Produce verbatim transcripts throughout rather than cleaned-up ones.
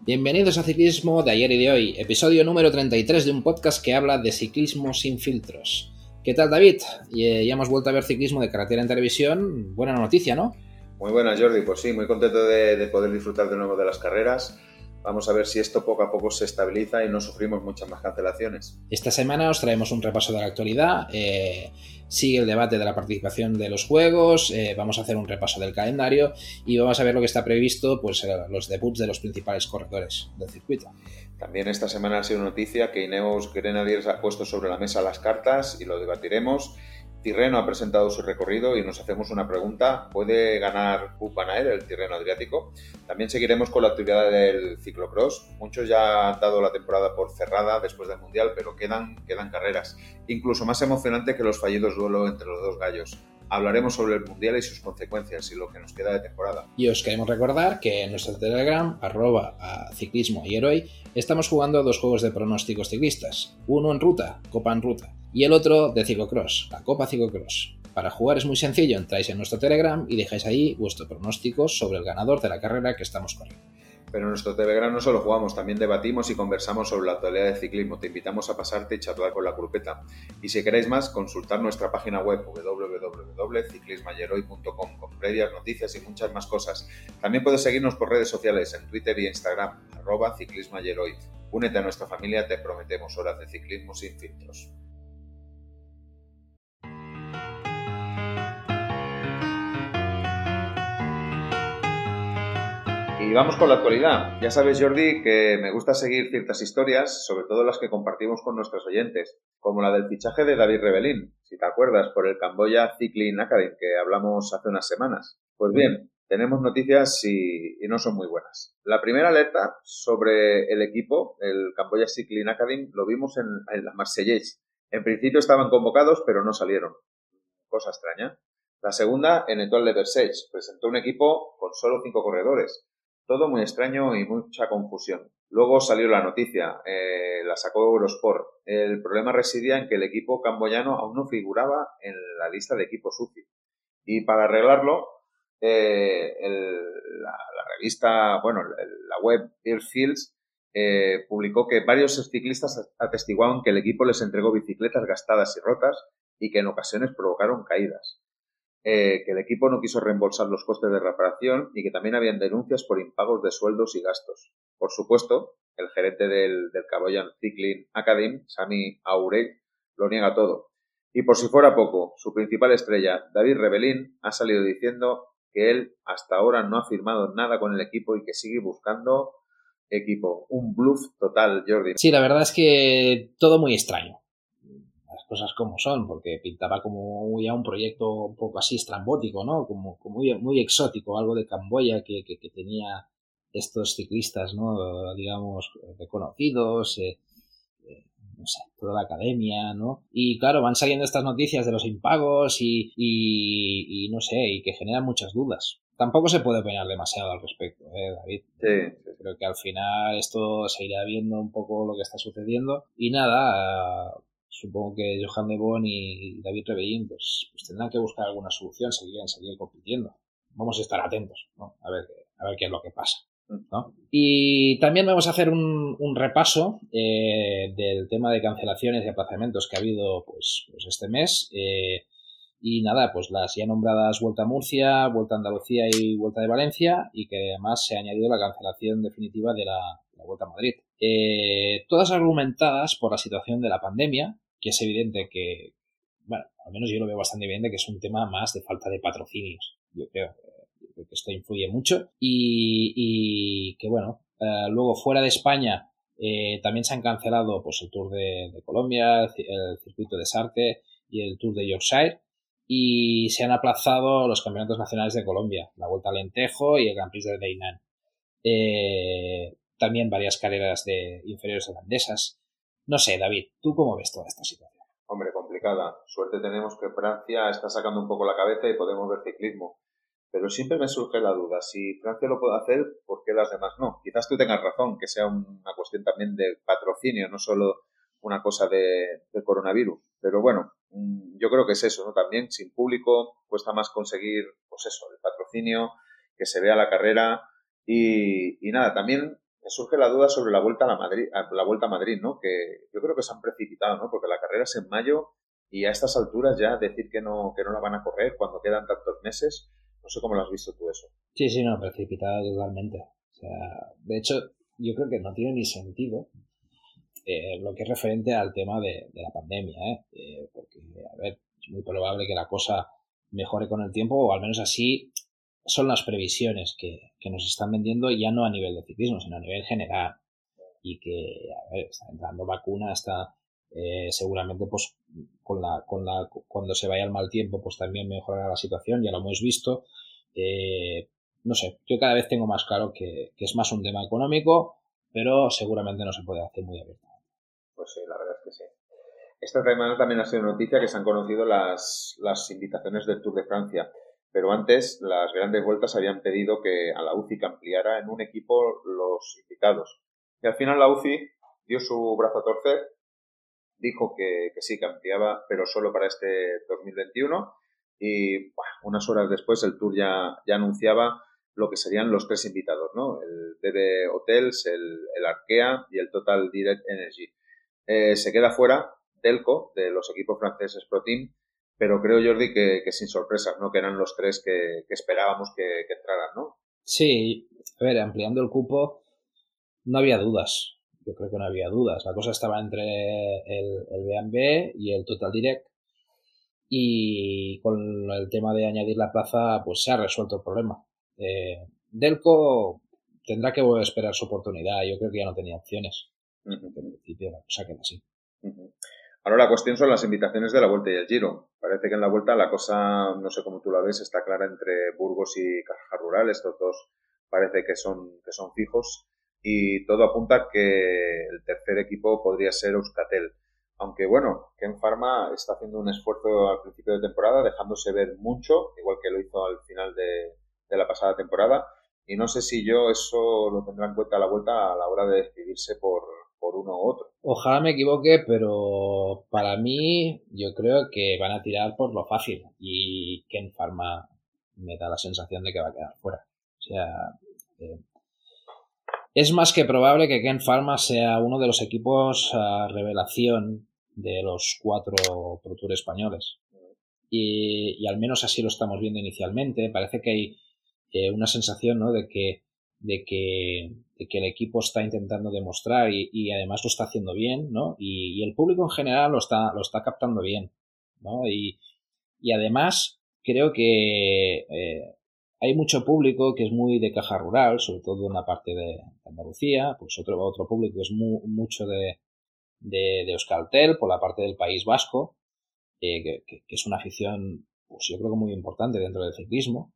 Bienvenidos a Ciclismo de ayer y de hoy, episodio número treinta y tres de un podcast que habla de ciclismo sin filtros. ¿Qué tal, David? Ya hemos vuelto a ver ciclismo de carretera en televisión. Buena noticia, ¿no? Muy buenas, Jordi. Pues sí, muy contento de, de poder disfrutar de nuevo de las carreras. Vamos a ver si esto poco a poco se estabiliza y no sufrimos muchas más cancelaciones. Esta semana os traemos un repaso de la actualidad. Eh, sigue el debate de la participación de los juegos. Eh, vamos a hacer un repaso del calendario y vamos a ver lo que está previsto, pues eh, los debuts de los principales corredores del circuito. También esta semana ha sido noticia que Ineos Grenadiers ha puesto sobre la mesa las cartas y lo debatiremos. Tirreno ha presentado su recorrido y nos hacemos una pregunta: ¿puede ganar Wout van Aert el Tirreno Adriático? También seguiremos con la actividad del ciclocross. Muchos ya han dado la temporada por cerrada después del Mundial, pero quedan, quedan carreras, incluso más emocionante que los fallidos duelos entre los dos gallos. Hablaremos sobre el Mundial y sus consecuencias y lo que nos queda de temporada. Y os queremos recordar que en nuestro Telegram, arroba a ciclismo y héroe, estamos jugando dos juegos de pronósticos ciclistas. Uno en ruta, Copa en ruta, y el otro de ciclocross, la Copa Ciclocross. Para jugar es muy sencillo, entráis en nuestro Telegram y dejáis ahí vuestro pronóstico sobre el ganador de la carrera que estamos corriendo. Pero en nuestro Telegram no solo jugamos, también debatimos y conversamos sobre la actualidad del ciclismo. Te invitamos a pasarte y charlar con la grupeta. Y si queréis más, consultar nuestra página web doble u doble u doble u punto ciclismo y héroe punto com con previas noticias y muchas más cosas. También puedes seguirnos por redes sociales en Twitter y Instagram, arroba ciclismo y héroe. Únete a nuestra familia, te prometemos horas de ciclismo sin filtros. Y vamos con la actualidad. Ya sabes, Jordi, que me gusta seguir ciertas historias, sobre todo las que compartimos con nuestros oyentes, como la del fichaje de David Rebellin, si te acuerdas, por el Camboya Cycling Academy, que hablamos hace unas semanas. Pues bien, tenemos noticias y, y no son muy buenas. La primera alerta sobre el equipo, el Camboya Cycling Academy, lo vimos en, en la Marseillaise. En principio estaban convocados, pero no salieron. Cosa extraña. La segunda, en Etoile de Versailles, presentó un equipo con solo cinco corredores. Todo muy extraño y mucha confusión. Luego salió la noticia, eh, la sacó Eurosport. El problema residía en que el equipo camboyano aún no figuraba en la lista de equipos U C I. Y para arreglarlo, eh, el, la, la revista, bueno, la web Airfields eh, publicó que varios ciclistas atestiguaban que el equipo les entregó bicicletas gastadas y rotas y que en ocasiones provocaron caídas. Eh, que el equipo no quiso reembolsar los costes de reparación y que también habían denuncias por impagos de sueldos y gastos. Por supuesto, el gerente del, del Camboya Cycling Academy, Sami Aurel, lo niega todo. Y por si fuera poco, su principal estrella, David Rebellin, ha salido diciendo que él hasta ahora no ha firmado nada con el equipo y que sigue buscando equipo. Un bluff total, Jordi. Sí, la verdad es que todo muy extraño. Cosas como son, porque pintaba como ya un proyecto un poco así estrambótico, ¿no? Como, como muy, muy exótico, algo de Camboya que, que, que tenía estos ciclistas, ¿no? Digamos, reconocidos, eh, eh, no sé, toda la academia, ¿no? Y claro, van saliendo estas noticias de los impagos y, y, y no sé, y que generan muchas dudas. Tampoco se puede opinar demasiado al respecto, ¿eh, David? Sí, sí. Creo que al final esto se irá viendo un poco lo que está sucediendo y nada... Uh, Supongo que Johan de Bon y David Rebellin pues, pues tendrán que buscar alguna solución, seguir, seguir compitiendo. Vamos a estar atentos, ¿no? A ver, a ver qué es lo que pasa, ¿no? Y también vamos a hacer un, un repaso eh, del tema de cancelaciones y aplazamientos que ha habido pues, pues este mes. Eh, y nada, pues las ya nombradas Vuelta a Murcia, Vuelta a Andalucía y Vuelta de Valencia, y que además se ha añadido la cancelación definitiva de la, la Vuelta a Madrid. Eh, todas argumentadas por la situación de la pandemia, que es evidente que, bueno, al menos yo lo veo bastante evidente que es un tema más de falta de patrocinios. Yo creo, yo creo que esto influye mucho y, y que, bueno, eh, luego fuera de España eh, también se han cancelado pues el Tour de, de Colombia, el, el circuito de Sarthe y el Tour de Yorkshire, y se han aplazado los campeonatos nacionales de Colombia, la Vuelta al Alentejo y el Grand Prix de Leyland. Eh, también varias carreras de inferiores holandesas. No sé, David, ¿tú cómo ves toda esta situación? Hombre, complicada. Suerte tenemos que Francia está sacando un poco la cabeza y podemos ver ciclismo. Pero siempre me surge la duda, si Francia lo puede hacer, ¿por qué las demás no? Quizás tú tengas razón, que sea una cuestión también de patrocinio, no solo una cosa de, de coronavirus. Pero bueno, yo creo que es eso, ¿no? También sin público cuesta más conseguir, pues eso, el patrocinio, que se vea la carrera y, y nada, también me surge la duda sobre la vuelta a la Madrid, a la vuelta a Madrid, ¿no? Que yo creo que se han precipitado, ¿no? Porque la carrera es en mayo y a estas alturas ya decir que no, que no la van a correr cuando quedan tantos meses, no sé cómo lo has visto tú eso. Sí, sí, no, precipitado totalmente. O sea, de hecho, yo creo que no tiene ni sentido eh, lo que es referente al tema de, de la pandemia, ¿eh? Eh, porque, a ver, es muy probable que la cosa mejore con el tiempo, o al menos así son las previsiones que, que nos están vendiendo, ya no a nivel de ciclismo, sino a nivel general. Y que, a ver, está entrando vacuna, está eh, seguramente pues con la, con la, cuando se vaya el mal tiempo pues también mejorará la situación, ya lo hemos visto. Eh, no sé, yo cada vez tengo más claro que, que es más un tema económico, pero seguramente no se puede hacer muy abiertamente. Pues sí, la verdad es que sí. Esta semana también ha sido noticia que se han conocido las, las invitaciones del Tour de Francia, pero antes las grandes vueltas habían pedido que a la U C I que ampliara en un equipo los invitados. Y al final la U C I dio su brazo a torcer, dijo que, que sí, que ampliaba, pero solo para este dos mil veintiuno, y bueno, unas horas después el Tour ya, ya anunciaba lo que serían los tres invitados, ¿no? El B B Hotels, el, el Arkea y el Total Direct Energy. Eh, se queda fuera Delco, de los equipos franceses Pro Team, pero creo, Jordi, que, que sin sorpresas, ¿no? Que eran los tres que, que esperábamos que, que entraran, ¿no? Sí, a ver, ampliando el cupo no había dudas. Yo creo que no había dudas. La cosa estaba entre el, el B and B y el Total Direct. Y con el tema de añadir la plaza, pues se ha resuelto el problema. Eh, Delco tendrá que volver a esperar su oportunidad. Yo creo que ya no tenía opciones. Uh-huh. En principio la cosa queda así. Uh-huh. Ahora la cuestión son las invitaciones de la Vuelta y el Giro. Parece que en la Vuelta la cosa, no sé cómo tú la ves, está clara entre Burgos y Caja Rural. Estos dos parece que son, que son fijos. Y todo apunta que el tercer equipo podría ser Euskaltel. Aunque bueno, Ken Pharma está haciendo un esfuerzo al principio de temporada, dejándose ver mucho, igual que lo hizo al final de, de la pasada temporada. Y no sé si yo eso lo tendrá en cuenta a la Vuelta a la hora de decidirse por, por uno u otro. Ojalá me equivoque, pero para mí yo creo que van a tirar por lo fácil. Y Ken Pharma me da la sensación de que va a quedar fuera. O sea, eh, es más que probable que Ken Pharma sea uno de los equipos uh, revelación de los cuatro Pro Tour españoles. Y, y al menos así lo estamos viendo inicialmente. Parece que hay eh, una sensación, ¿no? de que de que, de que el equipo está intentando demostrar y, y además lo está haciendo bien, ¿no? Y, y el público en general lo está, lo está captando bien, ¿no? Y, y además creo que eh, hay mucho público que es muy de Caja Rural, sobre todo en la parte de Andalucía, pues otro, otro público es muy, mucho de, de, de Euskaltel, por la parte del País Vasco, eh, que, que, que es una afición, pues yo creo que muy importante dentro del ciclismo.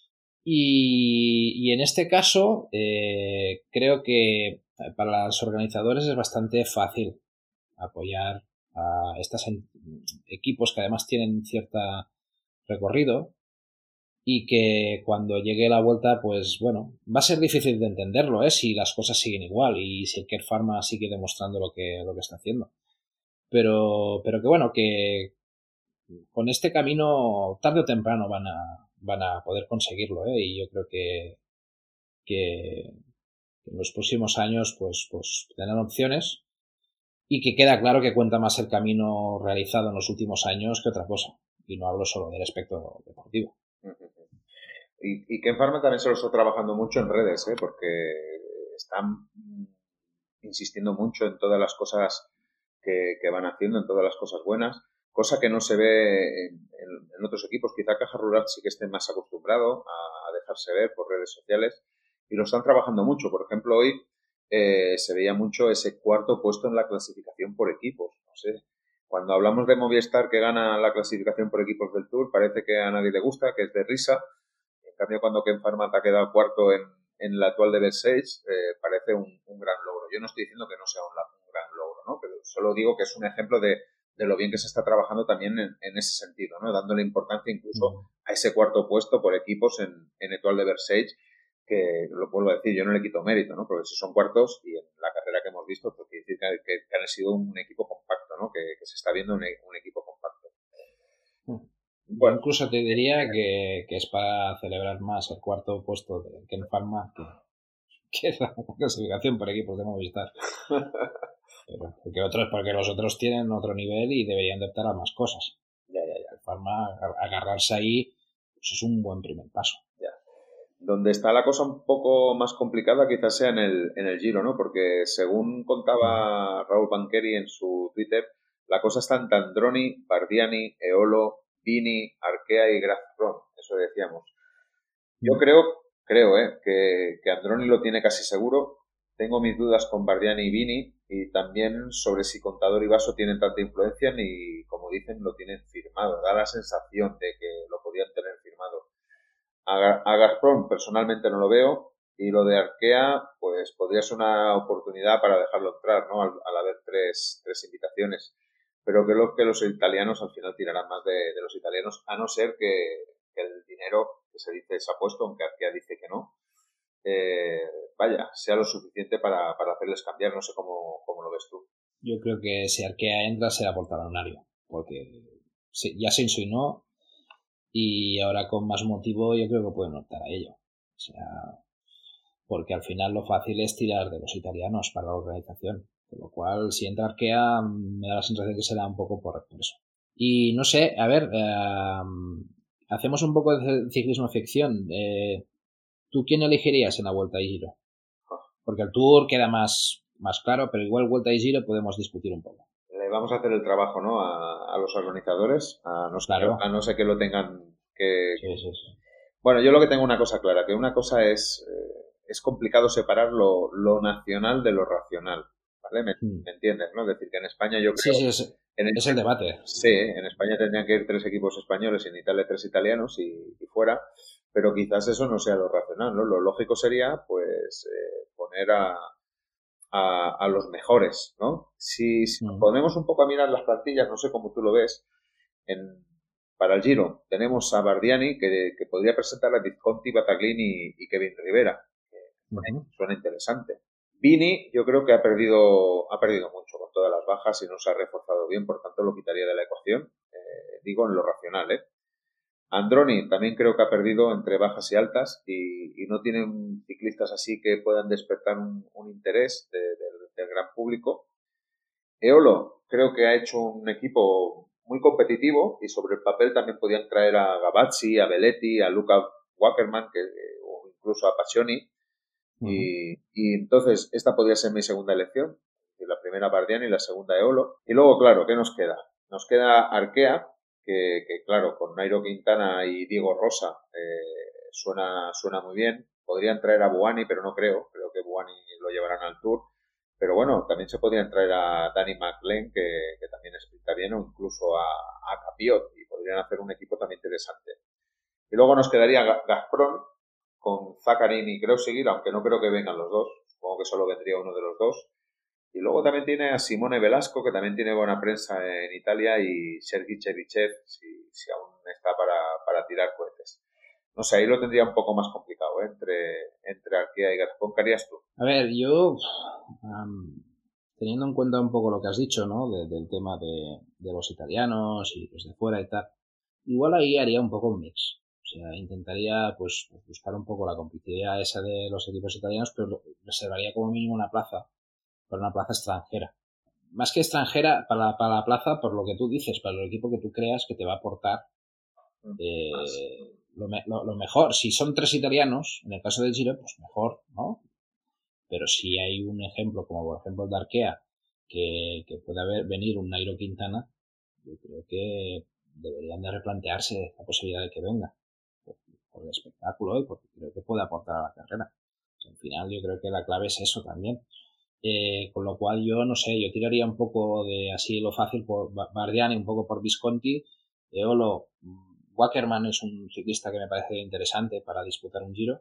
Y, y en este caso, eh, creo que para los organizadores es bastante fácil apoyar a estos equipos que además tienen cierto recorrido y que cuando llegue la vuelta, pues bueno, va a ser difícil de entenderlo, ¿eh? Si las cosas siguen igual y si el Ken Pharma sigue demostrando lo que, lo que está haciendo. Pero, pero que bueno, que con este camino tarde o temprano van a, van a poder conseguirlo, ¿eh? Y yo creo que, que en los próximos años pues, pues tendrán opciones y que queda claro que cuenta más el camino realizado en los últimos años que otra cosa. Y no hablo solo del aspecto deportivo. Y, y Ken Pharma también se lo está trabajando mucho en redes, ¿eh? Porque están insistiendo mucho en todas las cosas que, que van haciendo, en todas las cosas buenas, cosa que no se ve en, en, en otros equipos. Quizá Caja Rural sí que esté más acostumbrado a, a dejarse ver por redes sociales y lo están trabajando mucho. Por ejemplo, hoy eh, se veía mucho ese cuarto puesto en la clasificación por equipos. No sé, cuando hablamos de Movistar que gana la clasificación por equipos del Tour, parece que a nadie le gusta, que es de risa. En cambio, cuando Ken Pharma ha quedado cuarto en, en la actual de Versailles, eh, parece un, un gran logro. Yo no estoy diciendo que no sea un, un gran logro, ¿no? Pero solo digo que es un ejemplo de, de lo bien que se está trabajando también en, en ese sentido, ¿no? Dándole importancia incluso a ese cuarto puesto por equipos en, en Etoile de Versailles, que lo vuelvo a decir, yo no le quito mérito, ¿no? Porque si son cuartos y en la carrera que hemos visto, pues quiere decir que, que, que han sido un equipo compacto, ¿no? Que, que se está viendo un, un equipo compacto. Bueno, yo incluso te diría que, que es para celebrar más el cuarto puesto de Ken Pharma que, que es la clasificación por equipos de Movistar. Pero porque otros, porque los otros tienen otro nivel y deberían de optar a más cosas. Ya, ya, ya. De forma, agarrarse ahí, pues es un buen primer paso. Ya. Donde está la cosa un poco más complicada quizás sea en el, en el Giro, ¿no? Porque según contaba Raúl Bancheri en su Twitter, la cosa está entre Androni, Bardiani, Eolo, Bini, Arkea y Graf Ron. Eso decíamos. Yo creo, creo, ¿eh? Que, que Androni lo tiene casi seguro. Tengo mis dudas con Bardiani y Bini y también sobre si Contador y Basso tienen tanta influencia ni, como dicen, lo tienen firmado. Da la sensación de que lo podían tener firmado. A, a Gazprom personalmente no lo veo y lo de Arkea pues podría ser una oportunidad para dejarlo entrar, ¿no? Al, al haber tres, tres invitaciones. Pero creo que los italianos al final tirarán más de, de los italianos, a no ser que, que el dinero que se dice se ha puesto, aunque Arkea dice que no, eh, vaya, sea lo suficiente para, para hacerles cambiar. No sé cómo, cómo lo ves tú. Yo creo que si Arkea entra será por talonario, porque ya se insinuó y ahora con más motivo yo creo que pueden optar a ello. O sea, porque al final lo fácil es tirar de los italianos para la organización. Con lo cual, si entra Arkea, me da la sensación que será un poco por, por eso. Y no sé, a ver, eh, hacemos un poco de ciclismo ficción. Eh, ¿Tú quién elegirías en la Vuelta y Giro? Porque el Tour queda más, más claro, pero igual Vuelta y Giro podemos discutir un poco. Le vamos a hacer el trabajo, ¿no? A, a los organizadores, a no, ser claro. que, a no ser que lo tengan que... Sí, sí, sí. Bueno, yo lo que tengo una cosa clara, que una cosa es... Eh, es complicado separar lo, lo nacional de lo racional, ¿vale? ¿Me, hmm. ¿me entiendes, no? Es decir, que en España yo creo... Sí, sí, es, en el, es el debate. Sí, en España tendrían que ir tres equipos españoles y en Italia tres italianos y, y fuera, pero quizás eso no sea lo racional, ¿no? Lo lógico sería, pues, eh, poner a, a, a los mejores, ¿no? Si, si nos ponemos un poco a mirar las plantillas, no sé cómo tú lo ves, en, para el Giro tenemos a Bardiani, que, que podría presentar a Visconti, Battaglini y, y Kevin Rivera, que suena, uh-huh. suena interesante. Bini yo creo que ha perdido ha perdido mucho con todas las bajas y no se ha reforzado bien, por tanto lo quitaría de la ecuación, eh, digo en lo racional, ¿eh? Androni también creo que ha perdido entre bajas y altas y, y no tienen ciclistas así que puedan despertar un, un interés de, de, del gran público. Eolo creo que ha hecho un equipo muy competitivo y sobre el papel también podían traer a Gavazzi, a Belletti, a Luca Wackerman que, o incluso a Pacioni. Uh-huh. Y, y entonces esta podría ser mi segunda elección, la primera Bardiani y la segunda Eolo. Y luego, claro, ¿qué nos queda? Nos queda Arkea, que, que claro, con Nairo Quintana y Diego Rosa eh, suena, suena muy bien. Podrían traer a Buani, pero no creo, creo que Buani lo llevarán al Tour. Pero bueno, también se podrían traer a Danny McLean, que, que también explica bien, o incluso a, a Capiot, y podrían hacer un equipo también interesante. Y luego nos quedaría Gazprom, con Zakarin y Kreuziger, aunque no creo que vengan los dos, supongo que solo vendría uno de los dos. Y luego también tiene a Simone Velasco, que también tiene buena prensa en Italia, y Sergi Cherichev, si, si aún está para, para tirar cohetes. No sé, ahí lo tendría un poco más complicado, ¿eh? entre, entre Arkea y Gazprom. ¿Qué harías tú? A ver, yo, um, teniendo en cuenta un poco lo que has dicho, ¿no? De, del tema de, de los italianos y los de fuera y tal, igual ahí haría un poco un mix. O sea, intentaría pues buscar un poco la competitividad esa de los equipos italianos, pero reservaría como mínimo una plaza para una plaza extranjera. Más que extranjera, para la, para la plaza, por lo que tú dices, para el equipo que tú creas que te va a aportar eh, lo, me, lo, lo mejor. Si son tres italianos, en el caso del Giro, pues mejor, ¿no? Pero si hay un ejemplo, como por ejemplo el de Arkea, que, que puede haber, venir un Nairo Quintana, yo creo que deberían de replantearse la posibilidad de que venga. Por el espectáculo y porque creo que puede aportar a la carrera. O sea, al final yo creo que la clave es eso también. Eh, con lo cual yo no sé, yo tiraría un poco de así lo fácil por Bardiani, un poco por Visconti. Eolo, Wackerman es un ciclista que me parece interesante para disputar un Giro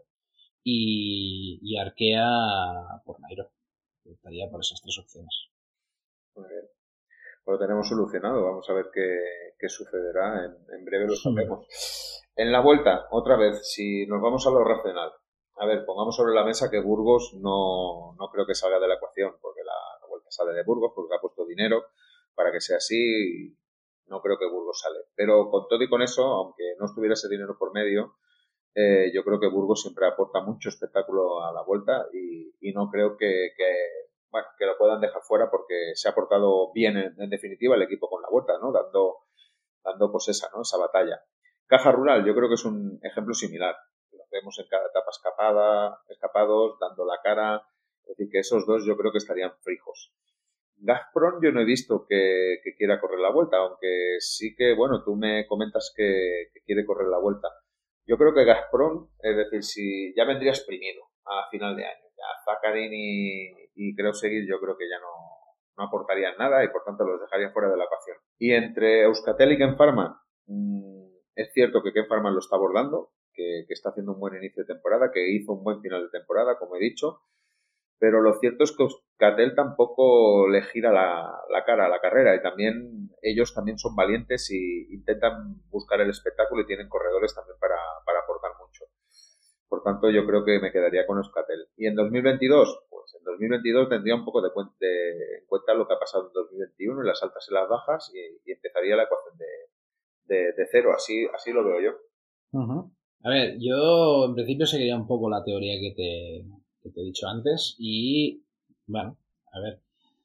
y, y Arkea por Nairo. Yo estaría por esas tres opciones. Muy bien. Pues lo tenemos solucionado, vamos a ver qué, qué sucederá, en, en breve lo sabremos. En la vuelta, otra vez, si nos vamos a lo racional, a ver, pongamos sobre la mesa que Burgos no, no creo que salga de la ecuación, porque la, la vuelta sale de Burgos, porque ha puesto dinero para que sea así, no creo que Burgos sale. Pero con todo y con eso, aunque no estuviera ese dinero por medio, eh, yo creo que Burgos siempre aporta mucho espectáculo a la Vuelta y, y no creo que, que, bueno, que lo puedan dejar fuera porque se ha portado bien, en, en definitiva, el equipo con la Vuelta, ¿no? Dando, dando pues esa, ¿no? Esa batalla. Caja Rural yo creo que es un ejemplo similar. Lo vemos en cada etapa escapada, escapados, dando la cara. Es decir, que esos dos yo creo que estarían fijos. Gazprom yo no he visto que, que quiera correr la Vuelta, aunque sí que, bueno, tú me comentas que, que quiere correr la Vuelta. Yo creo que Gazprom, es decir, si ya vendría exprimido a final de año. Ya Zakarin y, y creo seguir, yo creo que ya no, no aportarían nada y por tanto los dejaría fuera de la ecuación. Y entre Euskaltel y Ken Pharma, mmm, es cierto que Ken Pharma lo está abordando, que, que está haciendo un buen inicio de temporada, que hizo un buen final de temporada, como he dicho, pero lo cierto es que Euskaltel tampoco le gira la, la cara a la carrera y también ellos también son valientes y intentan buscar el espectáculo y tienen corredores también para, para aportar mucho. Por tanto, yo creo que me quedaría con Euskaltel. ¿Y en dos mil veintidós? Pues en dos mil veintidós tendría un poco de, de en cuenta lo que ha pasado en dos mil veintiuno, y las altas y las bajas, y, y empezaría la ecuación de, de, de cero. Así, así lo veo yo. Uh-huh. A ver, yo en principio seguiría un poco la teoría que te, que te he dicho antes y, bueno, a ver,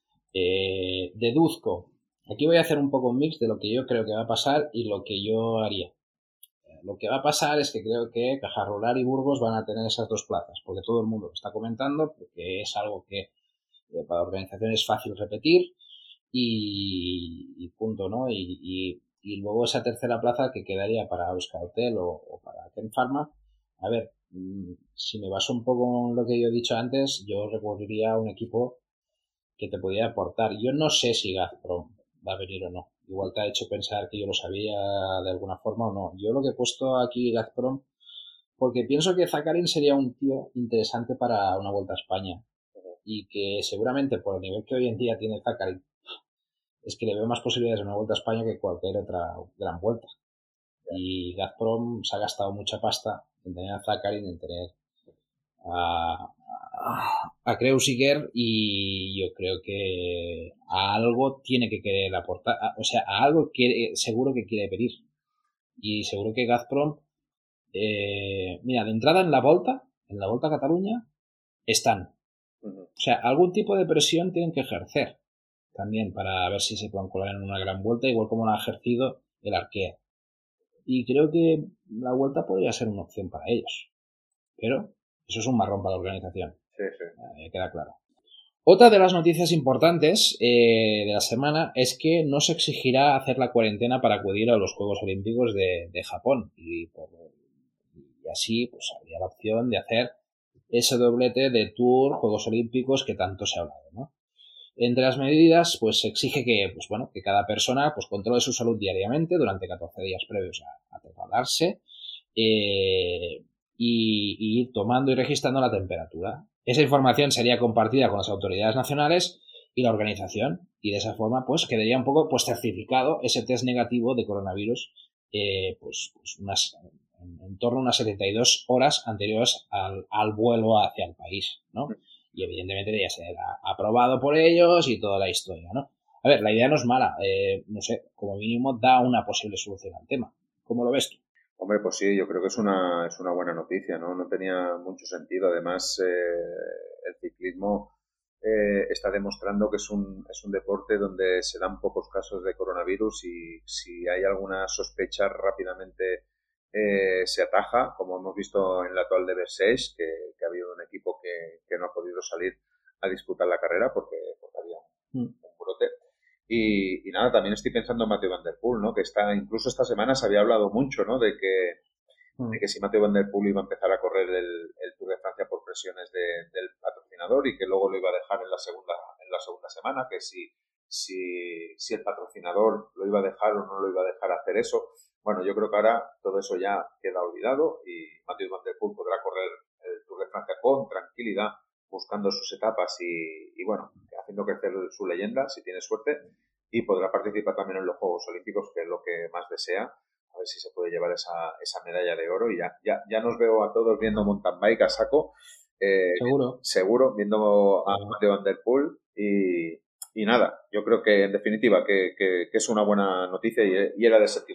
eh, deduzco. Aquí voy a hacer un poco un mix de lo que yo creo que va a pasar y lo que yo haría. Lo que va a pasar es que creo que Caja Rural y Burgos van a tener esas dos plazas, porque todo el mundo lo está comentando, porque es algo que eh, para la organización es fácil repetir y, y punto, ¿no? Y, y, y luego esa tercera plaza que quedaría para Euskaltel o, o para Ken Pharma. A ver, si me baso un poco en lo que yo he dicho antes, yo recurriría a un equipo que te pudiera aportar. Yo no sé si Gazprom va a venir o no. Igual te ha hecho pensar que yo lo sabía de alguna forma o no. Yo lo que he puesto aquí Gazprom porque pienso que Zakarin sería un tío interesante para una Vuelta a España y que seguramente por el nivel que hoy en día tiene Zakarin es que le veo más posibilidades en una Vuelta a España que cualquier otra gran vuelta. Y Gazprom se ha gastado mucha pasta en tener a Zakarin, en tener a, a, a Kreuziger y yo creo que a algo tiene que querer aportar, a, o sea, a algo quiere, seguro que quiere pedir. Y seguro que Gazprom, eh, mira, de entrada en la Volta, en la Volta a Cataluña, están. O sea, algún tipo de presión tienen que ejercer también para ver si se pueden colar en una gran vuelta, igual como lo ha ejercido el Arkea. Y creo que la vuelta podría ser una opción para ellos. Pero eso es un marrón para la organización. Sí, sí. Eh, queda claro. Otra de las noticias importantes eh, de la semana es que no se exigirá hacer la cuarentena para acudir a los Juegos Olímpicos de, de Japón. Y, por, y así pues habría la opción de hacer ese doblete de Tour, Juegos Olímpicos que tanto se ha hablado, ¿no? Entre las medidas, pues se exige que, pues bueno, que cada persona pues controle su salud diariamente durante catorce días previos a, a trasladarse eh, y, y ir tomando y registrando la temperatura. Esa información sería compartida con las autoridades nacionales y la organización y de esa forma pues quedaría un poco pues certificado ese test negativo de coronavirus eh, pues, pues unas, en, en torno a unas setenta y dos horas anteriores al, al vuelo hacia el país, ¿no? Y evidentemente ya será aprobado por ellos y toda la historia, ¿no? A ver, la idea no es mala, eh, no sé, como mínimo da una posible solución al tema. ¿Cómo lo ves tú? Hombre, pues sí, yo creo que es una, es una buena noticia, ¿no? No tenía mucho sentido. Además, eh, el ciclismo eh, está demostrando que es un, es un deporte donde se dan pocos casos de coronavirus y si hay alguna sospecha rápidamente eh, se ataja, como hemos visto en la actual de Versailles, que, que ha habido un equipo que, que no ha podido salir a disputar la carrera porque, porque había un, mm. un brote. Y, y nada, también estoy pensando en Mathieu Van Der Poel, ¿no? Que está, incluso esta semana se había hablado mucho, ¿no? De que, mm. de que si Mathieu Van Der Poel iba a empezar a correr el, el Tour de Francia por presiones de, del patrocinador y que luego lo iba a dejar en la segunda, en la segunda semana, que si, si, si el patrocinador lo iba a dejar o no lo iba a dejar hacer eso. Bueno, yo creo que ahora todo eso ya queda olvidado y Mathieu Van Der Poel podrá correr el Tour de Francia con tranquilidad, buscando sus etapas y, y bueno, haciendo crecer su leyenda, si tiene suerte, y podrá participar también en los Juegos Olímpicos, que es lo que más desea, a ver si se puede llevar esa, esa medalla de oro, y ya, ya, ya nos veo a todos viendo mountain bike a saco, eh, seguro, seguro, viendo a Mathieu Van Der Poel, y, y nada, yo creo que en definitiva que, que, que es una buena noticia y, y era de sentido común.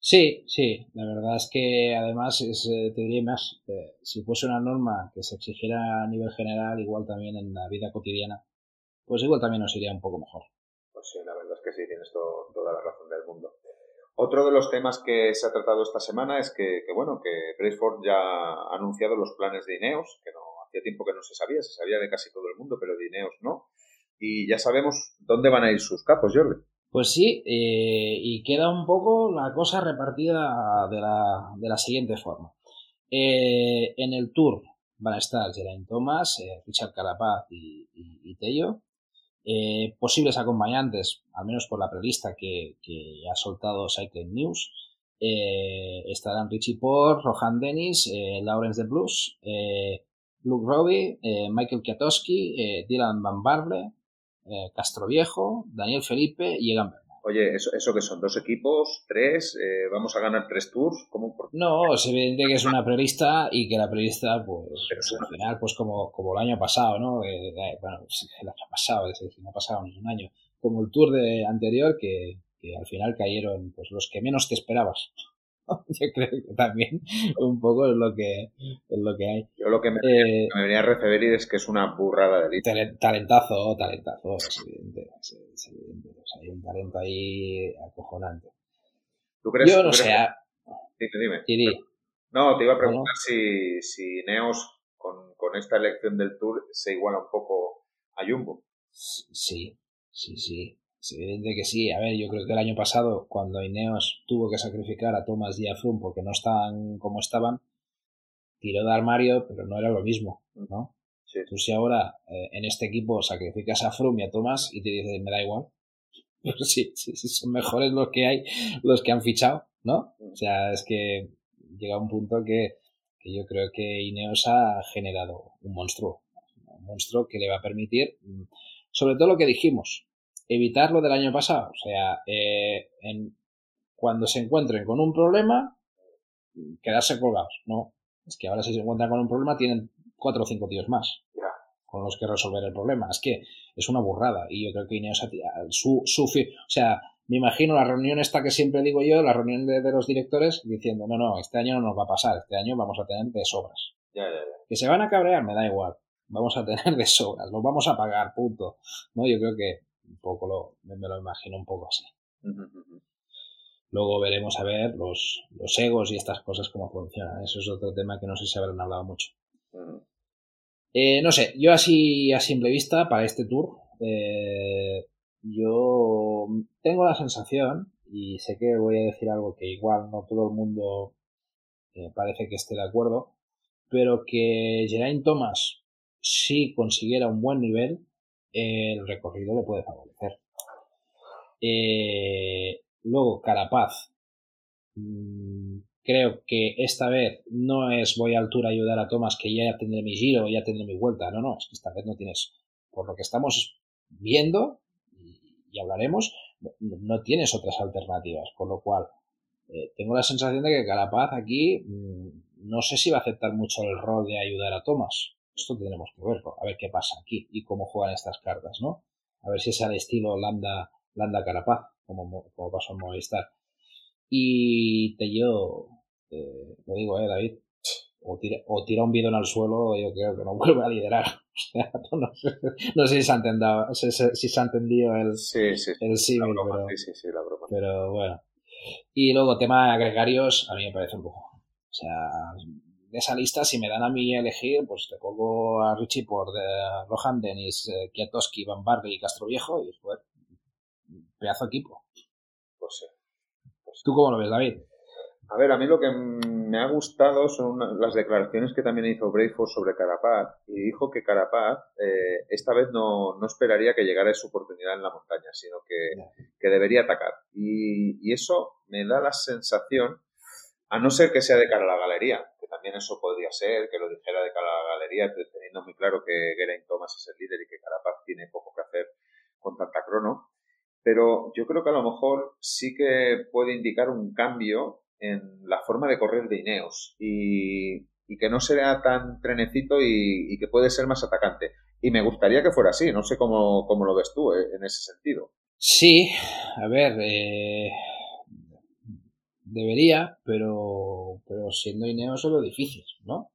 Sí, sí, la verdad es que además es, eh, te diré más, eh, si fuese una norma que se exigiera a nivel general, igual también en la vida cotidiana, pues igual también nos iría un poco mejor. Pues sí, la verdad es que sí, tienes to- toda la razón del mundo. Otro de los temas que se ha tratado esta semana es que, que, bueno, que Braceford ya ha anunciado los planes de Ineos, que no hacía tiempo que no se sabía, se sabía de casi todo el mundo, pero de Ineos no. Y ya sabemos dónde van a ir sus capos, Jordi. Pues sí, eh, y queda un poco la cosa repartida de la, de la siguiente forma. Eh, en el Tour van a estar Geraint Thomas, eh, Richard Carapaz y, y, y Tello. Eh, posibles acompañantes, al menos por la prelista que, que ha soltado Cycling News, eh, estarán Richie Porte, Rohan Dennis, eh, Lawrence de Blues, eh, Luke Robbie, eh, Michael Kwiatkowski, eh, Dylan Van Barle, eh, Castroviejo, Daniel Felipe y Egan Bernal. Oye, ¿eso, eso que son? ¿Dos equipos? ¿Tres? Eh, ¿Vamos a ganar tres tours? ¿Cómo? Por... No, es evidente que es una prelista y que la prelista, pues, Pero pues sí, al final, pues como, como el año pasado, ¿no? Eh, eh, bueno, pues, el año pasado, es decir, no ha pasado ni un año. Como el tour de anterior, que, que al final cayeron pues los que menos te esperabas. Yo creo que también un poco es lo que, es lo que hay. yo lo que me, Eh, me venía a referir es que es una burrada de lista. tale- talentazo, talentazo, es evidente, es, es evidente. O sea, hay un talento ahí acojonante. ¿Tú crees? Yo ¿Tú no crees? sé, a- Dime, dime. Diri, No, te iba a no, preguntar no, si, si Neos con, con esta elección del Tour se iguala un poco a Jumbo. sí, sí, sí. Es evidente que sí. A ver, yo creo que el año pasado, cuando Ineos tuvo que sacrificar a Thomas y a Froome porque no estaban como estaban, tiró de armario, pero no era lo mismo, ¿no? Sí. Tú si ahora eh, en este equipo sacrificas a Froome y a Thomas y te dices, me da igual, pues sí, sí, sí, son mejores los que hay, los que han fichado, ¿no? O sea, es que llega un punto que, que yo creo que Ineos ha generado un monstruo, un monstruo que le va a permitir, sobre todo lo que dijimos, evitar lo del año pasado, o sea, eh, en, cuando se encuentren con un problema, quedarse colgados, ¿no? Es que ahora si se encuentran con un problema tienen cuatro o cinco tíos más Ya. con los que resolver el problema. Es que es una burrada y yo creo que Ineos su, su o sea, me imagino la reunión esta que siempre digo yo, la reunión de, de los directores diciendo, no, no, este año no nos va a pasar, este año vamos a tener de sobras. Ya, ya, ya. Que se van a cabrear, me da igual, vamos a tener de sobras, los vamos a pagar, punto. No, yo creo que un poco lo, me lo imagino un poco así. Uh-huh, uh-huh. Luego veremos a ver los, los egos y estas cosas cómo funcionan. Eso es otro tema que no sé si habrán hablado mucho. Uh-huh. Eh, no sé, yo así a simple vista para este tour, eh, yo tengo la sensación, y sé que voy a decir algo que igual no todo el mundo eh, parece que esté de acuerdo, pero que Geraint Thomas, si consiguiera un buen nivel, eh, el recorrido le puede favorecer. Eh, luego, Carapaz. Mm, creo que esta vez no es voy a altura a ayudar a Thomas que ya tendré mi giro, ya tendré mi vuelta. No, no, es que esta vez no tienes, por lo que estamos viendo y, y hablaremos, no, no tienes otras alternativas. Con lo cual, eh, tengo la sensación de que Carapaz aquí mmm, no sé si va a aceptar mucho el rol de ayudar a Thomas. Esto tendremos que verlo, a ver qué pasa aquí y cómo juegan estas cartas, ¿no? A ver si es al estilo Landa, Landa Carapaz, como, como pasó en Movistar. Y Tello, eh, lo digo, eh, David, o tira, o tira un bidón al suelo, yo creo que no vuelve a liderar. O sea, no, sé, no sé si se ha entendido, si, si se ha entendido el, sí, sí, el símil, pero, sí, sí, sí, la broma. pero bueno. Y luego, tema de gregarios, a mí me parece un poco. O sea, de esa lista, si me dan a mí a elegir, pues te pongo a Richie por de Rohan Dennis, eh, Kwiatkowski, Van Barle y Castroviejo, y joder, pedazo de equipo. Pues sí. Pues sí. ¿Tú cómo lo ves, David? A ver, a mí lo que me ha gustado son las declaraciones que también hizo Braceford sobre Carapaz, y dijo que Carapaz eh, esta vez no, no esperaría que llegara su oportunidad en la montaña, sino que, que debería atacar. Y, y eso me da la sensación, a no ser que sea de cara a la galería, que también eso podría ser, que lo dijera de cara a la galería, teniendo muy claro que Geraint Thomas es el líder y que Carapaz tiene poco que hacer con tanta crono, pero yo creo que a lo mejor sí que puede indicar un cambio en la forma de correr de Ineos y, y que no sea tan trenecito y, y que puede ser más atacante. Y me gustaría que fuera así, no sé cómo, cómo lo ves tú eh, en ese sentido. Sí, a ver, eh, debería, pero, pero siendo Ineos es lo difícil, ¿no?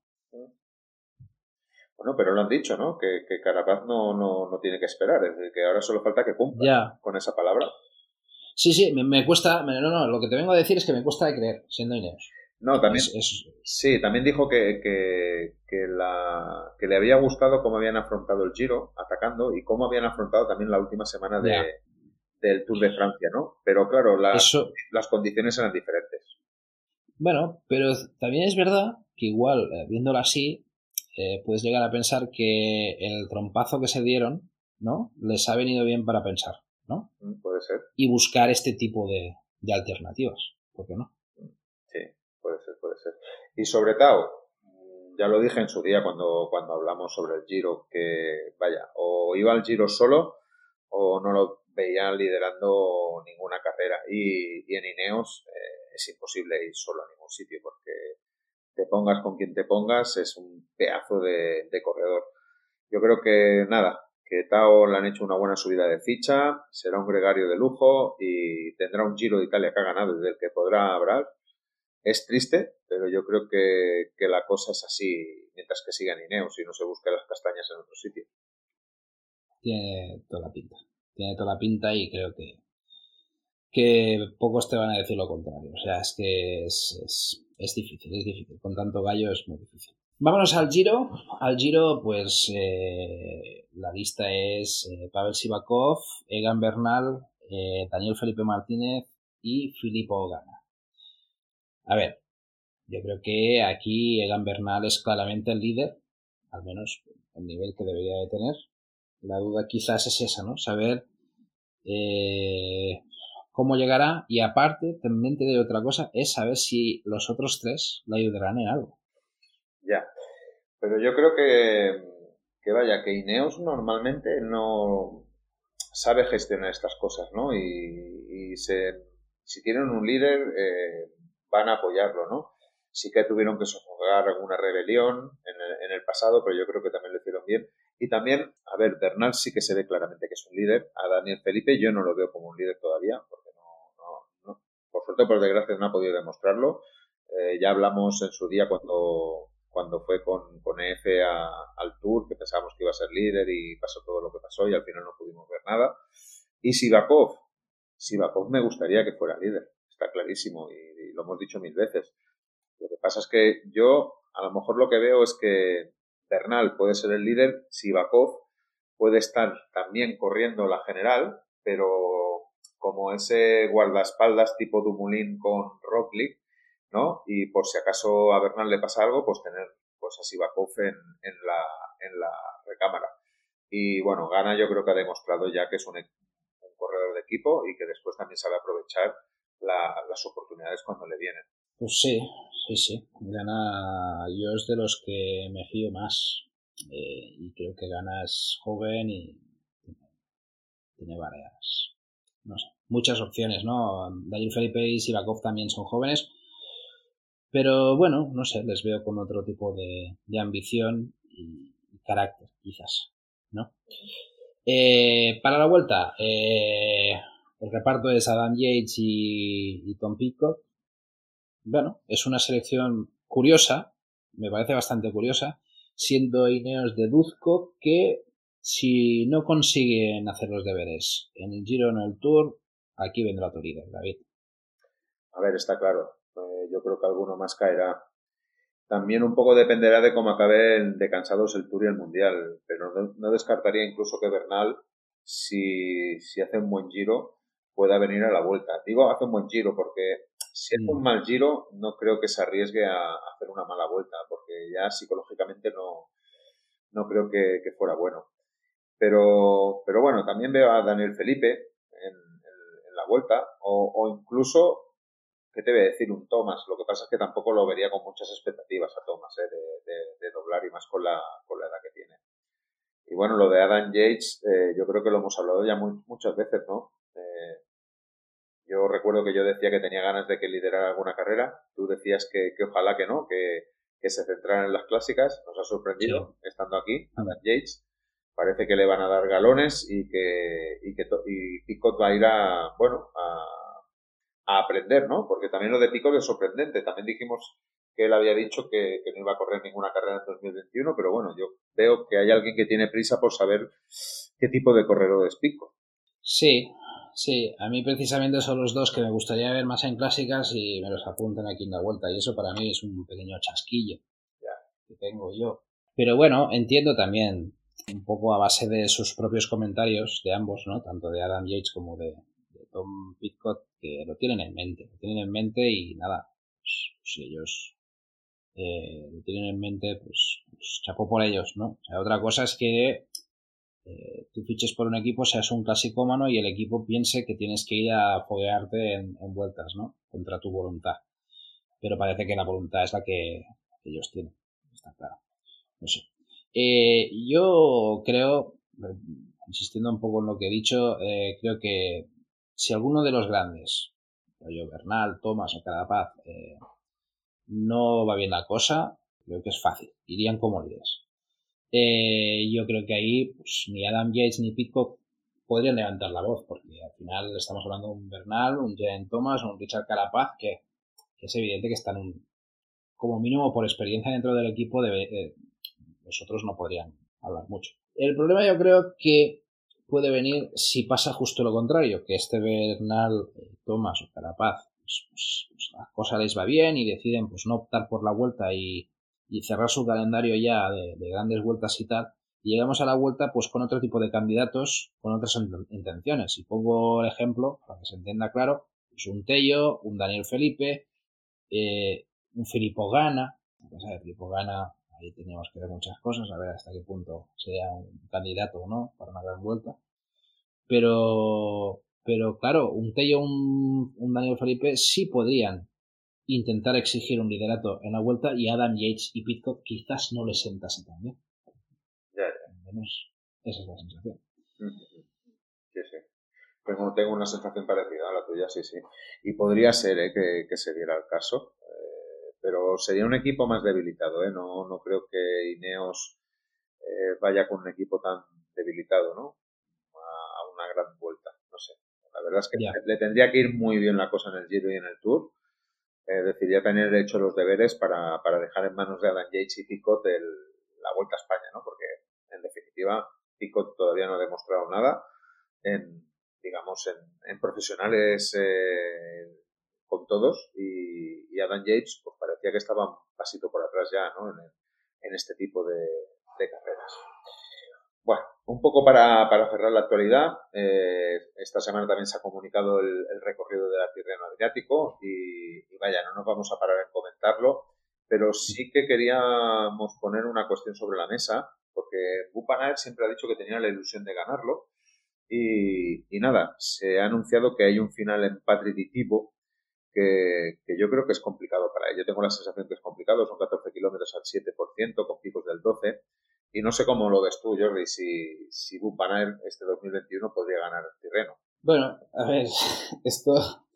Bueno, pero lo han dicho, ¿no? Que, que Carapaz no, no, no tiene que esperar, es decir, que ahora solo falta que cumpla ya. con esa palabra. Sí, sí, me, me cuesta, no, no, lo que te vengo a decir es que me cuesta de creer, siendo Ineos. No, también, es, es... sí, también dijo que, que, que, la, que le había gustado cómo habían afrontado el Giro, atacando, y cómo habían afrontado también la última semana de, del Tour de Francia, ¿no? Pero claro, las, Eso... las condiciones eran diferentes. Bueno, pero también es verdad que igual, eh, viéndolo así, eh, puedes llegar a pensar que el trompazo que se dieron, ¿no? Les ha venido bien para pensar, ¿no? Mm, puede ser. Y buscar este tipo de, de alternativas, ¿por qué no? Sí, puede ser, puede ser. Y sobre Tao, ya lo dije en su día cuando, cuando hablamos sobre el Giro, que vaya, o iba al Giro solo o no lo veían liderando ninguna carrera. Y, y en Ineos eh, es imposible ir solo a ningún sitio porque te pongas con quien te pongas, es un pedazo de, de corredor. Yo creo que nada, que Tao le han hecho una buena subida de ficha, será un gregario de lujo y tendrá un Giro de Italia que ha ganado y del que podrá hablar. Es triste, pero yo creo que, que la cosa es así mientras que sigan Ineos y no se busque las castañas en otro sitio. Tiene toda la pinta. Tiene toda la pinta y creo que que pocos te van a decir lo contrario. O sea, es que es, es, es difícil, es difícil. Con tanto gallo es muy difícil. Vámonos al Giro. Al Giro, pues eh, la lista es eh, Pavel Sivakov, Egan Bernal, eh, Daniel Felipe Martínez y Filippo Ganna. A ver, yo creo que aquí Egan Bernal es claramente el líder, al menos el nivel que debería de tener. La duda quizás es esa, ¿no? Saber eh, cómo llegará, y aparte también te digo otra cosa, es saber si los otros tres le ayudarán en algo. Ya, pero yo creo que, que vaya, que Ineos normalmente no sabe gestionar estas cosas, ¿no? Y, y se, si tienen un líder eh, van a apoyarlo, ¿no? Sí que tuvieron que sofocar alguna rebelión en el, en el pasado, pero yo creo que también lo hicieron bien. Y también, a ver, Bernal sí que se ve claramente que es un líder. A Daniel Felipe yo no lo veo como un líder todavía, porque no, no, no por suerte o por desgracia no ha podido demostrarlo. Eh, ya hablamos en su día cuando, cuando fue con, con E F a, al Tour, que pensábamos que iba a ser líder y pasó todo lo que pasó y al final no pudimos ver nada. Y Sivakov, Sivakov me gustaría que fuera líder, está clarísimo y, y lo hemos dicho mil veces. Lo que pasa es que yo a lo mejor lo que veo es que Bernal puede ser el líder, Sivakov puede estar también corriendo la general, pero como ese guardaespaldas tipo Dumoulin con Roglic, ¿no? Y por si acaso a Bernal le pasa algo, pues tener pues a Sivakov en, en, la, en la recámara. Y bueno, Ganna yo creo que ha demostrado ya que es un, un corredor de equipo y que después también sabe aprovechar la, las oportunidades cuando le vienen. Pues sí, sí, sí. Ganna, yo es de los que me fío más. Eh, y creo que Ganna es joven y tiene, tiene varias, no sé, muchas opciones, ¿no? Daniel Felipe y Sivakov también son jóvenes. Pero bueno, no sé, les veo con otro tipo de, de ambición y, y carácter, quizás, ¿no? Eh, para la vuelta, eh, el reparto es Adam Yates y, y Tom Pidcock. Bueno, es una selección curiosa, me parece bastante curiosa, siendo Ineos deduzco que si no consiguen hacer los deberes en el Giro o en el Tour, aquí vendrá otro líder, David. A ver, está claro. Eh, yo creo que alguno más caerá. También un poco dependerá de cómo acaben de cansados el Tour y el Mundial, pero no, no descartaría incluso que Bernal, si, si hace un buen Giro, pueda venir a la vuelta. Digo, hace un buen Giro porque si hace un mal Giro, no creo que se arriesgue a hacer una mala vuelta, porque ya psicológicamente no, no creo que, que fuera bueno. Pero, pero bueno, también veo a Daniel Felipe en, en, en la vuelta, o, o incluso, ¿qué te voy a decir? Un Thomas. Lo que pasa es que tampoco lo vería con muchas expectativas a Thomas, ¿eh? de, de, de doblar y más con la, con la edad que tiene. Y bueno, lo de Adam Yates, eh, yo creo que lo hemos hablado ya muy, muchas veces, ¿no? Eh, yo recuerdo que yo decía que tenía ganas de que liderara alguna carrera. Tú decías que, que ojalá que no, que, que se centrara en las clásicas. Nos ha sorprendido, sí, estando aquí, Adam Yates. Parece que le van a dar galones y que, y que y Pidcock va a ir a, bueno, a, a aprender, ¿no? Porque también lo de Pico es sorprendente. También dijimos que él había dicho que, que no iba a correr ninguna carrera en dos mil veintiuno, pero bueno, yo veo que hay alguien que tiene prisa por saber qué tipo de corredor es Pico. Sí, sí, a mí precisamente son los dos que me gustaría ver más en clásicas y me los apuntan aquí en la vuelta, y eso para mí es un pequeño chasquillo Ya. que tengo yo. Pero bueno, entiendo también, un poco a base de sus propios comentarios de ambos, ¿no? Tanto de Adam Yates como de, de Tom Pidcock, que lo tienen en mente, lo tienen en mente y nada, pues, pues ellos eh, lo tienen en mente, pues, pues chapó por ellos, ¿no? O sea, otra cosa es que eh, tú fiches por un equipo, seas un clasicómano y el equipo piense que tienes que ir a foguearte en, en vueltas, ¿no? Contra tu voluntad. Pero parece que la voluntad es la que, que ellos tienen, está claro. No sé. Eh, yo creo, insistiendo un poco en lo que he dicho, eh, creo que si alguno de los grandes, yo Bernal, Thomas o Carapaz, eh, no va bien la cosa, creo que es fácil, irían como líderes. Eh, yo creo que ahí pues, ni Adam Yates ni Pidcock podrían levantar la voz, porque al final estamos hablando de un Bernal, un Geraint Thomas o un Richard Carapaz, que, que es evidente que están un, como mínimo por experiencia dentro del equipo, debe, eh, los otros no podrían hablar mucho. El problema yo creo que puede venir si pasa justo lo contrario, que este Bernal, eh, Thomas o Carapaz, pues, pues, pues la cosa les va bien y deciden pues no optar por la vuelta y, y cerrar su calendario ya de, de grandes vueltas y tal, y llegamos a la vuelta pues con otro tipo de candidatos, con otras intenciones. Y pongo el ejemplo, para que se entienda claro, pues un Tello, un Daniel Felipe, eh, un Filippo Ganna. Pues a ver, Filippo Ganna, ahí teníamos que ver muchas cosas, a ver hasta qué punto sería un candidato o no para una gran vuelta. Pero, pero claro, un Tello, un, un Daniel Felipe sí podrían intentar exigir un liderato en la vuelta, y Adam Yates y Pidcock quizás no les sentase tan bien. Ya, ya. Al menos esa es la sensación. Sí, sí. Tengo, tengo una sensación parecida a la tuya, sí, sí. Y podría ser ¿eh? que, que se diera el caso, eh, pero sería un equipo más debilitado, ¿eh? No, no creo que Ineos eh, vaya con un equipo tan debilitado, ¿no? A, a una gran vuelta, no sé. La verdad es que Ya. le tendría que ir muy bien la cosa en el Giro y en el Tour. Eh, decidiría tener hecho los deberes para, para dejar en manos de Adam Yates y Picot el, la Vuelta a España, ¿no? Porque, en definitiva, Picot todavía no ha demostrado nada en, digamos, en, en profesionales eh, con todos, y, y Adam Yates pues parecía que estaba un pasito por atrás ya, ¿no? En, en este tipo de, de carreras. Bueno, un poco para, para cerrar la actualidad, eh, esta semana también se ha comunicado el, el recorrido del Tirreno Adriático y, y vaya, no nos vamos a parar en comentarlo, pero sí que queríamos poner una cuestión sobre la mesa, porque Wout van Aert siempre ha dicho que tenía la ilusión de ganarlo y, y nada, se ha anunciado que hay un final en Patriditivo que, que yo creo que es complicado para él. Yo tengo la sensación que es complicado, son catorce kilómetros al siete por ciento con picos del doce por ciento. Y no sé cómo lo ves tú, Jordi, si, si Wout van Aert este dos mil veintiuno podría ganar el Tirreno. Bueno, a ver, esto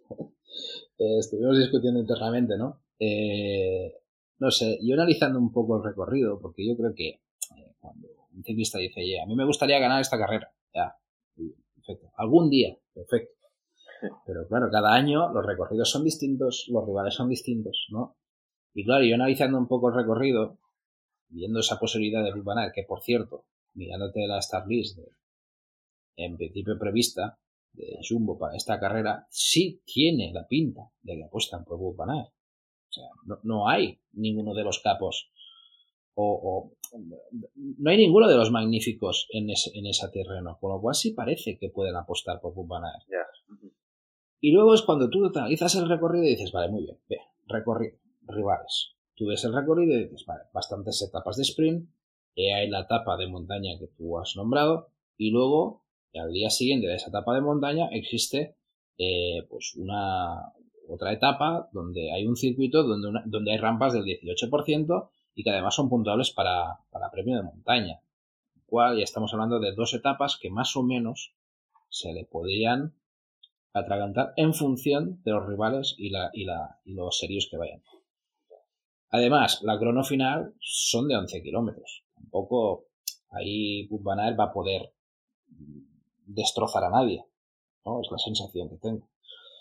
eh, estuvimos discutiendo internamente, ¿no? Eh, no sé, yo analizando un poco el recorrido, porque yo creo que eh, cuando un ciclista dice, oye, a mí me gustaría ganar esta carrera, ya, perfecto, algún día, perfecto. Pero claro, cada año los recorridos son distintos, los rivales son distintos, ¿no? Y claro, yo analizando un poco el recorrido, viendo esa posibilidad de Wout van Aert, que por cierto, mirándote la start list de, en principio prevista de Jumbo para esta carrera, sí tiene la pinta de que apuestan por Wout van Aert. O sea, no, no hay ninguno de los capos o, o no hay ninguno de los magníficos en ese, en ese terreno, con lo cual sí parece que pueden apostar por Wout van Aert. Yeah. Y luego es cuando tú analizas el recorrido y dices, vale, muy bien, ve, recorrido, rivales. Tú ves el recorrido y dices, vale, bastantes etapas de sprint, hay la etapa de montaña que tú has nombrado, y luego, al día siguiente de esa etapa de montaña, existe eh, pues una otra etapa donde hay un circuito donde, una, donde hay rampas del dieciocho por ciento y que además son puntuables para, para premio de montaña. Con lo cual ya estamos hablando de dos etapas que más o menos se le podrían atragantar en función de los rivales y, la, y, la, y los serios que vayan. Además, la crono final son de once kilómetros. Tampoco ahí Wout van Aert va a poder destrozar a nadie, ¿no? Es la sensación que tengo.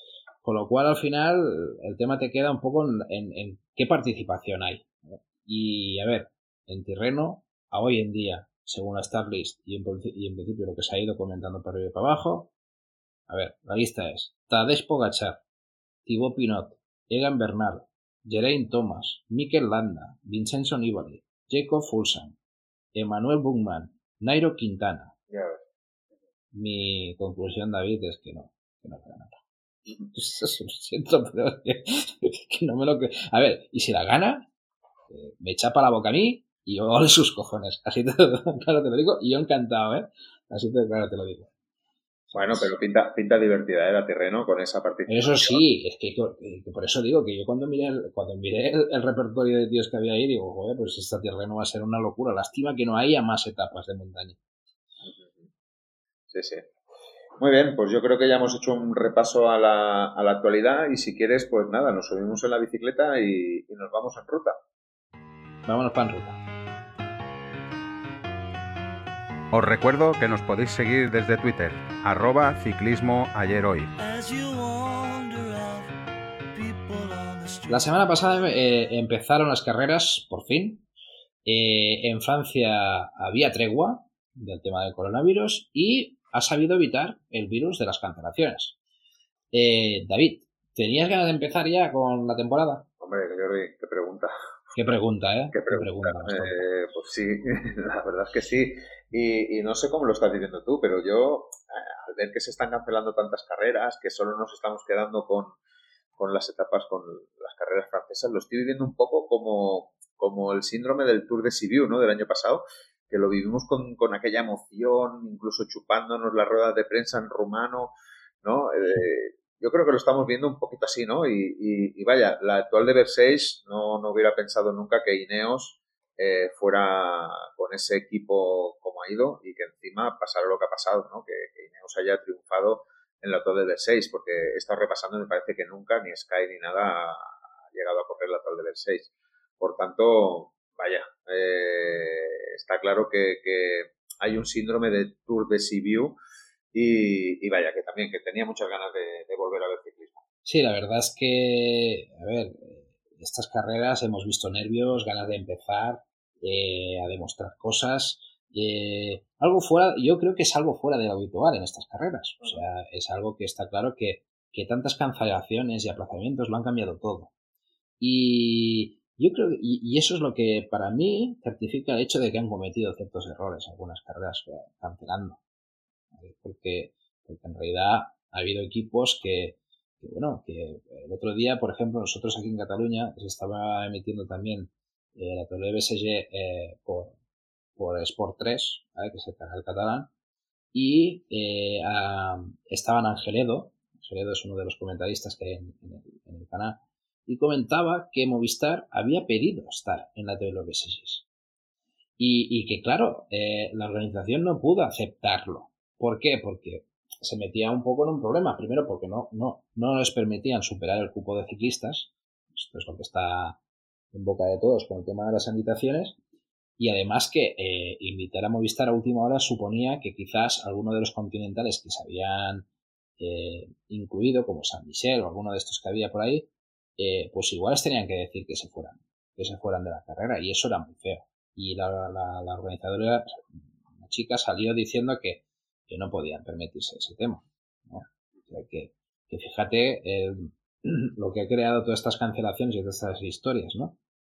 Con lo cual, al final, el tema te queda un poco en, en, en qué participación hay. Y, a ver, en Tirreno, a hoy en día, según la Starlist y en, y en principio lo que se ha ido comentando para arriba y para abajo, a ver, la lista es Tadej Pogačar, Thibaut Pinot, Egan Bernal, Geraint Thomas, Mikel Landa, Vincenzo Nibali, Jacob Fuglsang, Emmanuel Buchmann, Nairo Quintana. Ya ves. Mi conclusión, David, es que no, que no gana nada. Lo siento, pero es que, que no me lo creo. A ver, y si la gana, eh, me chapa la boca a mí y yo ole sus cojones. Así te, claro te lo digo, y yo encantado, ¿eh? Así te, claro te lo digo. Bueno, pero pinta, pinta divertida, ¿eh? La Tirreno con esa participación. Eso sí, es que, que, que por eso digo que yo cuando miré el, cuando miré el, el repertorio de tíos que había ahí, digo, joder, pues esta Tirreno va a ser una locura. Lástima que no haya más etapas de montaña. Sí, sí. Muy bien, pues yo creo que ya hemos hecho un repaso a la, a la actualidad y si quieres, pues nada, nos subimos en la bicicleta y, y nos vamos en ruta. Vámonos para en ruta. Os recuerdo que nos podéis seguir desde Twitter, arroba ciclismo ayer hoy. La semana pasada eh, empezaron las carreras, por fin. Eh, en Francia había tregua del tema del coronavirus y ha sabido evitar el virus de las cancelaciones. Eh, David, ¿tenías ganas de empezar ya con la temporada? Hombre, Jordi, qué pregunta. Qué pregunta, ¿eh? Qué pregunta. Qué pregunta eh, pues sí, la verdad es que sí. Y, y no sé cómo lo estás diciendo tú, pero yo, eh, al ver que se están cancelando tantas carreras, que solo nos estamos quedando con, con las etapas, con las carreras francesas, lo estoy viviendo un poco como, como el síndrome del Tour de Sibiu, ¿no? Del año pasado, que lo vivimos con, con aquella emoción, incluso chupándonos las ruedas de prensa en rumano, ¿no? Eh, yo creo que lo estamos viendo un poquito así, ¿no? Y, y, y vaya, la actual de Versailles no, no hubiera pensado nunca que Ineos eh, fuera con ese equipo como ha ido y que encima pasara lo que ha pasado, ¿no? Que, que Ineos haya triunfado en la actual de Versailles, porque he estado repasando y me parece que nunca ni Sky ni nada ha llegado a correr la actual de Versailles. Por tanto, vaya, eh, está claro que, que hay un síndrome de Tour de Sibiu y, y vaya, que también, que tenía muchas ganas de, de volver a ver ciclismo. Sí, la verdad es que, a ver, estas carreras hemos visto nervios, ganas de empezar, eh, a demostrar cosas. Eh, algo fuera, yo creo que es algo fuera de lo habitual en estas carreras. O sea, es algo que está claro que, que tantas cancelaciones y aplazamientos lo han cambiado todo. Y yo creo que, y, y eso es lo que para mí certifica el hecho de que han cometido ciertos errores algunas carreras cancelando. Porque, porque en realidad ha habido equipos que, que, bueno, que el otro día, por ejemplo, nosotros aquí en Cataluña se estaba emitiendo también eh, la Tour de B S G eh, por, por Sport tres, ¿vale? Que es el canal catalán, y eh, a, estaban Angeledo, Angeledo es uno de los comentaristas que hay en, en, el, en el canal, y comentaba que Movistar había pedido estar en la Tour de B S G. Y, y que, claro, eh, la organización no pudo aceptarlo. ¿Por qué? Porque se metía un poco en un problema. Primero porque no, no, no les permitían superar el cupo de ciclistas. Esto es lo que está en boca de todos con el tema de las sanitaciones. Y además que eh, invitar a Movistar a última hora suponía que quizás alguno de los continentales que se habían eh, incluido, como San Michel o alguno de estos que había por ahí, eh, pues igual les tenían que decir que se fueran, que se fueran de la carrera. Y eso era muy feo. Y la, la, la organizadora, la chica, salió diciendo que, que no podían permitirse ese tema, ¿no? O sea, que, que fíjate el, lo que ha creado todas estas cancelaciones y todas estas historias, ¿no?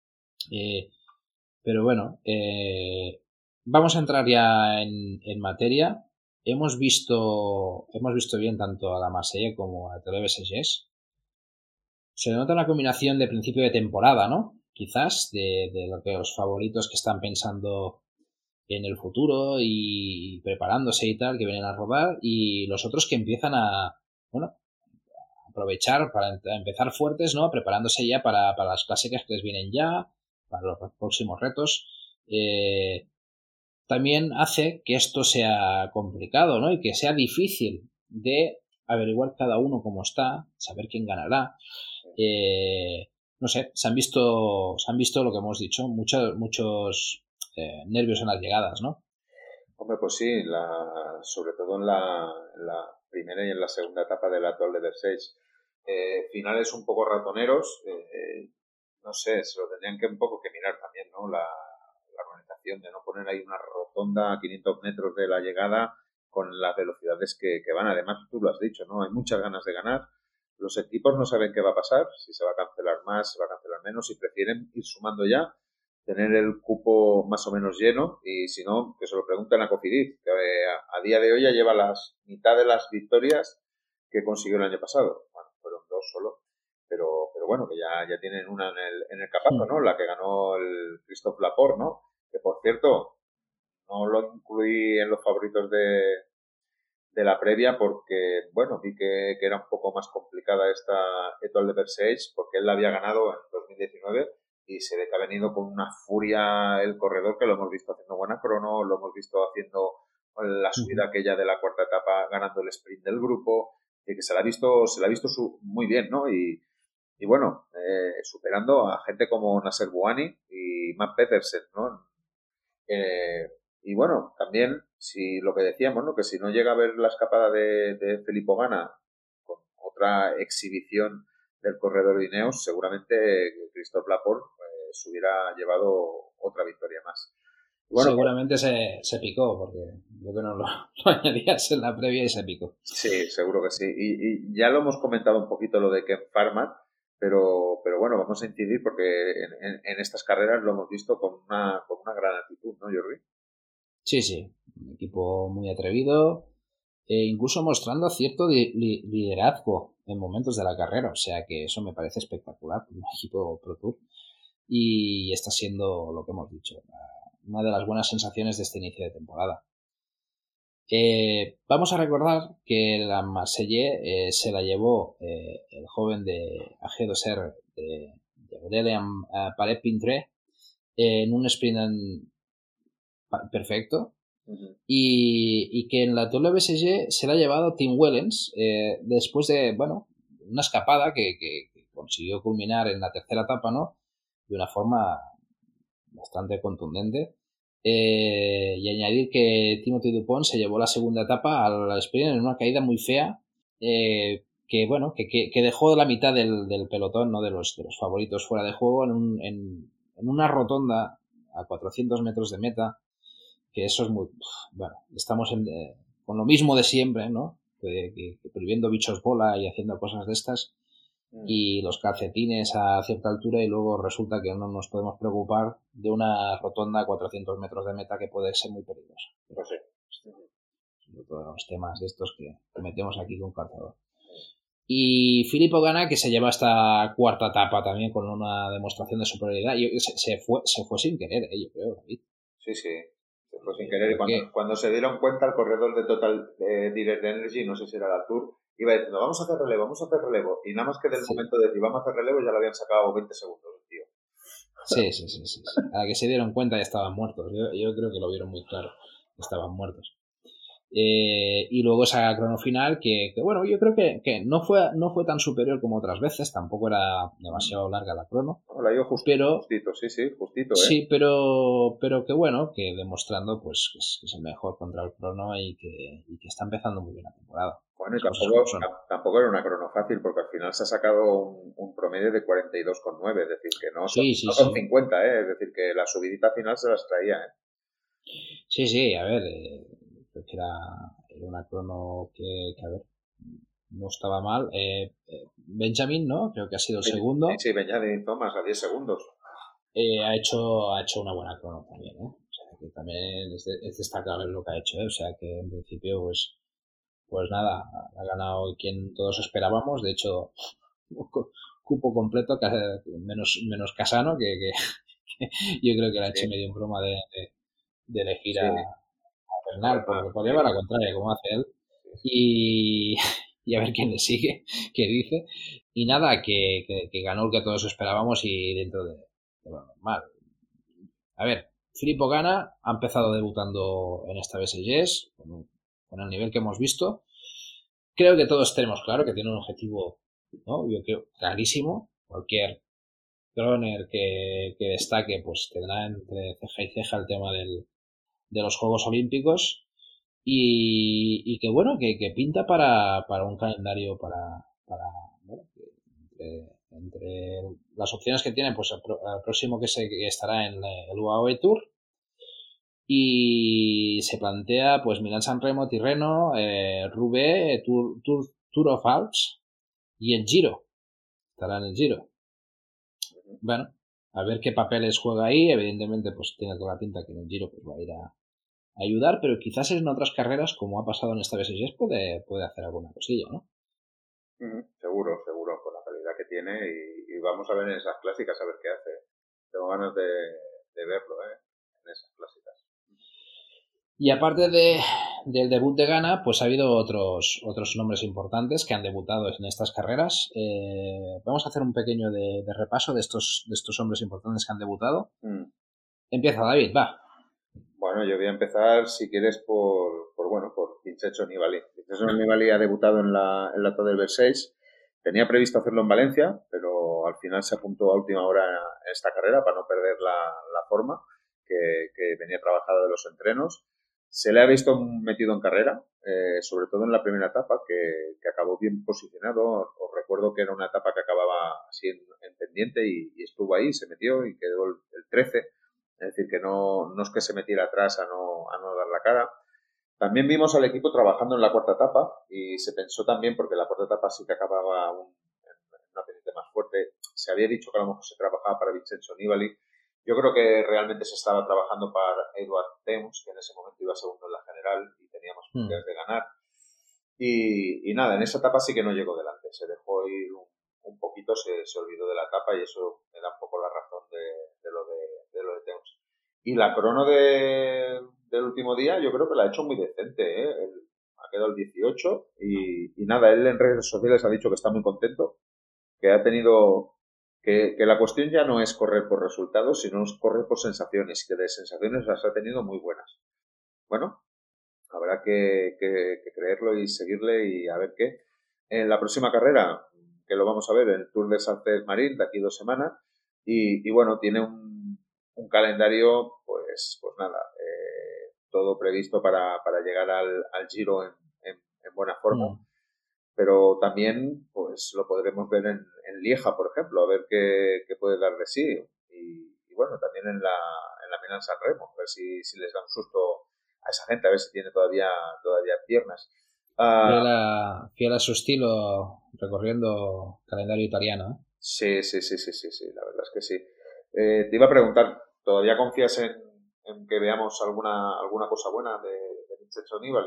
Eh, pero bueno, eh, vamos a entrar ya en, en materia. Hemos visto, hemos visto bien tanto a la Marsella como a la Tour de B S G. Se nota una combinación de principio de temporada, ¿no? Quizás de, de lo que los favoritos que están pensando en el futuro y preparándose y tal, que vienen a rodar, y los otros que empiezan a, bueno, aprovechar para empezar fuertes, ¿no? Preparándose ya para, para las clásicas que les vienen ya, para los próximos retos. Eh, también hace que esto sea complicado, ¿no? Y que sea difícil de averiguar cada uno cómo está, saber quién ganará. Eh, no sé, se han visto, se han visto lo que hemos dicho, muchos, muchos eh, nervios en las llegadas, ¿no? Hombre, pues sí, la, sobre todo en la, en la primera y en la segunda etapa de la actual de Versailles. eh, finales un poco ratoneros, eh, no sé, se lo tendrían que un poco que mirar también, ¿no? La, la organización de no poner ahí una rotonda a quinientos metros de la llegada con las velocidades que, que van. Además, tú lo has dicho, ¿no? Hay muchas ganas de ganar. Los equipos no saben qué va a pasar, si se va a cancelar más, se va a cancelar menos, y prefieren ir sumando ya, tener el cupo más o menos lleno, y si no, que se lo pregunten a Cofidis, que a, a día de hoy ya lleva las mitad de las victorias que consiguió el año pasado. Bueno, fueron dos solo, pero, pero bueno, que ya, ya tienen una en el, en el capazo, ¿no? La que ganó el Christophe Laporte, ¿no? Que por cierto, no lo incluí en los favoritos de, de la previa porque, bueno, vi que, que era un poco más complicada esta Étoile de Versailles, porque él la había ganado en dos mil diecinueve y se ve que ha venido con una furia el corredor, que lo hemos visto haciendo buena crono, lo hemos visto haciendo la subida aquella de la cuarta etapa, ganando el sprint del grupo, y que se la ha visto, se la ha visto su, muy bien, ¿no? Y, y bueno, eh, superando a gente como Nasser Bouhanni y Matt Pedersen, ¿no? Eh, y bueno, también, si lo que decíamos, ¿no? Que si no llega a ver la escapada de, de Filippo Ganna con otra exhibición del corredor de Ineos, seguramente Christophe Laporte eh, se hubiera llevado otra victoria más. Bueno, seguramente se, se picó, porque yo que no lo, lo añadías en la previa y se picó. Sí, seguro que sí. Y, y ya lo hemos comentado un poquito lo de Ken Farman, pero, pero bueno, vamos a incidir porque en, en, en estas carreras lo hemos visto con una, con una gran actitud, ¿no, Jordi? Sí, sí. Un equipo muy atrevido, e incluso mostrando cierto li, li, liderazgo en momentos de la carrera. O sea que eso me parece espectacular, un equipo Pro Tour. Y está siendo lo que hemos dicho, una de las buenas sensaciones de este inicio de temporada. Eh, vamos a recordar que la Marseille eh, se la llevó eh, el joven de A G dos R de, de Aurélien Paré-Pintré eh, en un sprint en, perfecto. Uh-huh. y, y que en la Tour de B S G se la ha llevado Tim Wellens eh, después de, bueno, una escapada que, que, que consiguió culminar en la tercera etapa, ¿no? De una forma bastante contundente. Eh, y añadir que Timothy Dupont se llevó la segunda etapa al sprint en una caída muy fea, eh, que bueno, que, que, que dejó la mitad del, del pelotón, ¿no? de, los, de los favoritos fuera de juego en, un, en, en una rotonda a cuatrocientos metros de meta, que eso es muy... Bueno, estamos en, eh, con lo mismo de siempre, ¿no? Que, que, que prohibiendo bichos bola y haciendo cosas de estas, y los calcetines a cierta altura, y luego resulta que no nos podemos preocupar de una rotonda a cuatrocientos metros de meta que puede ser muy peligrosa. Pero sí, sobre todo los temas de estos que metemos aquí con calzador. Y Filippo Ganna, que se lleva esta cuarta etapa también con una demostración de superioridad, y se, se, fue, se fue sin querer, ¿eh? Yo creo, David. Sí, sí. Se fue sin querer. Y cuando, cuando se dieron cuenta, el corredor de Total de Direct Energy, no sé si era la Tour, iba diciendo, vamos a hacer relevo, vamos a hacer relevo. Y nada más que del sí. momento de decir, vamos a hacer relevo, ya lo habían sacado veinte segundos, tío. Sí, sí, sí, sí, sí. A la que se dieron cuenta ya estaban muertos. Yo, yo creo que lo vieron muy claro. Estaban muertos. Eh, y luego esa crono final que, que bueno, yo creo que, que no fue no fue tan superior como otras veces. Tampoco era demasiado larga la crono. La dio just, pero, justito, sí, sí, justito, ¿eh? Sí, pero, pero que bueno, que demostrando pues que es, que es el mejor contra el crono y que, y que está empezando muy bien la temporada. Bueno, y tampoco, tampoco era una crono fácil, porque al final se ha sacado un, un promedio de cuarenta y dos coma nueve, es decir, que no son, sí, sí, no son sí. cincuenta, ¿eh? Es decir, que la subidita final se las traía, ¿eh? Sí, sí, a ver, eh, creo que era, era una crono que, que, a ver, no estaba mal. Eh, eh, Benjamin, ¿no? Creo que ha sido el sí, segundo. Sí, sí, Benjamin Thomas a diez segundos. Eh, ha hecho ha hecho una buena crono también, ¿eh? O sea, que también es, de, es destacable lo que ha hecho, ¿eh? O sea, que en principio, pues, pues nada, ha ganado quien todos esperábamos. De hecho, cupo completo, menos, menos Casano, que, que, que yo creo que le ha hecho sí. medio en broma de, de, de elegir sí. a, a Bernal, porque podría llevar a la contraria, como hace él. Y, y a ver quién le sigue, qué dice. Y nada, que, que, que ganó el que todos esperábamos y dentro de, de lo normal. A ver, Filippo Ganna ha empezado debutando en esta B S G con, con el nivel que hemos visto. Creo que todos tenemos claro que tiene un objetivo, ¿no? Yo creo clarísimo. Cualquier croner que, que destaque, pues tendrá entre ceja y ceja el tema del, de los Juegos Olímpicos. Y, y que bueno, que, que pinta para, para un calendario para, para bueno, que, entre, entre las opciones que tienen, pues el, el próximo que, se, que estará en el U A E Tour, y se plantea pues Milán-San Remo, Tirreno, eh, Roubaix, Tour, Tour, Tour of Alps y el Giro. Estará en el Giro. Bueno, a ver qué papeles juega ahí. Evidentemente pues tiene toda la pinta que en el Giro pues va a ir a, a ayudar, pero quizás en otras carreras, como ha pasado en esta B S G, puede, puede hacer alguna cosilla, ¿no? Uh-huh. Seguro, seguro, con la calidad que tiene, y, y vamos a ver en esas clásicas a ver qué hace. Tengo ganas de, de verlo, ¿eh? En esas clásicas. Y aparte de, del debut de Ganna, pues ha habido otros, otros nombres importantes que han debutado en estas carreras. Eh, vamos a hacer un pequeño de, de repaso de estos, de estos hombres importantes que han debutado. Mm. Empieza David, va. Bueno, yo voy a empezar, si quieres, por, por bueno, por Vincenzo Nibali. Vincenzo Nibali ha debutado en la, en la Tour del Versailles. Tenía previsto hacerlo en Valencia, pero al final se apuntó a última hora en esta carrera para no perder la, la forma que, que venía trabajada de los entrenos. Se le ha visto metido en carrera, eh, sobre todo en la primera etapa, que, que acabó bien posicionado. Os recuerdo que era una etapa que acababa así en, en pendiente y, y estuvo ahí, se metió y quedó el, el trece. Es decir, que no, no es que se metiera atrás a no, a no dar la cara. También vimos al equipo trabajando en la cuarta etapa y se pensó también, porque la cuarta etapa sí que acababa un, en una pendiente más fuerte, se había dicho que a lo mejor se trabajaba para Vincenzo Nibali. Yo creo que realmente se estaba trabajando para Edward Teuns, que en ese momento iba segundo en la general y tenía más posibilidades mm. de ganar. Y, y nada, en esa etapa sí que no llegó delante. Se dejó ir un, un poquito, se, se olvidó de la etapa y eso me da un poco la razón de, de lo de, de lo de Teuns. Y la crono de, del último día yo creo que la ha hecho muy decente, ¿eh? Él ha quedado el dieciocho y, y nada, él en redes sociales ha dicho que está muy contento, que ha tenido... Que, que la cuestión ya no es correr por resultados, sino es correr por sensaciones, que de sensaciones las ha tenido muy buenas. Bueno, habrá que, que, que creerlo y seguirle y a ver qué. En la próxima carrera, que lo vamos a ver, el Tour de Sainte-Marie, de aquí dos semanas, y, y bueno, tiene un, un calendario, pues, pues nada, eh, todo previsto para, para llegar al, al Giro en, en, en buena forma. Mm. Pero también pues lo podremos ver en, en Lieja, por ejemplo, a ver qué, qué puede dar de sí. Y, y bueno, también en la, en la Milán-San Remo, a ver si, si les da un susto a esa gente, a ver si tiene todavía, todavía piernas. Uh, fiel, a, fiel a su estilo, recorriendo calendario italiano, ¿eh? Sí, sí, sí, sí, sí, sí, la verdad es que sí. Eh, te iba a preguntar, ¿todavía confías en, en que veamos alguna, alguna cosa buena de, de Vincenzo Nibali?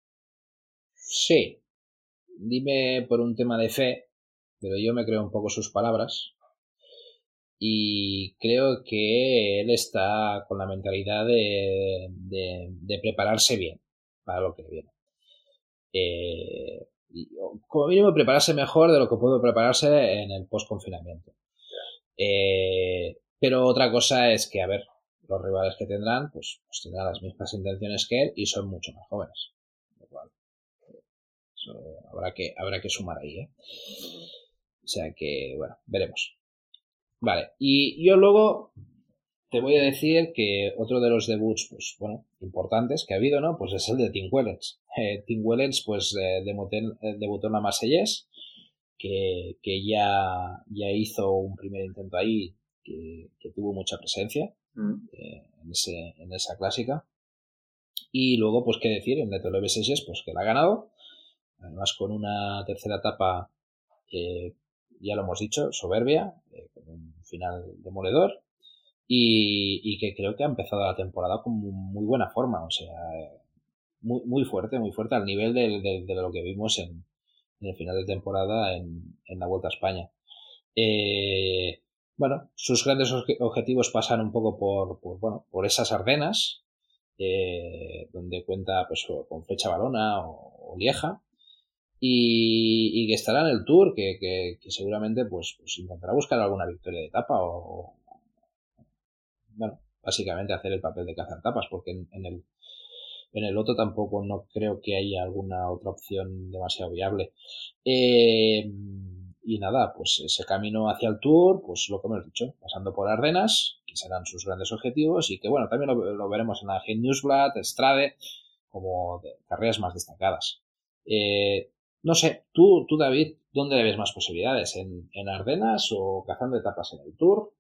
Sí. Dime por un tema de fe, pero yo me creo un poco sus palabras y creo que él está con la mentalidad de, de, de prepararse bien para lo que viene. Eh, y, como mínimo prepararse mejor de lo que puedo prepararse en el post-confinamiento. Eh, pero otra cosa es que, a ver, los rivales que tendrán, pues, pues tendrán las mismas intenciones que él y son mucho más jóvenes. Igual. Eso habrá que, habrá que sumar ahí, ¿eh? O sea que, bueno, veremos. Vale, y yo luego te voy a decir que otro de los debuts, pues, bueno, importantes que ha habido, ¿no? Pues es el de Tim Wellens. Eh, Tim Wellens, pues, eh, debutó, debutó en la Marseillaise, que, que ya, ya hizo un primer intento ahí, que, que tuvo mucha presencia mm. eh, en, ese, en esa clásica. Y luego, pues, qué decir, en la Tour de Versailles, pues, que la ha ganado. Además con una tercera etapa, eh, ya lo hemos dicho, soberbia, eh, con un final demoledor y, y que creo que ha empezado la temporada con muy buena forma, o sea, muy, muy fuerte, muy fuerte al nivel de, de, de lo que vimos en, en el final de temporada en, en la Vuelta a España. Eh, bueno, sus grandes objetivos pasan un poco por, por, bueno, por esas Ardenas, eh, donde cuenta pues con Flecha Valona o, o Lieja. Y, y que estará en el Tour, que, que, que seguramente pues, pues intentará buscar alguna victoria de etapa o, bueno, básicamente hacer el papel de cazatapas, porque en, en el en el otro tampoco no creo que haya alguna otra opción demasiado viable. Eh, y nada, pues ese camino hacia el Tour, pues lo que hemos dicho, pasando por Ardenas, que serán sus grandes objetivos y que bueno, también lo, lo veremos en la Gen Newsblad, Strade, como de carreras más destacadas. Eh, No sé, tú, tú David, ¿dónde le ves más posibilidades? ¿En, en Ardenas o cazando etapas en el Tour?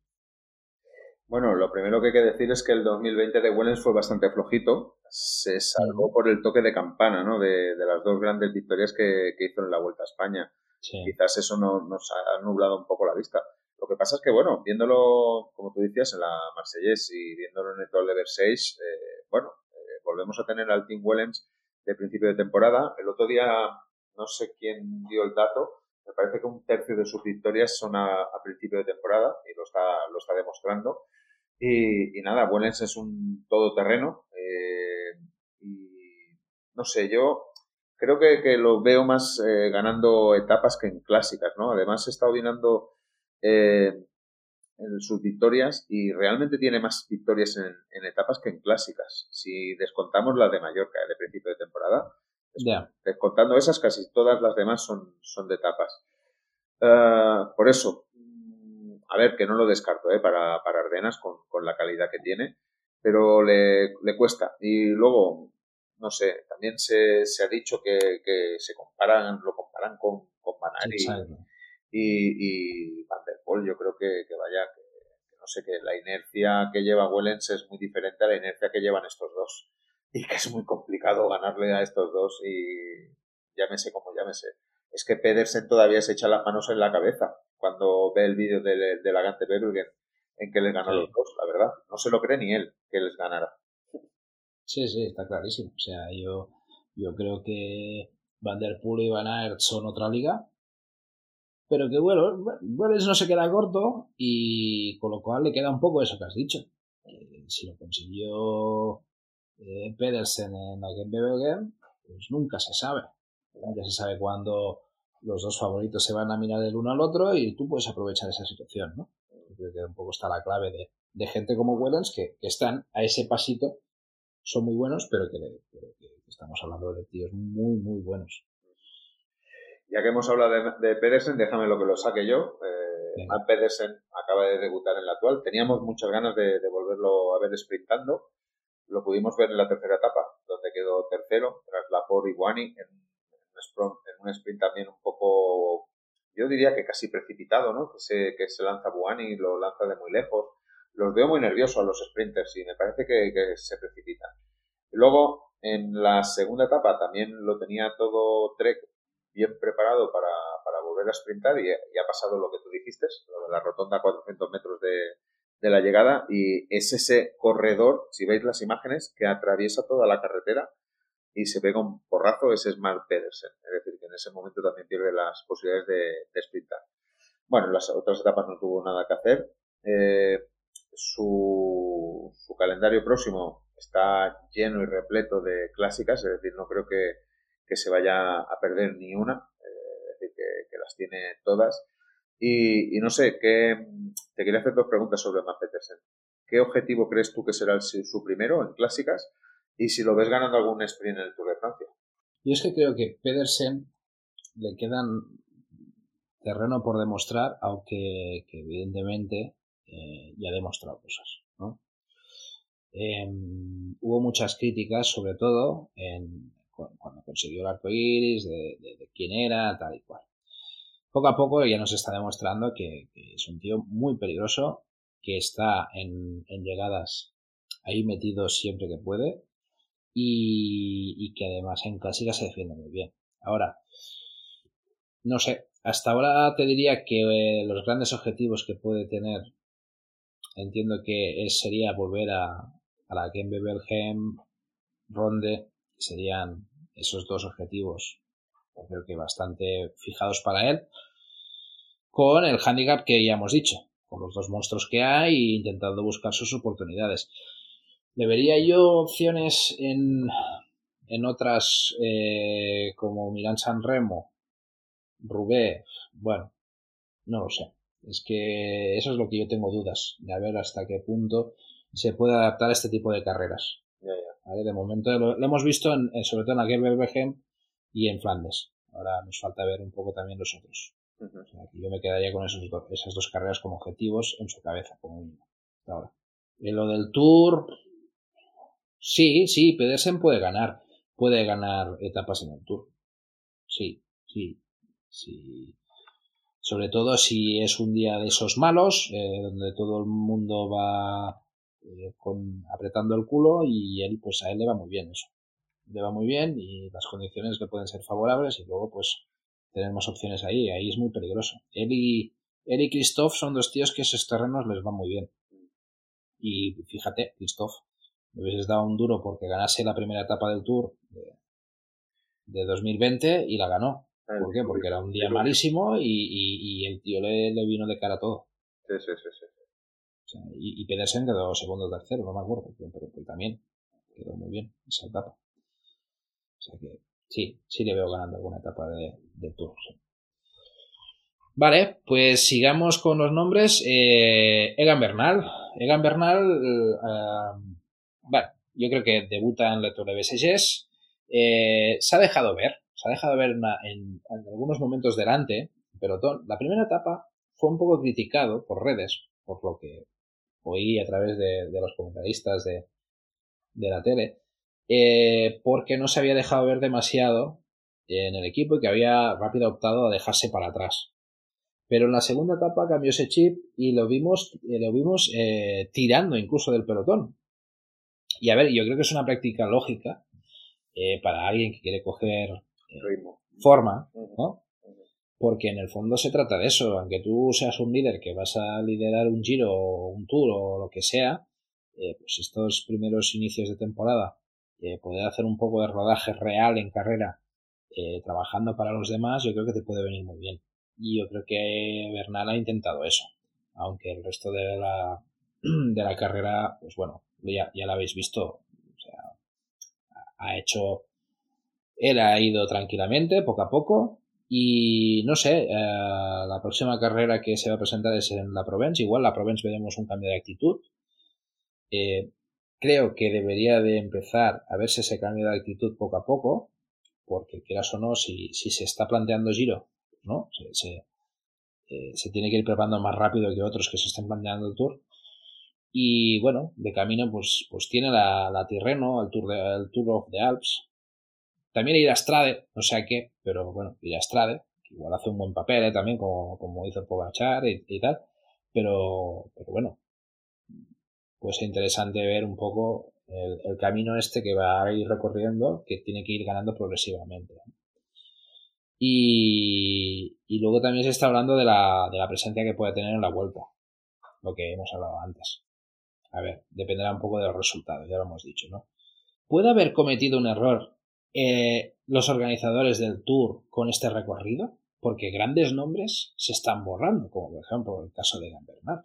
Bueno, lo primero que hay que decir es que el dos mil veinte de Wellens fue bastante flojito. Se salvó Mm. por el toque de campana, ¿no? De, de las dos grandes victorias que, que hizo en la Vuelta a España. Sí. Quizás eso no, nos ha nublado un poco la vista. Lo que pasa es que, bueno, viéndolo, como tú decías, en la Marseillaise y viéndolo en el Tour de Versailles, eh, bueno, eh, volvemos a tener al Team Wellens de principio de temporada. El otro día, no sé quién dio el dato, me parece que un tercio de sus victorias son a, a principio de temporada y lo está, lo está demostrando. Y, y nada, Wellens es un todoterreno eh, y no sé, yo creo que, que lo veo más eh, ganando etapas que en clásicas, ¿no? Además he estado mirando eh, en sus victorias y realmente tiene más victorias en, en etapas que en clásicas. Si descontamos las de Mallorca, de principio de temporada, Yeah. descontando esas, casi todas las demás son, son de etapas. Uh, por eso, a ver, que no lo descarto ¿eh? para, para Ardenas con, con la calidad que tiene, pero le, le cuesta. Y luego, no sé, también se, se ha dicho que, que se comparan, lo comparan con, con Van Aert Exacto. y, y, y Van der Poel. Yo creo que, que vaya, que, que no sé, que la inercia que lleva Wellens es muy diferente a la inercia que llevan estos dos. Y que es muy complicado ganarle a estos dos y llámese como llámese. Es que Pedersen todavía se echa las manos en la cabeza cuando ve el vídeo de, de la Gante Bergen en que les ganó Sí. a los dos, la verdad. No se lo cree ni él que les ganara. Sí, sí, está clarísimo. O sea, yo, yo creo que Van der Poel y Van Aert son otra liga, pero que bueno, Wellens no se queda corto y con lo cual le queda un poco eso que has dicho. Que si lo consiguió eh, Pedersen en la Gent Wevelgem, pues nunca se sabe. Nunca se sabe cuándo los dos favoritos se van a mirar el uno al otro y tú puedes aprovechar esa situación, ¿no? Yo creo que un poco está la clave de, de gente como Wellens que, que están a ese pasito, son muy buenos, pero que, pero que estamos hablando de tíos muy, muy buenos. Ya que hemos hablado de, de Pedersen, déjame lo que lo saque yo. Eh, Matt Pedersen acaba de debutar en la actual. Teníamos muchas ganas de, de volverlo a ver sprintando. Lo pudimos ver en la tercera etapa, donde quedó tercero, tras Laporte y Buani, en, en, sprint, en un sprint también un poco, yo diría que casi precipitado, ¿no? Que se, que se lanza Buani y lo lanza de muy lejos. Los veo muy nerviosos a los sprinters y me parece que, que se precipitan. Y luego, en la segunda etapa también lo tenía todo Trek bien preparado para, para volver a sprintar y, y ha pasado lo que tú dijiste, lo de la rotonda a cuatrocientos metros de, de la llegada y es ese corredor, si veis las imágenes, que atraviesa toda la carretera y se pega un porrazo, ese es Mark Pedersen, es decir, que en ese momento también pierde las posibilidades de, de sprintar. Bueno, en las otras etapas no tuvo nada que hacer. Eh, su, su calendario próximo está lleno y repleto de clásicas, es decir, no creo que, que se vaya a perder ni una, eh, es decir, que, que las tiene todas. Y, y no sé, que, te quería hacer dos preguntas sobre Matt Pedersen. ¿Qué objetivo crees tú que será el, su primero en clásicas? Y si lo ves ganando algún sprint en el Tour de Francia. Yo es que creo que Pedersen le quedan terreno por demostrar, aunque que evidentemente eh, ya ha demostrado cosas, ¿no? Eh, hubo muchas críticas, sobre todo en, cuando consiguió el arco iris, de, de, de quién era, tal y cual. Poco a poco ya nos está demostrando que, que es un tío muy peligroso, que está en, en llegadas ahí metido siempre que puede y, y que además en clásicas se defiende muy bien. Ahora, no sé, hasta ahora te diría que eh, los grandes objetivos que puede tener, entiendo que es, sería volver a, a la Gent Wevelgem, Ronde, que serían esos dos objetivos, creo que bastante fijados para él, con el handicap que ya hemos dicho, con los dos monstruos que hay e intentando buscar sus oportunidades. ¿Le vería yo opciones en, en otras eh, como Milán-San Remo, Roubaix? Bueno, no lo sé. Es que eso es lo que yo tengo dudas, de a ver hasta qué punto se puede adaptar a este tipo de carreras. Ya, ya. ¿Vale? De momento lo, lo hemos visto en, en, sobre todo en la Gent Wevelgem y en Flandes. Ahora nos falta ver un poco también los otros. Uh-huh. O sea, que yo me quedaría con esos do, esas dos carreras como objetivos en su cabeza, como mínimo. Ahora, en lo del Tour, sí, sí, Pedersen puede ganar. Puede ganar etapas en el Tour. Sí, sí. Si, sobre todo si es un día de esos malos, eh, donde todo el mundo va eh, con, apretando el culo y él, pues a él le va muy bien eso. Le va muy bien y las condiciones le pueden ser favorables y luego pues tener más opciones ahí. Ahí es muy peligroso. Él y, él y Christoph son dos tíos que esos terrenos les van muy bien. Y fíjate, Christoph, me hubieses dado un duro porque ganase la primera etapa del Tour de, de dos mil veinte y la ganó. ¿Por qué? Porque era un día malísimo y, y, y el tío le, le vino de cara todo. Sí, sí, sí, sí. O sea, y, y Pedersen quedó segundo o tercero, no me acuerdo, pero, pero, pero también quedó muy bien esa etapa. O sea que sí, sí le veo ganando alguna etapa de, del Tour. Sí. Vale, pues sigamos con los nombres. Eh, Egan Bernal. Egan Bernal, eh, bueno, yo creo que debuta en Le Tour de Bessegés. Eh, se ha dejado ver, se ha dejado ver en, en, en algunos momentos delante, pelotón. La primera etapa fue un poco criticado por redes, por lo que oí a través de, de los comentaristas de, de la tele, eh, porque no se había dejado ver demasiado en el equipo y que había rápido optado a dejarse para atrás. Pero en la segunda etapa cambió ese chip y lo vimos, eh, lo vimos eh, tirando incluso del pelotón. Y a ver, yo creo que es una práctica lógica eh, para alguien que quiere coger eh, forma, ¿no? Porque en el fondo se trata de eso. Aunque tú seas un líder que vas a liderar un Giro o un Tour o lo que sea, eh, pues estos primeros inicios de temporada, eh, poder hacer un poco de rodaje real en carrera, eh, trabajando para los demás, yo creo que te puede venir muy bien. Y yo creo que Bernal ha intentado eso. Aunque el resto de la, de la carrera, pues bueno, ya, ya lo habéis visto. O sea, ha hecho... Él ha ido tranquilamente, poco a poco. Y no sé, eh, la próxima carrera que se va a presentar es en la Provence. Igual la Provence veremos un cambio de actitud. Eh, creo que debería de empezar a verse ese cambio de actitud poco a poco, porque quieras o no, si, si se está planteando Giro, ¿no? Se, se, eh, se tiene que ir preparando más rápido que otros que se estén planteando el Tour. Y bueno, de camino pues, pues tiene la, la Tirreno, el Tour, de, el Tour of the Alps. También ir a Strade, no sé a qué, pero bueno, ir a Strade, que igual hace un buen papel, ¿eh? También, como, como hizo Pogačar y, y tal. Pero, pero bueno, pues es interesante ver un poco el, el camino este que va a ir recorriendo, que tiene que ir ganando progresivamente. Y, y luego también se está hablando de la, de la presencia que puede tener en la Vuelta, lo que hemos hablado antes. A ver, dependerá un poco de los resultados, ya lo hemos dicho, ¿no? ¿Puede haber cometido un error eh, los organizadores del Tour con este recorrido? Porque grandes nombres se están borrando, como por ejemplo el caso de Egan Bernal.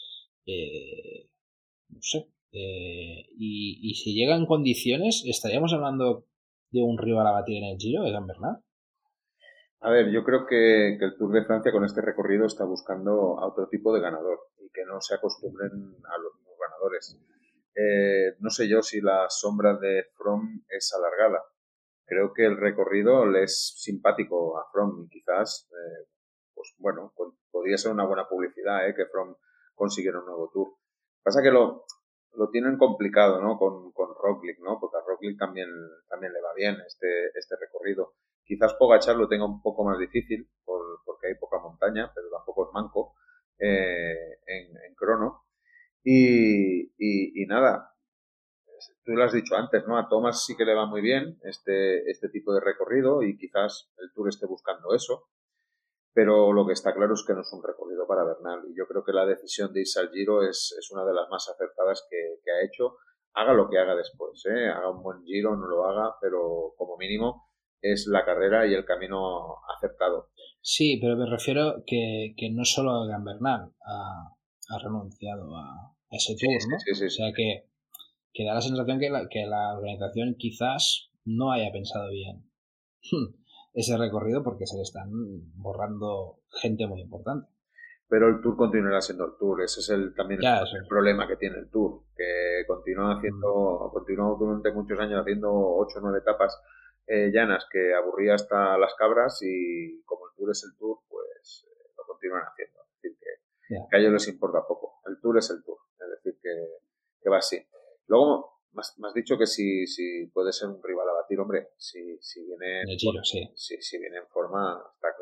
Eh, no sé. Eh, y, y si llega en condiciones, ¿estaríamos hablando de un rival a batir en el Giro, Egan Bernal? A ver, yo creo que, que el Tour de Francia con este recorrido está buscando a otro tipo de ganador y que no se acostumbren a los mismos ganadores. Eh, no sé yo si la sombra de Froome es alargada. Creo que el recorrido le es simpático a Froome y quizás, eh, pues bueno, con, podría ser una buena publicidad, eh, que Froome consiguiera un nuevo Tour. Pasa que lo, lo tienen complicado, ¿no? Con, con Roglic, ¿no? Porque a Roglic también, también le va bien este, este recorrido. Quizás Pogačar lo tenga un poco más difícil por, porque hay poca montaña, pero tampoco es manco eh, en, en crono. Y, y, y nada, tú lo has dicho antes, ¿no? A Thomas sí que le va muy bien este, este tipo de recorrido y quizás el Tour esté buscando eso, pero lo que está claro es que no es un recorrido para Bernal y yo creo que la decisión de irse al Giro es, es una de las más acertadas que, que ha hecho, haga lo que haga después, ¿eh? Haga un buen Giro, no lo haga, pero como mínimo es la carrera y el camino acertado. Sí, pero me refiero que, que no solo Egan Bernal ha, ha renunciado a, a ese sí, Tour, sí, ¿no? sí, sí, o sea sí. que, que da la sensación que la, que la organización quizás no haya pensado bien ese recorrido porque se le están borrando gente muy importante. Pero el Tour continuará siendo el Tour, ese es el, también Ya, el, el problema que tiene el Tour, que continúa haciendo, mm. continuó durante muchos años haciendo ocho o nueve etapas eh, llanas que aburría hasta las cabras y como el Tour es el Tour, pues eh, lo continúan haciendo. Es decir, que, yeah. que a ellos les importa poco. El Tour es el Tour, es decir, que, que va así. Luego, me has, me has dicho que si, si puede ser un rival a batir, hombre, si, si viene en el Giro, por, sí. Si, si viene en forma, está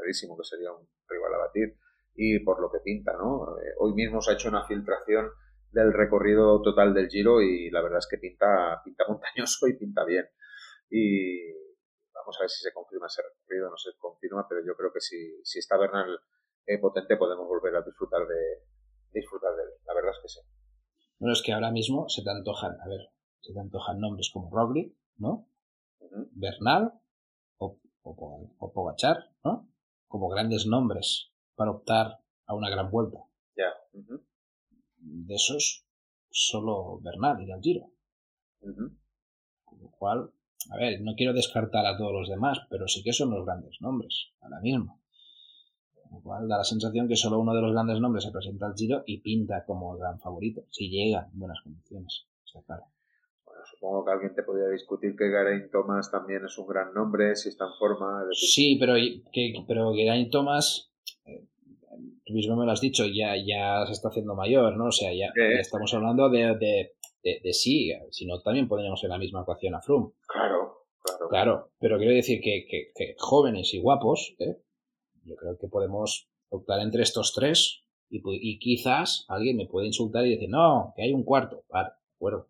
clarísimo que sería un rival a batir. Y por lo que pinta, ¿no? Eh, hoy mismo se ha hecho una filtración del recorrido total del Giro y la verdad es que pinta, pinta montañoso y pinta bien. Y vamos a ver si se confirma ese recorrido, no se confirma, pero yo creo que si, si está Bernal eh, potente podemos volver a disfrutar de disfrutar de él. La verdad es que sí. Bueno, es que ahora mismo se te antojan, a ver, se te antojan nombres como Roglic, ¿no? Uh-huh. Bernal o, o, o Pogačar, ¿no? Como grandes nombres para optar a una gran vuelta. Ya. Yeah. Uh-huh. De esos, solo Bernal irá al Giro. Uh-huh. Con lo cual, a ver, no quiero descartar a todos los demás, pero sí que son los grandes nombres, ahora mismo. Con lo cual da la sensación que solo uno de los grandes nombres se presenta al Giro y pinta como el gran favorito, si llega en buenas condiciones. Está claro. Bueno, supongo que alguien te podría discutir que Geraint Thomas también es un gran nombre, si está en forma. Decir... Sí, pero, que, pero Geraint Thomas, eh, tú mismo me lo has dicho, ya, ya se está haciendo mayor, ¿no? O sea, ya, ya estamos hablando de, de, de, de sí, si no también podríamos en la misma ecuación a Froome. Claro, claro. Claro, pero quiero decir que, que, que jóvenes y guapos, ¿eh? Yo creo que podemos optar entre estos tres y, y quizás alguien me puede insultar y decir, no, que hay un cuarto. Vale, de acuerdo.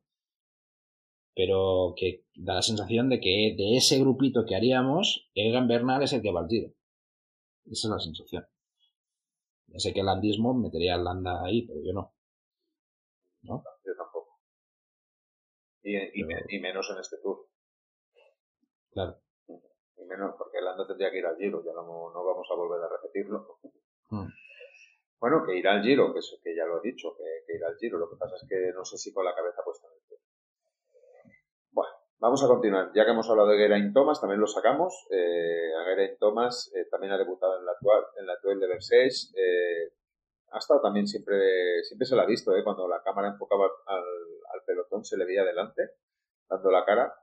Pero que da la sensación de que de ese grupito que haríamos, Egan Bernal es el que va al Giro. Esa es la sensación. Ya sé que el landismo metería al Landa ahí, pero yo no. ¿No? Yo tampoco. Y, y, pero... y menos en este tour. Claro. Y menos porque el Landa tendría que ir al Giro, ya no, no vamos a volver a repetirlo. Hmm. Bueno, que irá al Giro, que, eso, que ya lo he dicho, que, que irá al Giro. Lo que pasa es que no sé si con la cabeza puesta en el Tour. Bueno, vamos a continuar. Ya que hemos hablado de Geraint Thomas, también lo sacamos. Eh, a Geraint Thomas eh, también ha debutado en la actual, en la Tour de Versailles. Eh, ha estado también siempre, siempre se la ha visto, eh, cuando la cámara enfocaba al, al pelotón se le veía delante, dando la cara.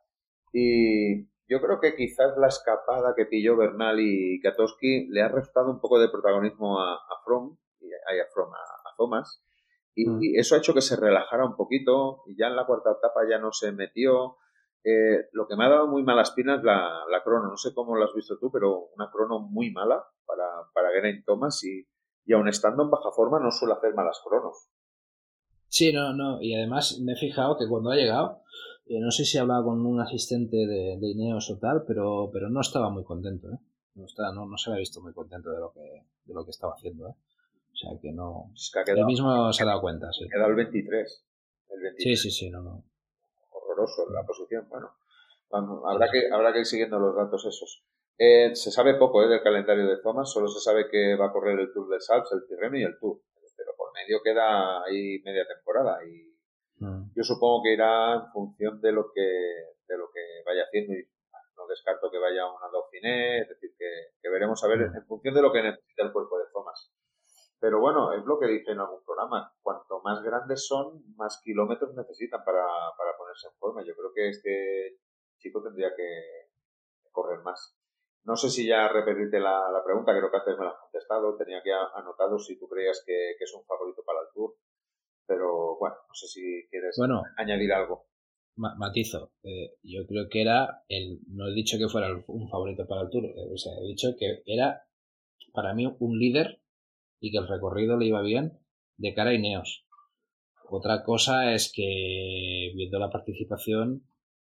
Y yo creo que quizás la escapada que pilló Bernal y Katowski le ha restado un poco de protagonismo a, a Froome, y a, a, Froome, a, a Thomas, y, mm. y eso ha hecho que se relajara un poquito, y ya en la cuarta etapa ya no se metió. Eh, lo que me ha dado muy malas pinas la, la crono, no sé cómo lo has visto tú, pero una crono muy mala para, para Geraint Thomas, y, y aun estando en baja forma no suele hacer malas cronos. Sí, no, no, y además me he fijado que cuando ha llegado, eh, no sé si hablaba con un asistente de, de Ineos o tal, pero, pero no estaba muy contento, ¿eh? No, estaba, no, no se había visto muy contento de lo que, de lo que estaba haciendo, ¿eh? O sea que no... Es que ha quedado, él mismo se ha dado cuenta, sí. Ha quedado el veintitrés. El veintitrés. Sí, sí, sí, no, no. Horroroso en la posición, bueno. Vamos, habrá, sí. que, habrá que ir siguiendo los datos esos. Eh, se sabe poco eh, del calendario de Thomas, solo se sabe que va a correr el Tour de Alpes, el Tirreno y el Tour. Pero por medio queda ahí media temporada y mm. yo supongo que irá en función de lo que de lo que vaya haciendo y no descarto que vaya a una Dauphiné, es decir, que, que veremos a ver mm. en función de lo que necesita el cuerpo de Thomas. Pero bueno, es lo que dice en algún programa, cuanto más grandes son, más kilómetros necesitan para, para ponerse en forma. Yo creo que este chico tendría que correr más. No sé si ya repetirte la, la pregunta, creo que antes me la has contestado, tenía que anotado si tú creías que, que es un favorito para el Tour, pero bueno, no sé si quieres bueno, añadir algo. Ma- matizo, eh, yo creo que era, el, no he dicho que fuera un favorito para el Tour, eh, o sea, he dicho que era para mí un líder y que el recorrido le iba bien de cara a Ineos. Otra cosa es que viendo la participación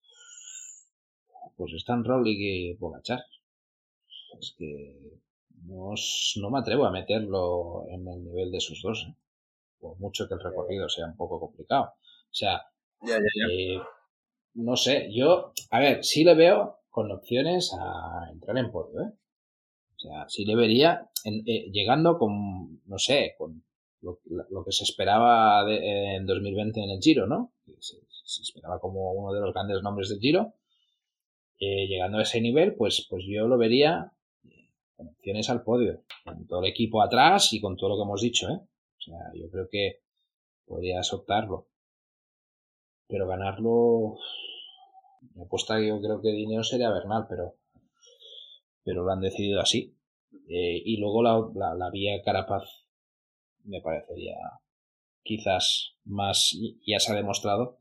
pues están Roglic y Pogačar. Es que no, no me atrevo a meterlo en el nivel de esos dos, ¿eh? Por mucho que el recorrido sea un poco complicado. O sea, ya, ya, ya. Eh, no sé, yo, a ver, sí le veo con opciones a entrar en podio, ¿eh? O sea, sí le vería en, eh, llegando con, no sé, con lo, lo que se esperaba de, en dos mil veinte en el Giro, ¿no? Se, se esperaba como uno de los grandes nombres del Giro. Eh, llegando a ese nivel, pues, pues yo lo vería con opciones al podio, con todo el equipo atrás y con todo lo que hemos dicho, ¿eh? O sea, yo creo que podrías optarlo. Pero ganarlo, me apuesta que yo creo que dinero sería Bernal, pero pero lo han decidido así. Eh, y luego la, la, la vía Carapaz me parecería quizás más, ya se ha demostrado,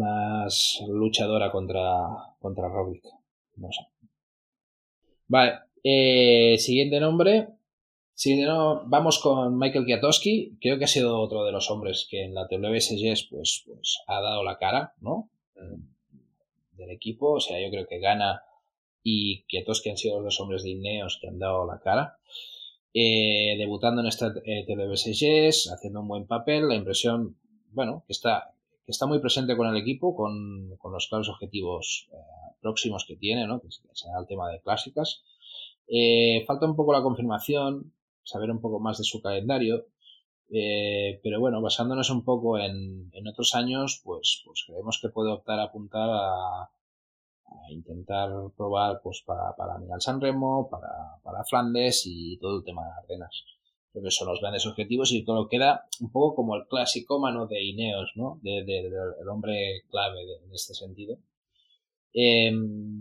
más luchadora contra, contra Roglic. No sé. Vale, Eh, siguiente nombre. Siguiente no, vamos con Michael Kwiatkowski. Creo que ha sido otro de los hombres que en la W S G pues, pues ha dado la cara, ¿no? Del equipo. O sea, yo creo que Gana y Kwiatkowski han sido los dos hombres de Ineos que han dado la cara. Eh, debutando en esta eh, T W S G, haciendo un buen papel. La impresión, bueno, que está, que está muy presente con el equipo, con, con los claros objetivos eh, próximos que tiene, ¿no? Que será el tema de clásicas. Eh, falta un poco la confirmación, saber un poco más de su calendario, eh, pero bueno, basándonos un poco en, en otros años, pues, pues creemos que puede optar a apuntar a, a intentar probar pues para, para Milán-San Remo, para, para Flandes y todo el tema de Ardenas. Creo que son los grandes objetivos y todo queda un poco como el clasicómano de Ineos, ¿no? De, de, de, el hombre clave de, en este sentido. Eh,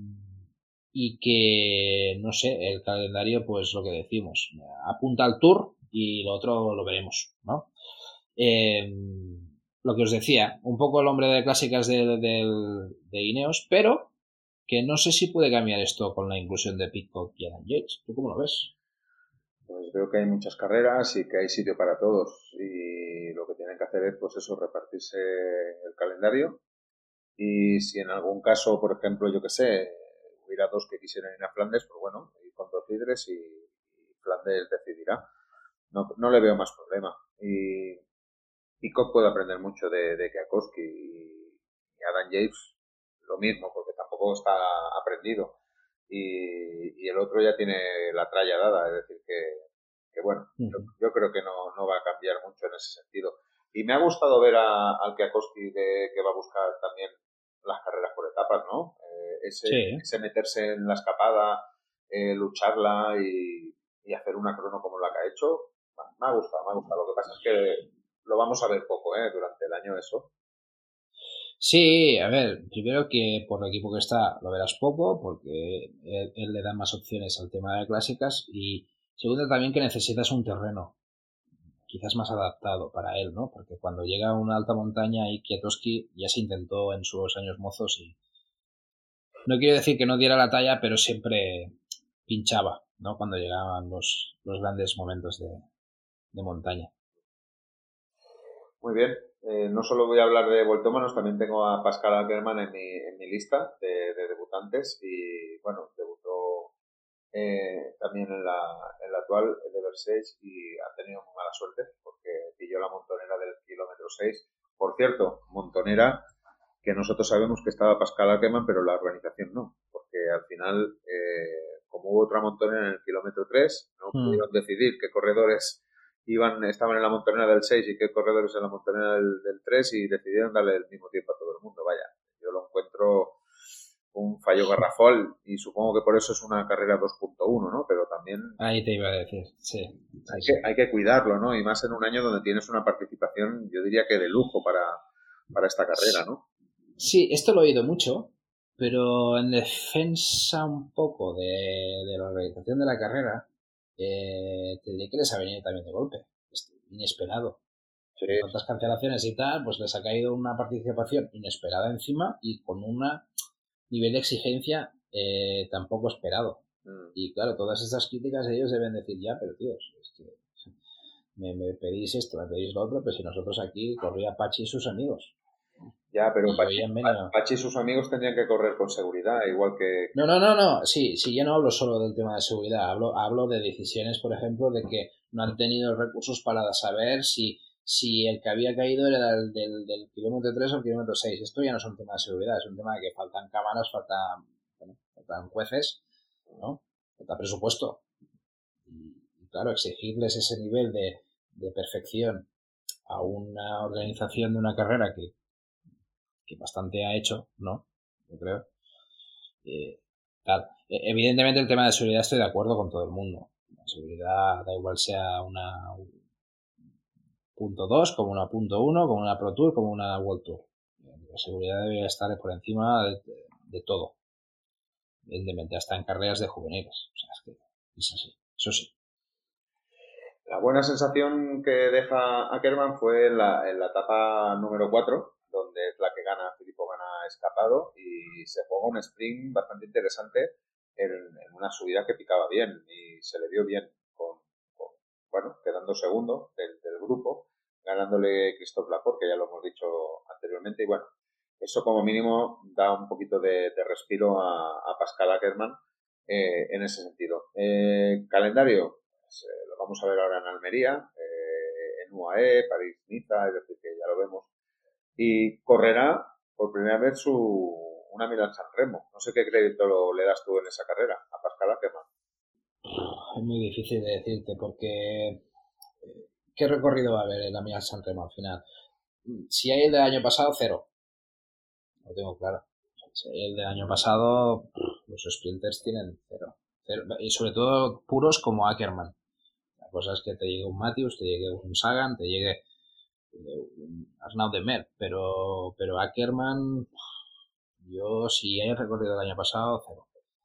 y que, no sé, el calendario, pues lo que decimos, apunta al Tour y lo otro lo veremos, ¿no? Eh, lo que os decía, un poco el hombre de clásicas de, de, de Ineos, pero que no sé si puede cambiar esto con la inclusión de Pidcock y Adam Yates. ¿Tú cómo lo ves? Pues veo que hay muchas carreras y que hay sitio para todos y lo que tienen que hacer es pues eso, repartirse el calendario y si en algún caso, por ejemplo, yo que sé, hubiera dos que quisieran ir a Flandes, pues bueno, ir con dos líderes y, y Flandes decidirá. No, no le veo más problema. Y Pidcock puede aprender mucho de, de Kwiatkowski y, y Adam Yates lo mismo, porque tampoco está aprendido. Y, y el otro ya tiene la tralla dada, es decir, que, que bueno, uh-huh. yo, yo creo que no, no va a cambiar mucho en ese sentido. Y me ha gustado ver a, al Kwiatkowski de, que va a buscar también las carreras por etapas, ¿no? Eh, ese, sí. ese meterse en la escapada, eh, lucharla y, y hacer una crono como la que ha hecho, me ha gustado, me ha gustado. Lo que pasa es que lo vamos a ver poco, ¿eh? Durante el año eso. Sí, a ver, primero que por el equipo que está lo verás poco, porque él, él le da más opciones al tema de clásicas, y segundo también que necesitas un terreno quizás más adaptado para él, ¿no? Porque cuando llega a una alta montaña y Kwiatkowski ya se intentó en sus años mozos y no quiero decir que no diera la talla, pero siempre pinchaba, ¿no? Cuando llegaban los, los grandes momentos de, de montaña. Muy bien. Eh, no solo voy a hablar de voltómanos, también tengo a Pascal Ackermann en mi, en mi lista de, de debutantes y, bueno, debutó eh, también en la, en la actual de Versailles y ha tenido muy mala suerte porque pilló la montonera del kilómetro seis. Por cierto, montonera que nosotros sabemos que estaba Pascal Ackermann, pero la organización no, porque al final, eh, como hubo otra montonera en el kilómetro tres, no mm. pudieron decidir qué corredores iban, estaban en la montonera del seis y qué corredores en la montonera del, del tres y decidieron darle el mismo tiempo a todo el mundo. Vaya, yo lo encuentro un fallo garrafal y supongo que por eso es una carrera dos punto uno, ¿no? Pero también... Ahí te iba a decir, sí. Hay, sí, que, sí. hay que cuidarlo, ¿no? Y más en un año donde tienes una participación, yo diría que de lujo para, para esta carrera, ¿no? Sí, esto lo he oído mucho, pero en defensa un poco de, de la organización de la carrera, eh, te diré que les ha venido también de golpe, inesperado. Sí. Con tantas cancelaciones y tal, pues les ha caído una participación inesperada encima y con un nivel de exigencia eh, tampoco esperado. Mm. Y claro, todas estas críticas ellos deben decir, ya, pero tíos, es que me, me pedís esto, me pedís lo otro, pero si nosotros aquí corría Pachi y sus amigos. Ya, pero Pachi, Pachi y sus amigos tendrían que correr con seguridad, igual que... No, no, no, no, sí, sí, yo no hablo solo del tema de seguridad, hablo, hablo de decisiones, por ejemplo, de que no han tenido recursos para saber si, si el que había caído era del, del, del kilómetro tres o el kilómetro seis. Esto ya no es un tema de seguridad, es un tema de que faltan cámaras, faltan, bueno, faltan jueces, ¿no? Falta presupuesto. Y, y claro, exigirles ese nivel de, de perfección a una organización de una carrera que que bastante ha hecho, ¿no? Yo creo. Eh, tal. Evidentemente el tema de seguridad estoy de acuerdo con todo el mundo. La seguridad da igual sea una punto dos, como una punto uno, como una Pro Tour, como una World Tour. La seguridad debe estar por encima de, de, de todo. Evidentemente, hasta en carreras de juveniles. O sea, es que es así. Eso sí. La buena sensación que deja Ackermann fue en la, en la etapa número cuatro, donde es la que gana Filippo Ganna escapado y se juega un sprint bastante interesante en, en una subida que picaba bien y se le vio bien con, con bueno, quedando segundo del, del grupo, ganándole Christophe Laporte, que ya lo hemos dicho anteriormente, y bueno, eso como mínimo da un poquito de, de respiro a, a Pascal Ackermann eh, en ese sentido. Eh, calendario, pues, eh, lo vamos a ver ahora en Almería, eh, en U A E, París-Niza, es decir, que ya lo vemos, y correrá por primera vez su una Milán-San Remo. No sé qué crédito lo, le das tú en esa carrera a Pascal Ackermann. Es muy difícil de decirte porque ¿qué recorrido va a haber en la Milán-San Remo al final? Si hay el del año pasado, cero. Lo tengo claro. Si hay el del año pasado, los sprinters tienen cero. cero. Y sobre todo puros como Ackermann. La cosa es que te llegue un Matthews, te llegue un Sagan, te llegue un Arnaud Demer, pero, pero Ackermann, yo si hay recorrido del año pasado, cero.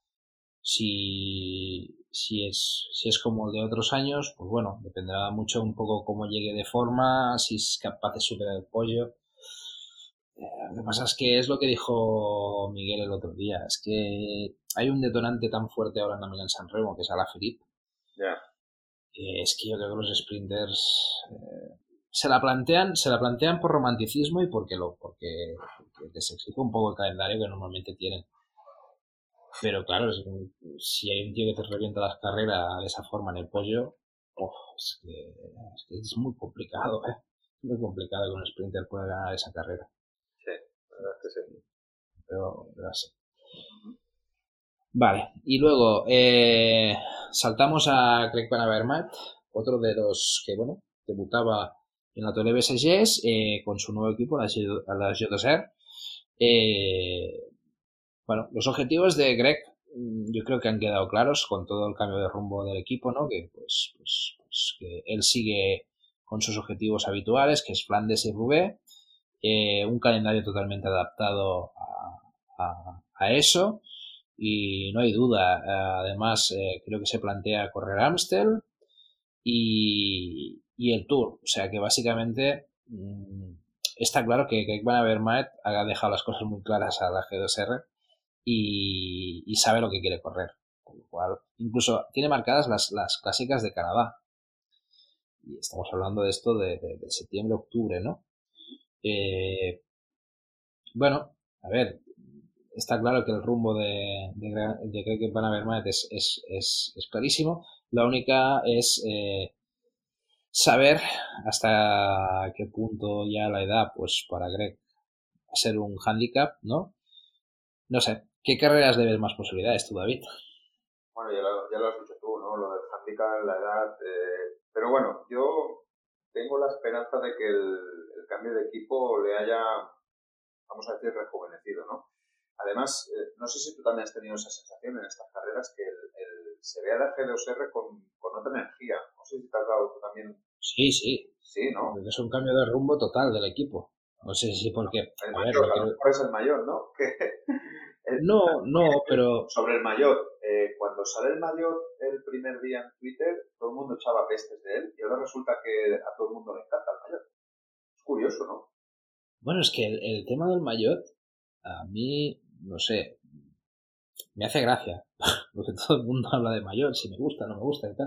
Si, si, es, si es como el de otros años, pues bueno, dependerá mucho un poco cómo llegue de forma, si es capaz de superar el pollo. Eh, lo que pasa es que es lo que dijo Miguel el otro día, es que hay un detonante tan fuerte ahora en la Milán-San Remo, que es Alaphilippe. Ya. Yeah. Eh, es que yo creo que los sprinters eh, se la plantean, se la plantean por romanticismo y porque lo, porque, porque les explica un poco el calendario que normalmente tienen. Pero claro, si hay un tío que te revienta las carreras de esa forma en el pollo, oh, es, que, es que es muy complicado, ¿eh? Es muy complicado que un sprinter pueda ganar esa carrera. Sí, la verdad es que sí. Pero, pero así. Vale, y luego eh, saltamos a Greg Van Avermaet, otro de los que, bueno, debutaba en la Tour de B S G eh, con su nuevo equipo, la J dos R. Eh, Bueno, los objetivos de Greg yo creo que han quedado claros con todo el cambio de rumbo del equipo, ¿no? Que pues, pues, pues que él sigue con sus objetivos habituales, que es Flandes y Roubaix, eh, un calendario totalmente adaptado a, a, a eso y no hay duda. Además, eh, creo que se plantea correr Amstel y, y el Tour, o sea que básicamente mmm, está claro que Greg Van Avermaet ha dejado las cosas muy claras a la G dos R. Y, y sabe lo que quiere correr. Con lo cual, incluso tiene marcadas las, las clásicas de Canadá. Y estamos hablando de esto de, de, de septiembre, octubre, ¿no? Eh, bueno, a ver, está claro que el rumbo de, de, de Greg Van Avermaet es, es, es, es clarísimo. La única es eh, saber hasta qué punto ya la edad, pues para Greg, va a ser un hándicap, ¿no? No sé, ¿qué carreras le ves más posibilidades tú, David? Bueno, ya lo, ya lo has dicho tú, ¿no? Lo del handicap, la edad. Eh, pero bueno, yo tengo la esperanza de que el, el cambio de equipo le haya, vamos a decir, rejuvenecido, ¿no? Además, eh, no sé si tú también has tenido esa sensación en estas carreras que el, el, se ve a la G dos R con, con otra energía. No sé si te has dado tú también. Sí, sí. Sí, ¿no? Porque es un cambio de rumbo total del equipo. No sé si porque... El a mayor, ver, a lo mejor es el mayor, ¿no? Que el, no, no, pero... Sobre el maillot, eh, cuando sale el maillot el primer día en Twitter, todo el mundo echaba pestes de él y ahora resulta que a todo el mundo le encanta el maillot. Es curioso, ¿no? Bueno, es que el, el tema del maillot, a mí, no sé, me hace gracia. Porque todo el mundo habla de maillot, si me gusta, no me gusta y tal.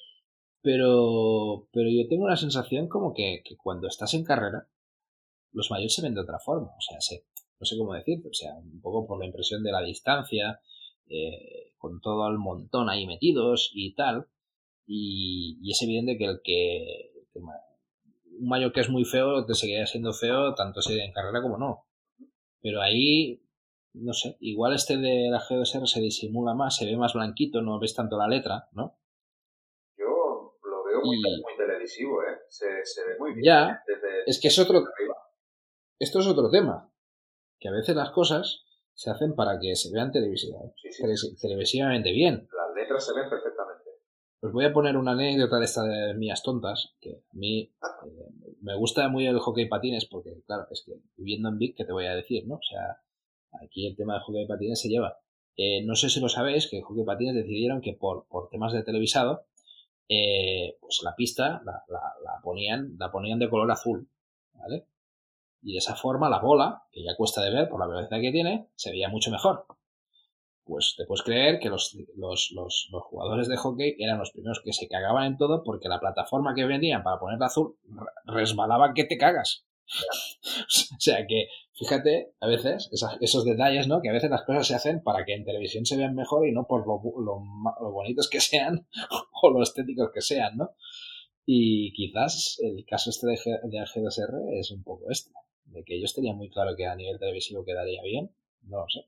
Pero, pero yo tengo una sensación como que, que cuando estás en carrera, los maillots se ven de otra forma. O sea, se, no sé cómo decirte, o sea, un poco por la impresión de la distancia, eh, con todo el montón ahí metidos y tal, y, y es evidente que el que, que un maillot que es muy feo te seguirá siendo feo tanto si en carrera como no, pero ahí no sé, igual este de la G dos R se disimula más, se ve más blanquito, no ves tanto la letra, ¿no? Yo lo veo muy, y... muy televisivo, ¿eh? Se, se ve muy bien. Ya, desde, es que es otro... Esto es otro tema, que a veces las cosas se hacen para que se vean televisiva, sí, sí, televis- sí. televisivamente bien. Las letras se ven perfectamente. Os voy a poner una anécdota de estas de mías tontas, que a mí eh, me gusta muy el hockey patines, porque claro, es que viviendo en Vic, ¿qué te voy a decir, no? O sea, aquí el tema del hockey patines se lleva. Eh, no sé si lo sabéis, que el hockey patines decidieron que por, por temas de televisado, eh, pues la pista la, la, la, ponían, la ponían de color azul, ¿vale? Y de esa forma la bola, que ya cuesta de ver por la velocidad que tiene, se veía mucho mejor. pues te puedes creer que los, los, los, los jugadores de hockey eran los primeros que se cagaban en todo porque la plataforma que vendían para ponerla azul resbalaba que te cagas. O sea que, fíjate, a veces, esas, esos detalles, ¿no? Que a veces las cosas se hacen para que en televisión se vean mejor y no por lo, lo, lo bonitos que sean o lo estéticos que sean, ¿no? Y quizás el caso este de, G, de G dos R es un poco este, de que ellos tenían muy claro que a nivel televisivo quedaría bien, no lo sé.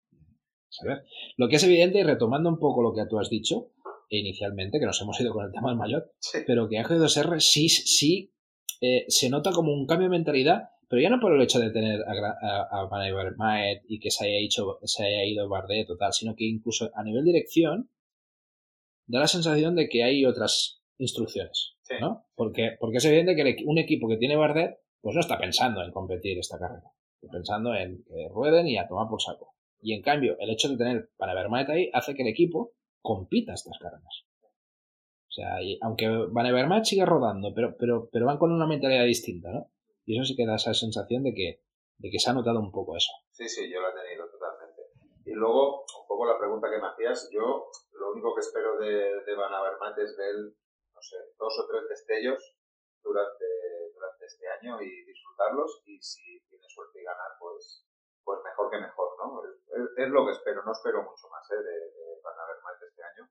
A ver, lo que es evidente, y retomando un poco lo que tú has dicho inicialmente, que nos hemos ido con el tema del maillot, sí. Pero que A G dos R sí, sí eh, se nota como un cambio de mentalidad, pero ya no por el hecho de tener a, a, a Van Avermaet y que se haya, hecho, se haya ido Bardet total, sino que incluso a nivel dirección da la sensación de que hay otras instrucciones, sí. ¿No? Porque, porque es evidente que un equipo que tiene Bardet pues no está pensando en competir esta carrera, está pensando en que rueden y a tomar por saco. Y en cambio, el hecho de tener Van Avermaet ahí hace que el equipo compita estas carreras. O sea, y aunque Van Avermaet sigue rodando, pero, pero, pero van con una mentalidad distinta, ¿no? Y eso sí que da esa sensación de que, de que se ha notado un poco eso. Sí, sí, yo lo he tenido totalmente. Y luego, un poco la pregunta que me hacías, yo lo único que espero de, de Van Avermaet es ver, no sé, dos o tres destellos durante, durante este año y disfrutarlos. Y si tiene suerte y ganar, pues... pues mejor que mejor, ¿no? Es, es lo que espero, no espero mucho más ¿eh? de, de Van Avermaet este año.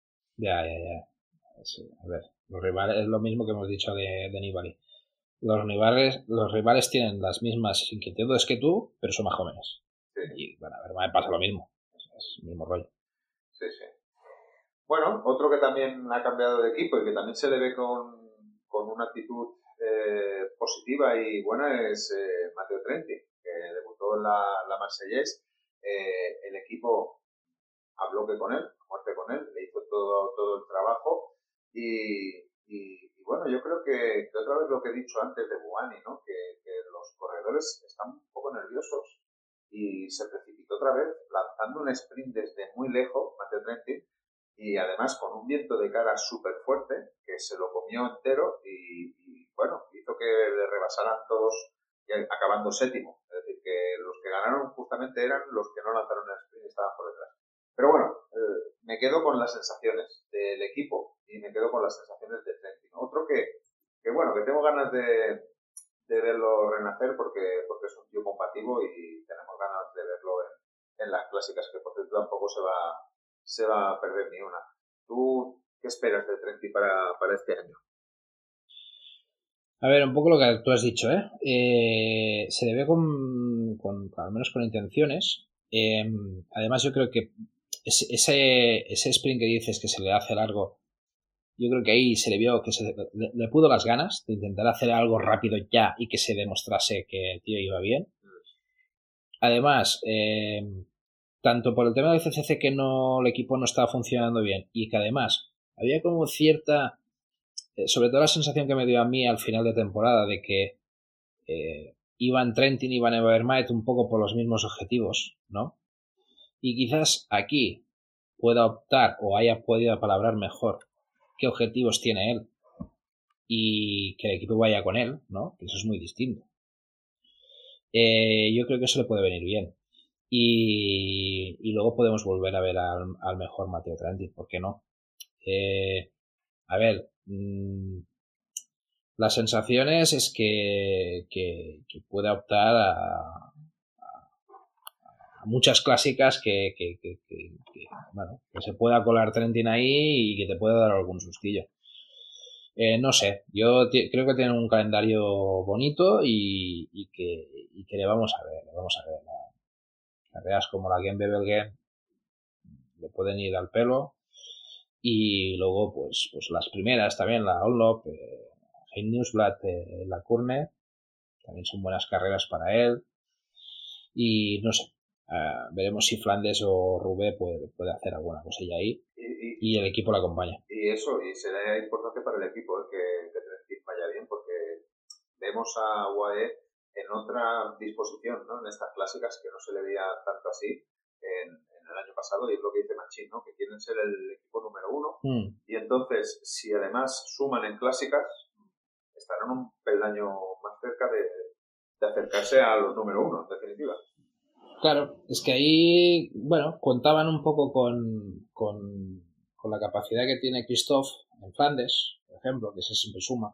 Ya, ya, ya. Sí, a ver, los rivales es lo mismo que hemos dicho de, de Nibali. Los rivales, los rivales tienen las mismas inquietudes que tú, pero son más jóvenes. Sí. Y Van Avermaet pasa lo mismo. Es el mismo rollo. Sí, sí. Bueno, otro que también ha cambiado de equipo y que también se le ve con, con una actitud eh, positiva y buena es eh, Matteo Trentin, que debutó en la, la Marseillaise. Eh, el equipo habló que con él, a muerte con él, le hizo todo, todo el trabajo y, y, y bueno, yo creo que, que otra vez lo que he dicho antes de Buani, ¿no? que, que los corredores están un poco nerviosos y se precipitó otra vez lanzando un sprint desde muy lejos, Matteo Trentin, y además con un viento de cara súper fuerte que se lo comió entero y, y bueno, hizo que le rebasaran todos acabando séptimo. Es decir, que los que ganaron justamente eran los que no lanzaron el sprint y estaban por detrás. Pero bueno, eh, me quedo con las sensaciones del equipo y me quedo con las sensaciones de Trentin. Otro que, que bueno, que tengo ganas de, de verlo renacer porque, porque es un tío combativo y tenemos ganas de verlo en, en las clásicas, que por cierto tampoco se va, se va a perder ni una. ¿Tú qué esperas de Trentin para, para este año? A ver, un poco lo que tú has dicho, ¿eh? eh se le ve con, con, al menos con intenciones. Eh, además, yo creo que ese, ese, ese sprint que dices que se le hace largo, yo creo que ahí se le vio que se le, le pudo las ganas de intentar hacer algo rápido ya y que se demostrase que el tío iba bien. Además, eh, tanto por el tema del C C C que no el equipo no estaba funcionando bien y que además había como cierta... sobre todo la sensación que me dio a mí al final de temporada de que eh, iban Trentin y Van Avermaet un poco por los mismos objetivos, ¿no? Y quizás aquí pueda optar o haya podido palabrar mejor qué objetivos tiene él y que el equipo vaya con él, ¿no? Que eso es muy distinto. Eh, yo creo que eso le puede venir bien. Y, y luego podemos volver a ver al, al mejor Matteo Trentin, ¿por qué no? Eh, a ver, mmm, las sensaciones es que, que, que puede optar a, a, a muchas clásicas que, que, que, que, que, bueno, que se pueda colar Trentin ahí y que te pueda dar algún sustillo. Eh, no sé, yo creo que tienen un calendario bonito y, y, que, y que le vamos a ver, le vamos a ver. Carreras como la Game Bebelgen le pueden ir al pelo y luego pues, pues las primeras también, la Onlop, eh, Hein Nieuwsblad, eh, la Kurne, también son buenas carreras para él y no sé, uh, veremos si Flandes o Roubaix puede, puede hacer alguna cosilla ahí y, y, y el equipo la acompaña. Y eso, y será importante para el equipo eh, que, que Trentin vaya bien porque vemos a U A E en otra disposición, ¿no? En estas clásicas que no se le veía tanto así en, en el año pasado y es lo que dice Machín, ¿no? Que quieren ser el equipo número uno mm. y entonces si además suman en clásicas estarán un peldaño más cerca de, de acercarse a los número uno, en definitiva. Claro, es que ahí, bueno, contaban un poco con, con, con la capacidad que tiene Christophe en Flandes, por ejemplo, que se siempre suma.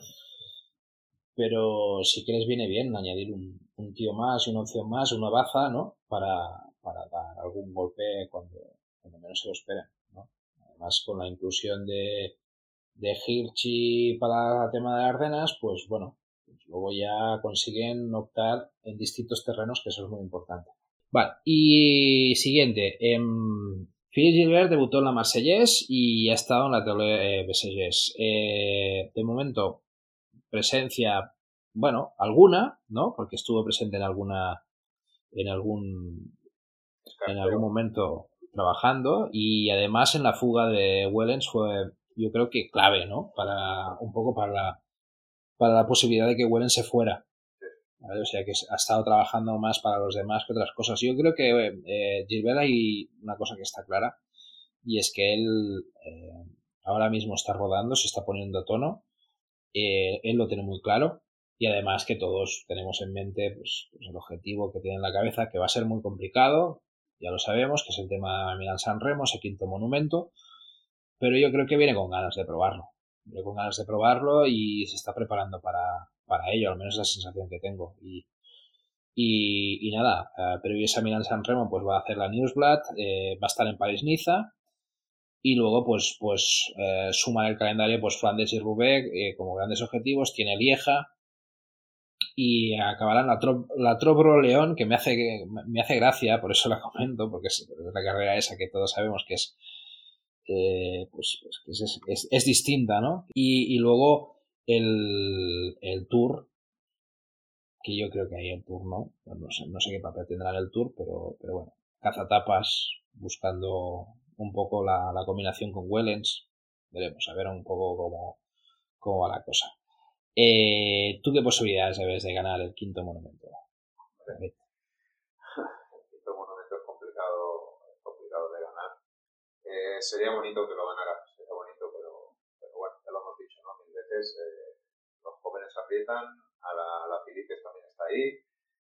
Pero si quieres viene bien añadir un, un tío más y una opción más, una baza, ¿no? Para, para dar algún golpe cuando, cuando menos se lo esperen, ¿no? Además, con la inclusión de, de Hirschi para el tema de Ardenas, pues bueno, pues luego ya consiguen optar en distintos terrenos, que eso es muy importante. Vale, y siguiente. Eh, Philippe Gilbert debutó en la Marseillaise y ha estado en la Tele Bessegés. Eh, de momento, presencia, bueno, alguna, ¿no? Porque estuvo presente en alguna, en algún, en algún momento trabajando, y además en la fuga de Wellens fue, yo creo que clave, ¿no? Para, un poco para la, para la posibilidad de que Wellens se fuera. ¿Vale? O sea que ha estado trabajando más para los demás que otras cosas. Yo creo que eh, Gilbert hay una cosa que está clara, y es que él eh, ahora mismo está rodando, se está poniendo a tono. Eh, él lo tiene muy claro, y además que todos tenemos en mente pues, pues el objetivo que tiene en la cabeza, que va a ser muy complicado, ya lo sabemos, que es el tema Milán-San Remo, ese quinto monumento, pero yo creo que viene con ganas de probarlo, viene con ganas de probarlo y se está preparando para, para ello, al menos es la sensación que tengo. Y, y, y nada, eh, previo a Milán-San Remo pues va a hacer la Newsblad, eh, va a estar en París-Niza. Y luego, pues, pues eh, suman el calendario pues Flandes y Roubaix eh, como grandes objetivos. Tiene Lieja y acabarán la Trop, la Trop León, que me hace me hace gracia, por eso la comento, porque es, es la carrera esa que todos sabemos que es eh, pues, pues que es, es, es distinta, ¿no? Y, y luego el, el Tour, que yo creo que ahí el Tour no, no sé, no sé qué papel tendrá en el Tour, pero, pero bueno, cazatapas buscando un poco la, la combinación con Wellens. Veremos, a ver un poco cómo, cómo va la cosa. Eh, ¿Tú qué posibilidades ves de ganar el quinto monumento? El quinto monumento es complicado, es complicado de ganar. Eh, sería bonito que lo ganara, sería bonito, pero, pero bueno, ya lo hemos dicho, ¿no? Mil veces eh, los jóvenes aprietan, a la, la Filipes también está ahí,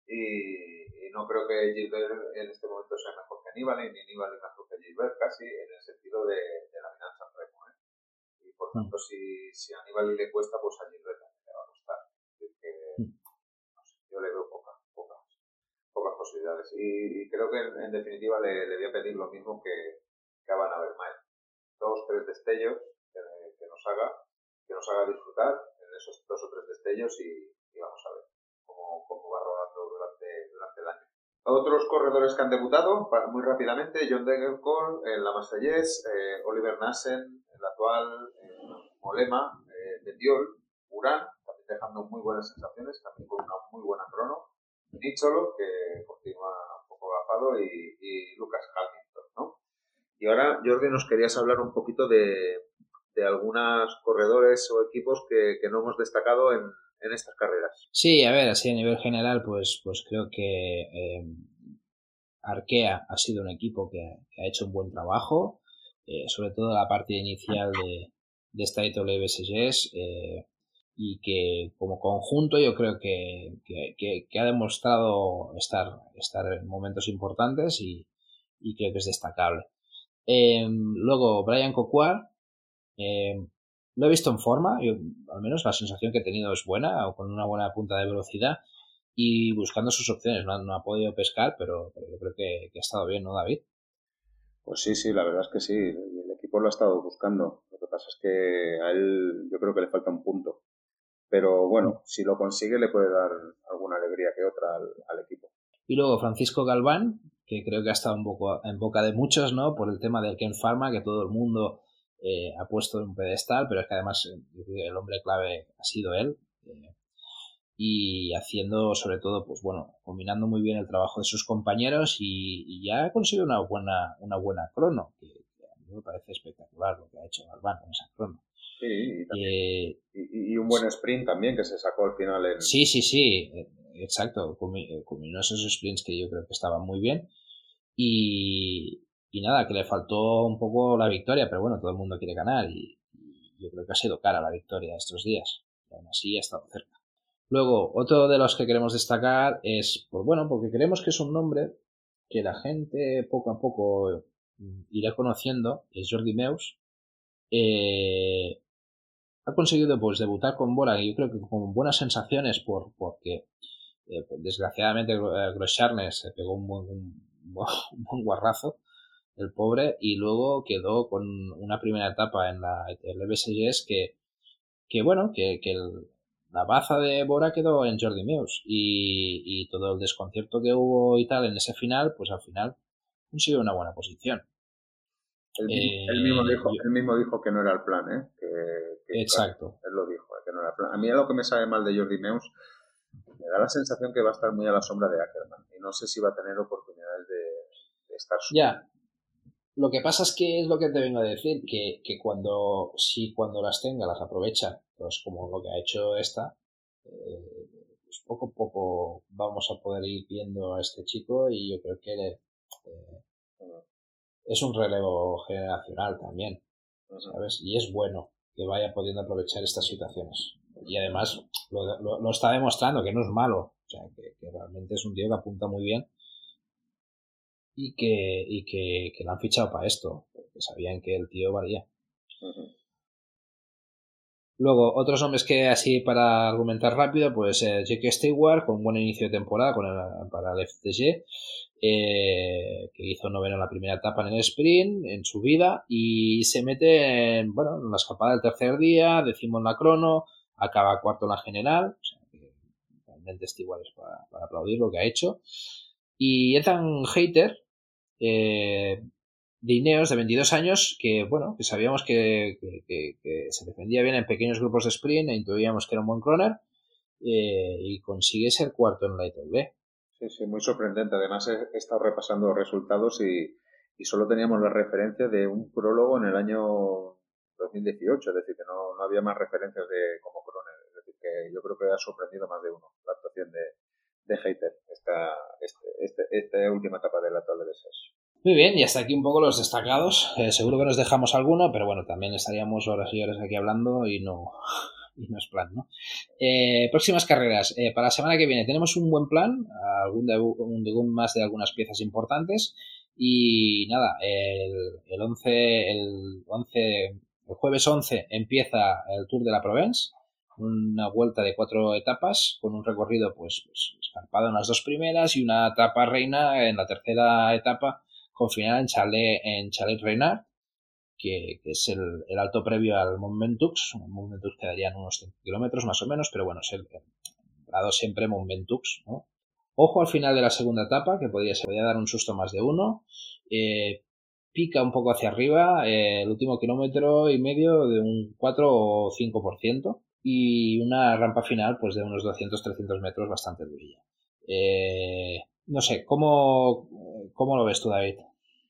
y, y no creo que Gilbert en este momento sea mejor que Nibali, ni Nibali mejor que Gilbert, casi en el sentido de, de la Milán San Remo, ¿eh? Y por tanto, mm. si, si a Nibali le cuesta, pues a Gilbert también le va a costar. Es que, no sé, yo le veo pocas, pocas, pocas posibilidades. Y, y creo que en, en definitiva le, le voy a pedir lo mismo que, que a Van Avermaet. Dos, tres destellos que, que nos haga, que nos haga disfrutar en esos dos o tres destellos, y, y vamos a ver cómo, cómo va rodando durante, durante el año. Otros corredores que han debutado, para, muy rápidamente, John Degenkolb en la Marseillaise, eh, Oliver Nassen, el actual eh, Mollema, eh, Mediol, Urán, también dejando muy buenas sensaciones, también con una muy buena crono, Nicholo, que continúa un poco agafado, y, y Lucas Hamilton, ¿no? Y ahora, Jordi, nos querías hablar un poquito de, de algunos corredores o equipos que, que no hemos destacado en, en estas carreras. Sí, a ver, así a nivel general, pues, pues creo que eh, Arkea ha sido un equipo que, que ha hecho un buen trabajo, eh, sobre todo la parte inicial de, de esta I T L B S Gs, eh, y que como conjunto yo creo que, que, que, que ha demostrado estar, estar en momentos importantes, y, y creo que es destacable. Eh, luego, Brian Coquard, eh, lo he visto en forma, yo, al menos la sensación que he tenido es buena, o con una buena punta de velocidad, y buscando sus opciones. No, no ha podido pescar, pero, pero yo creo que, que ha estado bien, ¿no, David? Pues sí, sí, la verdad es que sí, el equipo lo ha estado buscando. Lo que pasa es que a él yo creo que le falta un punto. Pero bueno, si lo consigue le puede dar alguna alegría que otra al, al equipo. Y luego Francisco Galván, que creo que ha estado un poco en boca de muchos, ¿no? Por el tema del Ken Pharma, que todo el mundo eh, ha puesto en un pedestal, pero es que además el hombre clave ha sido él. Eh, y haciendo, sobre todo, pues bueno, combinando muy bien el trabajo de sus compañeros, y, y ya ha conseguido una buena, una buena crono, que, que a mí me parece espectacular lo que ha hecho Galván con esa crono. Sí, y, eh, y, y un buen sprint también que se sacó al final. En... Sí, sí, sí, exacto, combinó esos sprints que yo creo que estaban muy bien, y, y nada, que le faltó un poco la victoria, pero bueno, todo el mundo quiere ganar, y, y yo creo que ha sido cara la victoria estos días, y aún así ha estado cerca. Luego, otro de los que queremos destacar es, pues bueno, porque creemos que es un nombre que la gente poco a poco irá conociendo, es Jordi Meus. Eh, ha conseguido pues debutar con Bora y yo creo que con buenas sensaciones por, porque eh, pues, desgraciadamente eh, Groscharnes se pegó un buen, un, un buen guarrazo, el pobre, y luego quedó con una primera etapa en la el E B S G que, que bueno, que, que el, la baza de Bora quedó en Jordi Meus y, y todo el desconcierto que hubo y tal en ese final, pues al final consiguió una buena posición. Él, Eh, él, mismo dijo, yo, él mismo dijo que no era el plan, ¿eh? Que, que exacto. él lo dijo, que no era el plan. A mí lo que me sabe mal de Jordi Meus, me da la sensación que va a estar muy a la sombra de Ackermann y no sé si va a tener oportunidades de, de estar subiendo. Ya, lo que pasa es que es lo que te vengo a decir, que, que cuando, si cuando las tenga las aprovecha, pues como lo que ha hecho esta, eh, pues poco a poco vamos a poder ir viendo a este chico y yo creo que eh, es un relevo generacional también, ¿sabes? Y es bueno que vaya pudiendo aprovechar estas situaciones. Y además lo, lo, lo está demostrando, que no es malo, o sea, que, que realmente es un tío que apunta muy bien y que, y que, que lo han fichado para esto, porque sabían que el tío valía. Uh-huh. Luego, otros nombres que así para argumentar rápido, pues eh, Jake Stewart, con un buen inicio de temporada con el, para el F T G, eh, que hizo noveno en la primera etapa en el sprint, en su vida, y se mete en, bueno, en la escapada del tercer día, decimos en la crono, acaba cuarto en la general, o sea que realmente Stewart es para, para aplaudir lo que ha hecho. Y Ethan Hayter, eh, de Ineos, de veintidós años, que bueno, que sabíamos que, que, que, que se defendía bien en pequeños grupos de sprint e intuíamos que era un buen croner, eh, y consigue ser cuarto en la E T B. Sí, sí, muy sorprendente. Además he, he estado repasando resultados y, y solo teníamos la referencia de un prólogo en el año dos mil dieciocho, es decir, que no, no había más referencias de como croner. Es decir, que yo creo que ha sorprendido más de uno la actuación de, de Hayter esta, este, este, esta última etapa de la Tour de Bessèges. Muy bien, y hasta aquí un poco los destacados. Eh, seguro que nos dejamos alguno, pero bueno, también estaríamos horas y horas aquí hablando y no, y no es plan, ¿no? Eh, próximas carreras. Eh, para la semana que viene tenemos un buen plan, algún debut, un debut más de algunas piezas importantes y nada, el, el once, el once, el jueves once empieza el Tour de la Provence, una vuelta de cuatro etapas con un recorrido pues, pues escarpado en las dos primeras y una etapa reina en la tercera etapa con final en Chalet, en Chalet Reynard, que, que es el, el alto previo al Mont Ventoux. El Mont Ventoux quedarían unos cinco kilómetros más o menos, pero bueno, es el grado siempre Mont Ventoux, ¿no? Ojo al final de la segunda etapa, que podría, se podría dar un susto más de uno. Eh, pica un poco hacia arriba, eh, el último kilómetro y medio de un cuatro o cinco por ciento y una rampa final pues de unos doscientos a trescientos metros bastante durilla. Eh, no sé, ¿cómo, ¿cómo lo ves tú, David?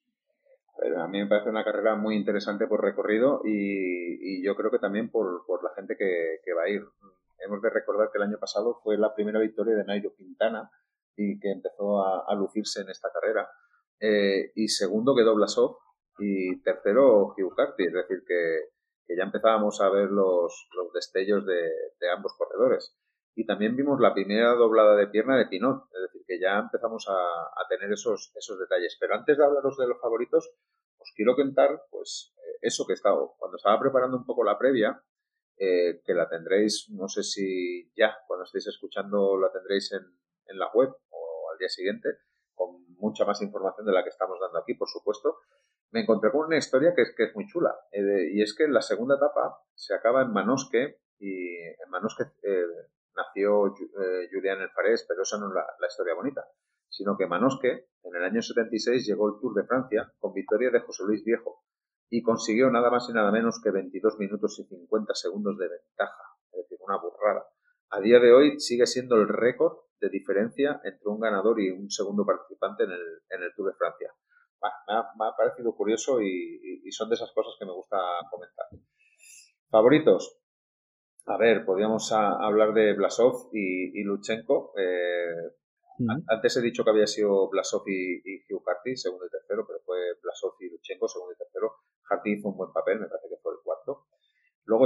Pero a mí me parece una carrera muy interesante por recorrido y, y yo creo que también por, por la gente que, que va a ir. Hemos de recordar que el año pasado fue la primera victoria de Nairo Quintana y que empezó a, a lucirse en esta carrera. Eh, y segundo quedó Blasov y tercero Hugh Carty, es decir, que, que ya empezábamos a ver los, los destellos de, de ambos corredores. Y también vimos la primera doblada de pierna de Pinot, es decir, que ya empezamos a, a tener esos, esos detalles. Pero antes de hablaros de los favoritos, os quiero contar, pues, eso que estaba, cuando estaba preparando un poco la previa, eh, que la tendréis, no sé si ya, cuando estéis escuchando, la tendréis en, en la web o al día siguiente, con mucha más información de la que estamos dando aquí, por supuesto. Me encontré con una historia que es, que es muy chula, eh, de, y es que la segunda etapa se acaba en Manosque, y en Manosque eh, nació eh, Julián Elfarés, pero esa no es la, la historia bonita, sino que Manosque, en el año setenta y seis, llegó el Tour de Francia con victoria de José Luis Viejo y consiguió nada más y nada menos que veintidós minutos y cincuenta segundos de ventaja, es decir, una burrada. A día de hoy sigue siendo el récord de diferencia entre un ganador y un segundo participante en el, en el Tour de Francia. Bah, me, ha, me ha parecido curioso y, y, y son de esas cosas que me gusta comentar. Favoritos. A ver, podríamos a, hablar de Blasov y, y Lutsenko. Eh, mm. Antes he dicho que había sido Blasov y, y Hugh Carty, segundo y tercero, pero fue Blasov y Lutsenko, segundo y tercero. Carty hizo un buen papel, me parece que fue el cuarto. Luego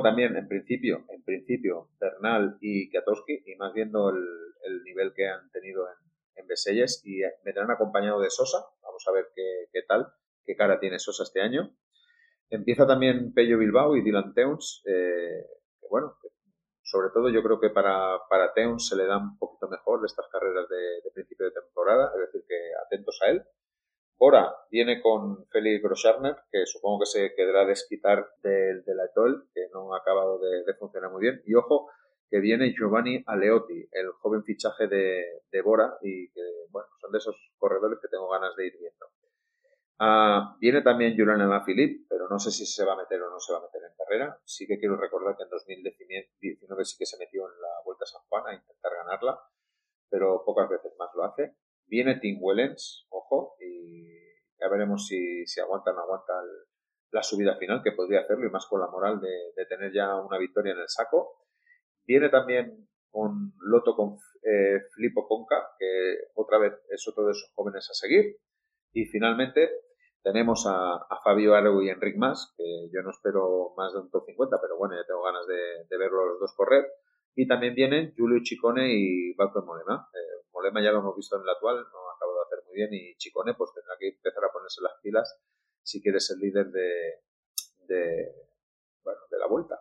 Supongo también, en principio, en principio, Bernal y Kwiatkowski, y más viendo el, el nivel que han tenido en, en Besselles, y vendrán acompañado de Sosa. Vamos a ver qué, qué tal, qué cara tiene Sosa este año. Empieza también Pello Bilbao y Dylan Teuns, eh, que bueno, sobre todo yo creo que para, para Teuns se le da un poquito mejor estas carreras de, de principio de temporada, es decir, que atentos a él. Bora viene con Félix Groscharner, que supongo que se quedará desquitar del de la Etoile, que no ha acabado de, de funcionar muy bien. Y ojo, que viene Giovanni Aleotti, el joven fichaje de, de Bora, y que, bueno, son de esos corredores que tengo ganas de ir viendo. Uh, viene también Julian Alaphilippe, pero no sé si se va a meter o no se va a meter en carrera. Sí que quiero recordar que en dos mil diecinueve sí que se metió en la Vuelta a San Juan a intentar ganarla, pero pocas veces más lo hace. Viene Tim Wellens, ojo, y ya veremos si, si aguanta o no aguanta el, la subida final, que podría hacerlo, y más con la moral de, de tener ya una victoria en el saco. Viene también con Lotto con eh, Filippo Conca, que otra vez es otro de esos jóvenes a seguir. Y finalmente tenemos a, a Fabio Aru y Enric Mas, que yo no espero más de un top cincuenta, pero bueno, ya tengo ganas de, de verlos los dos correr. Y también vienen Giulio Ciccone y Bauke Mollema. Eh, Mollema ya lo hemos visto en el actual, no ha acabado de hacer muy bien, y Ciccone pues tendrá que empezar a ponerse las pilas si quiere ser líder de, de, bueno, de la Vuelta.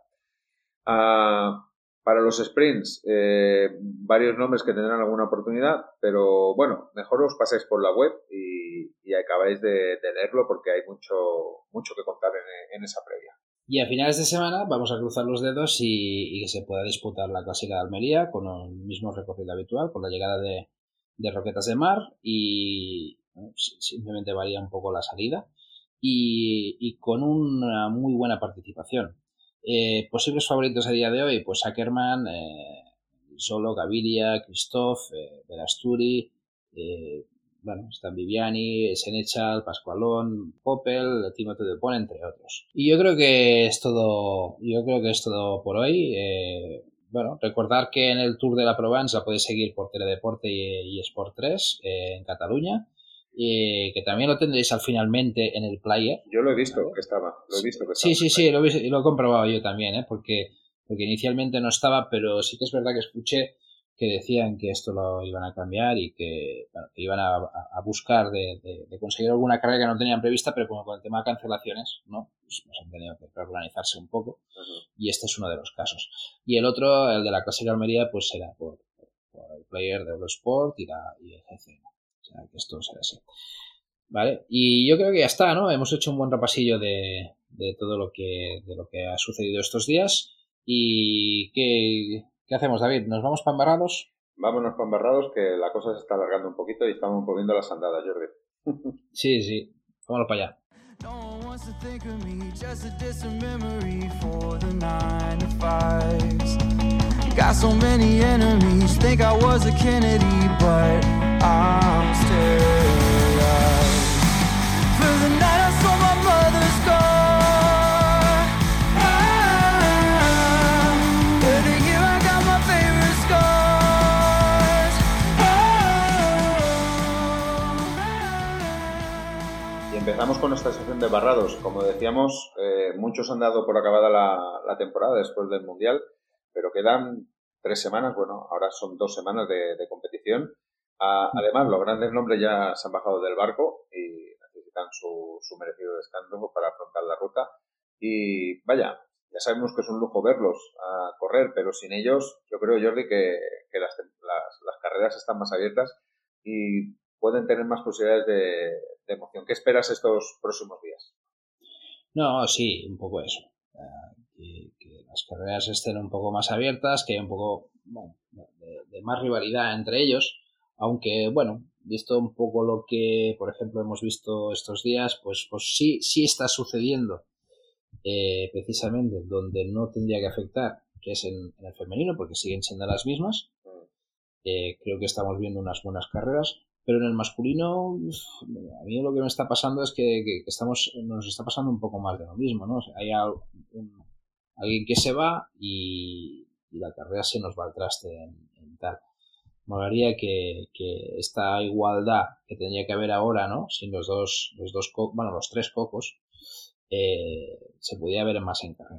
Uh, para los sprints, eh, varios nombres que tendrán alguna oportunidad, pero bueno, mejor os pasáis por la web y, y acabáis de, de leerlo, porque hay mucho, mucho que contar en, en esa previa. Y a finales de semana vamos a cruzar los dedos y, y que se pueda disputar la Clásica de Almería con el mismo recorrido habitual, con la llegada de, de Roquetas de Mar, y bueno, simplemente varía un poco la salida, y, y con una muy buena participación. Eh, posibles favoritos a día de hoy, pues Ackermann, eh, Solo, Gaviria, Christophe, eh, Verasturi, eh, bueno, están Viviani, Senechal, Pascualón, Poppel, Timothée Dupont, entre otros. Y yo creo que es todo, yo creo que es todo por hoy. Eh, bueno, recordar que en el Tour de la Provence la podéis seguir por Teledeporte y, y Sport tres eh, en Cataluña. Eh, que también lo tendréis al finalmente en el player. Yo lo he visto, ¿vale? que estaba, lo he visto que estaba. Sí, sí, sí, lo he, lo he comprobado yo también, ¿eh? porque, porque inicialmente no estaba, pero sí que es verdad que escuché que decían que esto lo iban a cambiar y que, bueno, que iban a, a buscar de, de, de conseguir alguna carrera que no tenían prevista, pero como con el tema de cancelaciones, ¿no? Pues, pues han tenido que organizarse un poco, uh-huh. Y este es uno de los casos. Y el otro, el de la Clásica Almería, pues será por, por, por el player de Eurosport y, la, y el G C. O sea, que esto será así. Vale, y yo creo que ya está, ¿no? Hemos hecho un buen repasillo de, de todo lo que, de lo que ha sucedido estos días. ¿Y qué, qué hacemos, David? ¿Nos vamos para Embarrados? Vámonos para Embarrados, que la cosa se está alargando un poquito y estamos moviendo las andadas, Jordi. Sí, sí, vámonos para allá. Got so many enemies, think I was a Kennedy, but I'm still alive. For the night I saw my mother's scar. Ah, for the year I got my favorite scars. Ah. Y empezamos con nuestra sección de Embarrados. Como decíamos, eh, muchos han dado por acabada la, la temporada después del Mundial, pero quedan tres semanas, bueno, ahora son dos semanas de, de competición. Uh, además, los grandes nombres ya se han bajado del barco y necesitan su, su merecido descanso para afrontar la ruta. Y vaya, ya sabemos que es un lujo verlos a correr, pero sin ellos, yo creo, Jordi, que, que las, las, las carreras están más abiertas y pueden tener más posibilidades de, de emoción. ¿Qué esperas estos próximos días? No, sí, un poco eso. Uh, que, que las carreras estén un poco más abiertas, que haya un poco, bueno, de, de más rivalidad entre ellos, aunque, bueno, visto un poco lo que, por ejemplo, hemos visto estos días, pues, pues sí, sí está sucediendo eh, precisamente donde no tendría que afectar, que es en, en el femenino, porque siguen siendo las mismas. Eh, creo que estamos viendo unas buenas carreras, pero en el masculino, a mí lo que me está pasando es que, que, que estamos, nos está pasando un poco más de lo mismo, ¿no? O sea, hay un, alguien que se va y, y la carrera se nos va al traste en, en tal. Me molaría que, que esta igualdad que tendría que haber ahora, ¿no? Sin los dos, los dos, co- bueno, los tres cocos, eh, se pudiera ver más en carrera.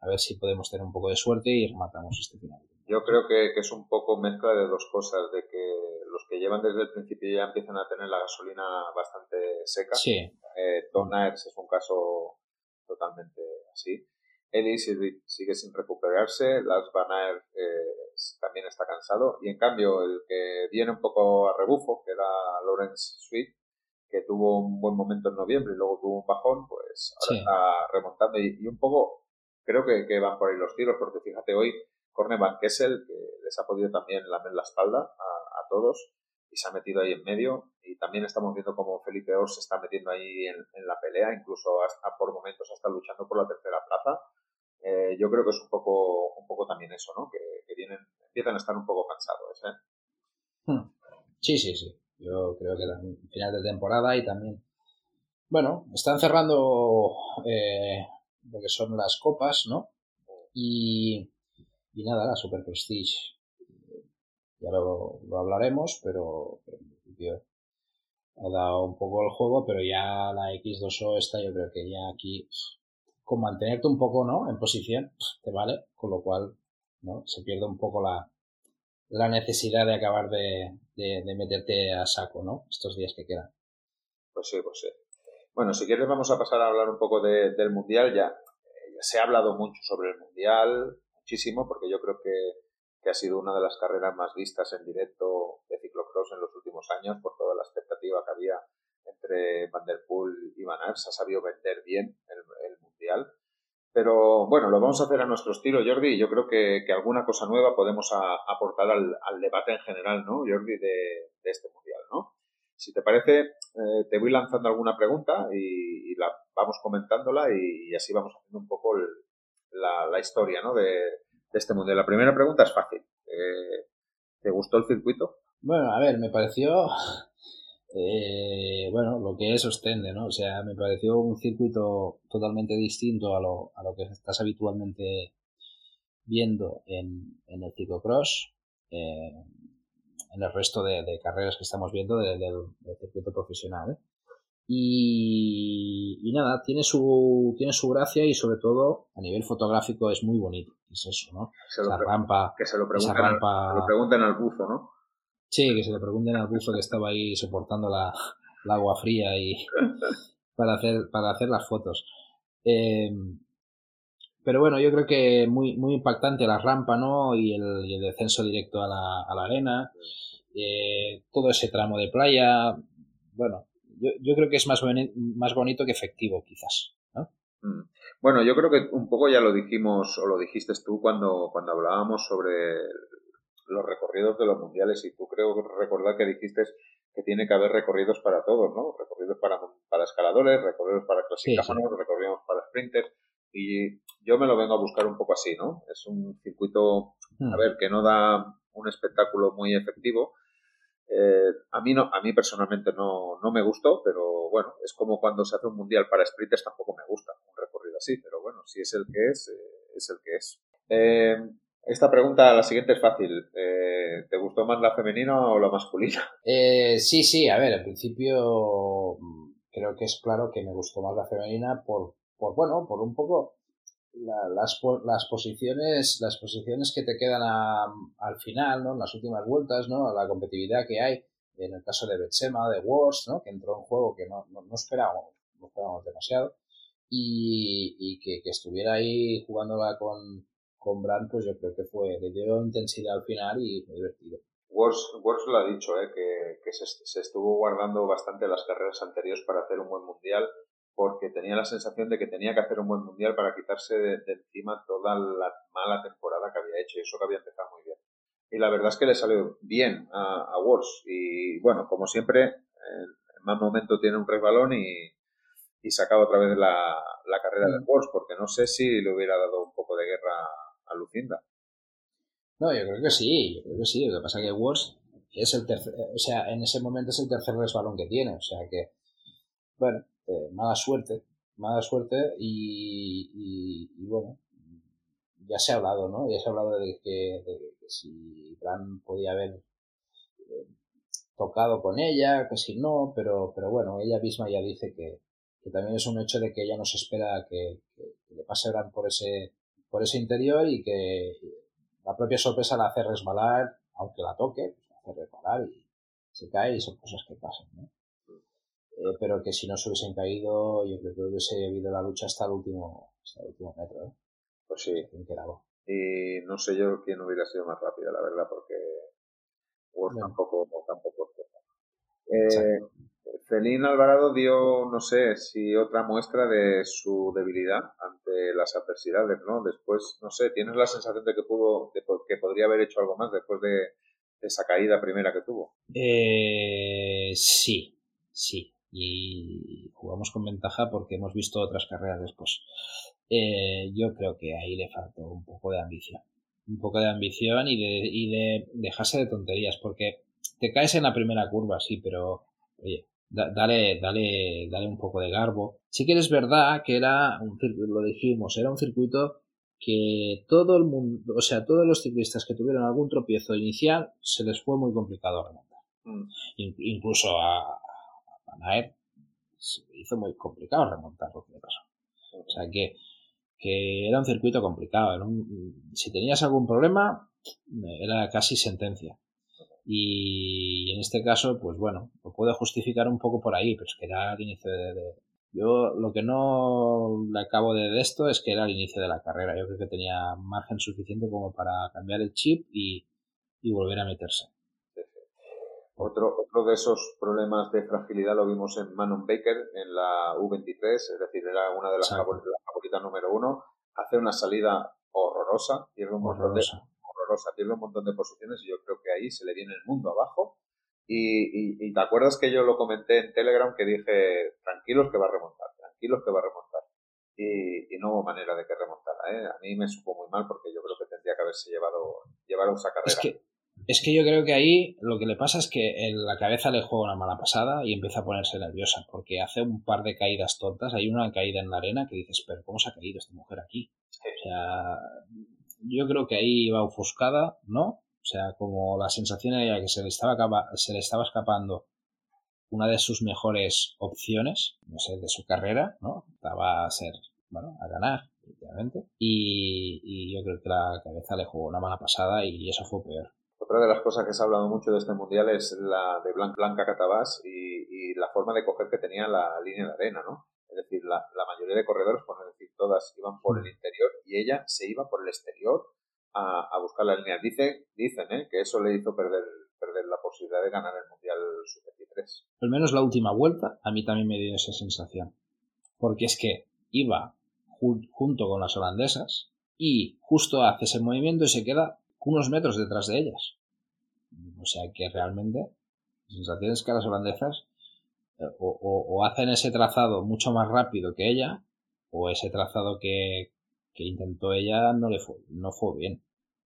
a ver si podemos tener un poco de suerte y rematamos este final. Yo creo que, que es un poco mezcla de dos cosas, de que los que llevan desde el principio ya empiezan a tener la gasolina bastante seca. Sí. Eh, Tom Naers es un caso totalmente así. Ellie sigue sin recuperarse, Lars Van Aert eh, también está cansado, y en cambio el que viene un poco a rebufo, que era Lawrence Sweet, que tuvo un buen momento en noviembre y luego tuvo un bajón, pues ahora Sí. está remontando, y, y un poco creo que, que van por ahí los tiros, porque fíjate hoy Corne Van Kessel, que les ha podido también lamer la espalda a, a todos y se ha metido ahí en medio, y también estamos viendo cómo Felipe Ors se está metiendo ahí en, en la pelea, incluso hasta por momentos hasta luchando por la tercera plaza. Eh, yo creo que es un poco un poco también eso, ¿no? Que, que vienen, empiezan a estar un poco cansados, ¿eh? Sí, sí, sí. Yo creo que era final de temporada y también, bueno, están cerrando eh, lo que son las copas, ¿no? Y, y nada, la Super Prestige, ya lo, lo hablaremos, pero, pero en principio ha dado un poco el juego, pero ya la X dos O esta yo creo que ya aquí, con mantenerte un poco, ¿no? En posición, te vale, con lo cual, ¿no? Se pierde un poco la, la necesidad de acabar de, de, de meterte a saco, ¿no? Estos días que quedan. Pues sí, pues sí. Bueno, si quieres vamos a pasar a hablar un poco de, del Mundial. Ya, eh, ya se ha hablado mucho sobre el Mundial, muchísimo, porque yo creo que, que ha sido una de las carreras más vistas en directo de ciclocross en los últimos años, por toda la expectativa que había entre Van der Poel y Van Aert. Se ha sabido vender bien el, el Mundial. Pero bueno, lo vamos a hacer a nuestro estilo, Jordi, y yo creo que, que alguna cosa nueva podemos a, aportar al, al debate en general, ¿no, Jordi, de, de este Mundial, ¿no? Si te parece, eh, te voy lanzando alguna pregunta y, y la vamos comentándola, y, y así vamos haciendo un poco el, la, la historia, ¿no? de, de este Mundial. La primera pregunta es fácil. Eh, ¿Te gustó el circuito? Bueno, a ver, me pareció... Eh, bueno, lo que es Ostende, ¿no? O sea, me pareció un circuito totalmente distinto a lo, a lo que estás habitualmente viendo en, en el ciclocross, eh, en el resto de, de carreras que estamos viendo de, de, del circuito profesional, ¿eh? Y, y nada, tiene su, tiene su gracia, y sobre todo a nivel fotográfico es muy bonito. Es eso, ¿no? Se esa pre- rampa, que se lo esa pregunten, rampa... al, se lo pregunten al buzo, ¿no? Sí, que se le pregunten al buzo que estaba ahí soportando la, la agua fría y para hacer para hacer las fotos. Eh, pero bueno, yo creo que muy muy impactante la rampa, ¿no? Y el, y el descenso directo a la, a la arena. Eh, todo ese tramo de playa. Bueno, yo, yo creo que es más, boni- más bonito que efectivo, quizás, ¿no? Mm. Bueno, yo creo que un poco ya lo dijimos, o lo dijiste tú cuando, cuando hablábamos sobre los recorridos de los mundiales, y tú creo recordar que dijiste que tiene que haber recorridos para todos, ¿no? Recorridos para, para escaladores, recorridos para clasificámonos, Sí, sí. recorridos para sprinters, y yo me lo vengo a buscar un poco así, ¿no? Es un circuito, a ver, que no da un espectáculo muy efectivo. Eh, a mí no, a mí personalmente no, no me gustó, pero bueno, es como cuando se hace un mundial para sprinters, tampoco me gusta un recorrido así, pero bueno, si es el que es, eh, es el que es. Eh, esta pregunta, la siguiente es fácil. Eh, ¿te gustó más la femenina o la masculina? Eh, sí, sí, a ver, al principio creo que es claro que me gustó más la femenina por, por bueno, por un poco la, las, las posiciones las posiciones que te quedan a, al final, ¿no? En las últimas vueltas, ¿no? La competitividad que hay, en el caso de Betsema, de Wars, ¿no? Que entró en juego que no, no, no esperábamos, no esperábamos demasiado, y, y que, que estuviera ahí jugándola con, con Brand, pues yo creo que fue, le dio intensidad al final y fue divertido. Wars, Wars lo ha dicho, ¿eh? que, que se, se estuvo guardando bastante las carreras anteriores para hacer un buen mundial, porque tenía la sensación de que tenía que hacer un buen mundial para quitarse de, de encima toda la mala temporada que había hecho, y eso que había empezado muy bien. Y la verdad es que le salió bien a, a Wars, y bueno, como siempre, en más momento tiene un resbalón y, y sacaba otra vez la, la carrera de Wars, porque no sé si le hubiera dado un poco de guerra a Lucinda. No, yo creo que sí, yo creo que sí. Lo que pasa es que Wars es el tercer, o sea, en ese momento es el tercer resbalón que tiene, o sea que, bueno, eh, mala suerte, mala suerte y, y, y bueno, ya se ha hablado, ¿no? Ya se ha hablado de que, de que si Bran podía haber eh, tocado con ella, que si no, pero, pero bueno, ella misma ya dice que, que también es un hecho de que ella no se espera que, que, que le pase Bran por ese por ese interior y que la propia sorpresa la hace resbalar, aunque la toque, pues la hace resbalar y se cae y son cosas que pasan, ¿no? Eh, pero que si no se hubiesen caído, yo creo que hubiese habido la lucha hasta el último, hasta el último metro, ¿eh? Pues sí. ¿Quién quedaba? Y no sé yo quién hubiera sido más rápida, la verdad, porque Ward Bueno. tampoco, tampoco. Eh, Celín Alvarado dio, no sé, si otra muestra de su debilidad ante las adversidades, ¿no? Después, no sé, ¿tienes la sensación de que pudo, de que podría haber hecho algo más después de, de esa caída primera que tuvo? Eh, sí, sí. Y jugamos con ventaja porque hemos visto otras carreras después. Eh, yo creo que ahí le faltó un poco de ambición. Un poco de ambición y de, y de dejarse de tonterías, porque te caes en la primera curva, sí, pero oye, da, dale, dale, dale un poco de garbo. Sí que es verdad que era un circuito, lo dijimos, era un circuito que todo el mundo, o sea, todos los ciclistas que tuvieron algún tropiezo inicial se les fue muy complicado remontar. Mm. In, incluso a, a Van Aert se hizo muy complicado remontar lo que le pasó. O sea que que era un circuito complicado. Era un, si tenías algún problema, era casi sentencia. Y en este caso, pues bueno, lo puedo justificar un poco por ahí, pero es que era el inicio de... de yo lo que no le acabo de, de esto es que era el inicio de la carrera. Yo creo que tenía margen suficiente como para cambiar el chip y, y volver a meterse. Otro, otro de esos problemas de fragilidad lo vimos en Manon Baker en la U veintitrés, es decir, era una de las favoritas, la favorita número uno, hace una salida horrorosa, pierde un horrorosa. montón de, horrorosa, pierde un montón de posiciones y yo creo que ahí se le viene el mundo abajo. Y, y, y te acuerdas que yo lo comenté en Telegram que dije, tranquilos que va a remontar, tranquilos que va a remontar. Y, y no hubo manera de que remontara, ¿eh? A mí me supo muy mal porque yo creo que tendría que haberse llevado, llevado esa carrera. Es que... Es que yo creo que ahí lo que le pasa es que en la cabeza le juega una mala pasada y empieza a ponerse nerviosa porque hace un par de caídas tontas. Hay una caída en la arena que dices, pero ¿cómo se ha caído esta mujer aquí? O sea, yo creo que ahí iba ofuscada, ¿no? O sea, como la sensación era que se le estaba, se le estaba escapando una de sus mejores opciones, no sé, de su carrera, ¿no? Estaba a ser, bueno, a ganar, efectivamente. Y, y yo creo que la cabeza le jugó una mala pasada y eso fue peor. Otra de las cosas que se ha hablado mucho de este mundial es la de Blanca, Blanca Catabás y, y la forma de coger que tenía la línea de arena, ¿no? Es decir, la, la mayoría de corredores, por no decir todas, iban por el interior y ella se iba por el exterior a, a buscar la línea. Dice, dicen ¿eh? que eso le hizo perder, perder la posibilidad de ganar el mundial sub veintitrés. Al menos la última vuelta a mí también me dio esa sensación. Porque es que iba ju- junto con las holandesas y justo hace ese movimiento y se queda unos metros detrás de ellas. O sea que realmente la sensación es que las holandesas o, o, o hacen ese trazado mucho más rápido que ella o ese trazado que, que intentó ella no le fue, no fue bien.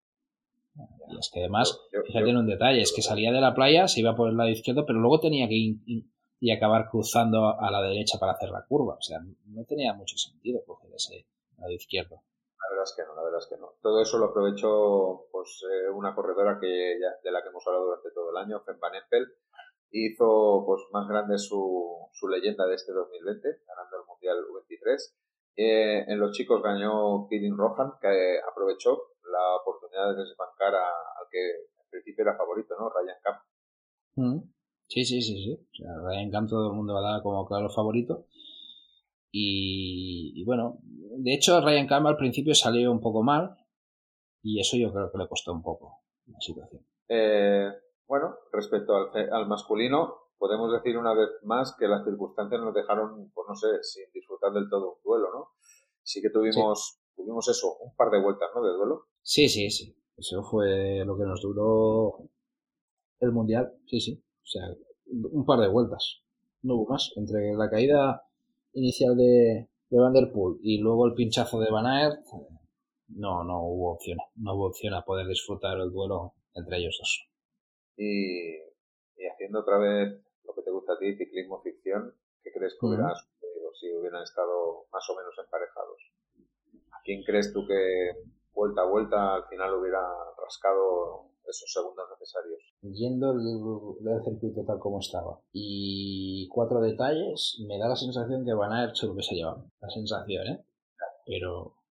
Y es que además, yo, yo, fíjate en un detalle, es que salía de la playa, se iba por el lado izquierdo, pero luego tenía que in, in, y acabar cruzando a la derecha para hacer la curva. O sea, no tenía mucho sentido coger ese lado izquierdo. La verdad es que no, la verdad es que no. Todo eso lo aprovechó pues eh, una corredora que ya, de la que hemos hablado durante todo el año, Fem Van Empel, hizo pues más grande su, su leyenda de este dos mil veinte, ganando el Mundial U veintitrés. Eh, en los chicos ganó Kevin Rohan, que aprovechó la oportunidad de desbancar a, al que en principio era favorito, ¿no? Ryan Camp. Mm. Sí, sí, sí, sí. O sea, Ryan Camp todo el mundo va a dar como claro favorito. Y, y bueno, de hecho Ryan Camp al principio salió un poco mal y eso yo creo que le costó un poco la situación. Eh, bueno, respecto al, al masculino, podemos decir una vez más que las circunstancias nos dejaron, pues no sé, sin disfrutar del todo un duelo, ¿no? Sí que tuvimos, sí. tuvimos eso, un par de vueltas, ¿no? De duelo. Sí, sí, sí. Eso fue lo que nos duró el mundial, sí, sí. O sea, un par de vueltas. No hubo más. Entre la caída inicial de, de Van der Poel y luego el pinchazo de Van Aert, no, no hubo opción. No hubo opción a poder disfrutar el duelo entre ellos dos. Y, y haciendo otra vez lo que te gusta a ti, ciclismo ficción, ¿qué crees que hubiera uh-huh. sucedido si hubieran estado más o menos emparejados? ¿A quién crees tú que vuelta a vuelta al final hubiera rascado esos segundos necesarios? Yendo el, el circuito tal como estaba y cuatro detalles, me da la sensación que Van Aert se lo hubiese llevado. La sensación, ¿eh? Pero,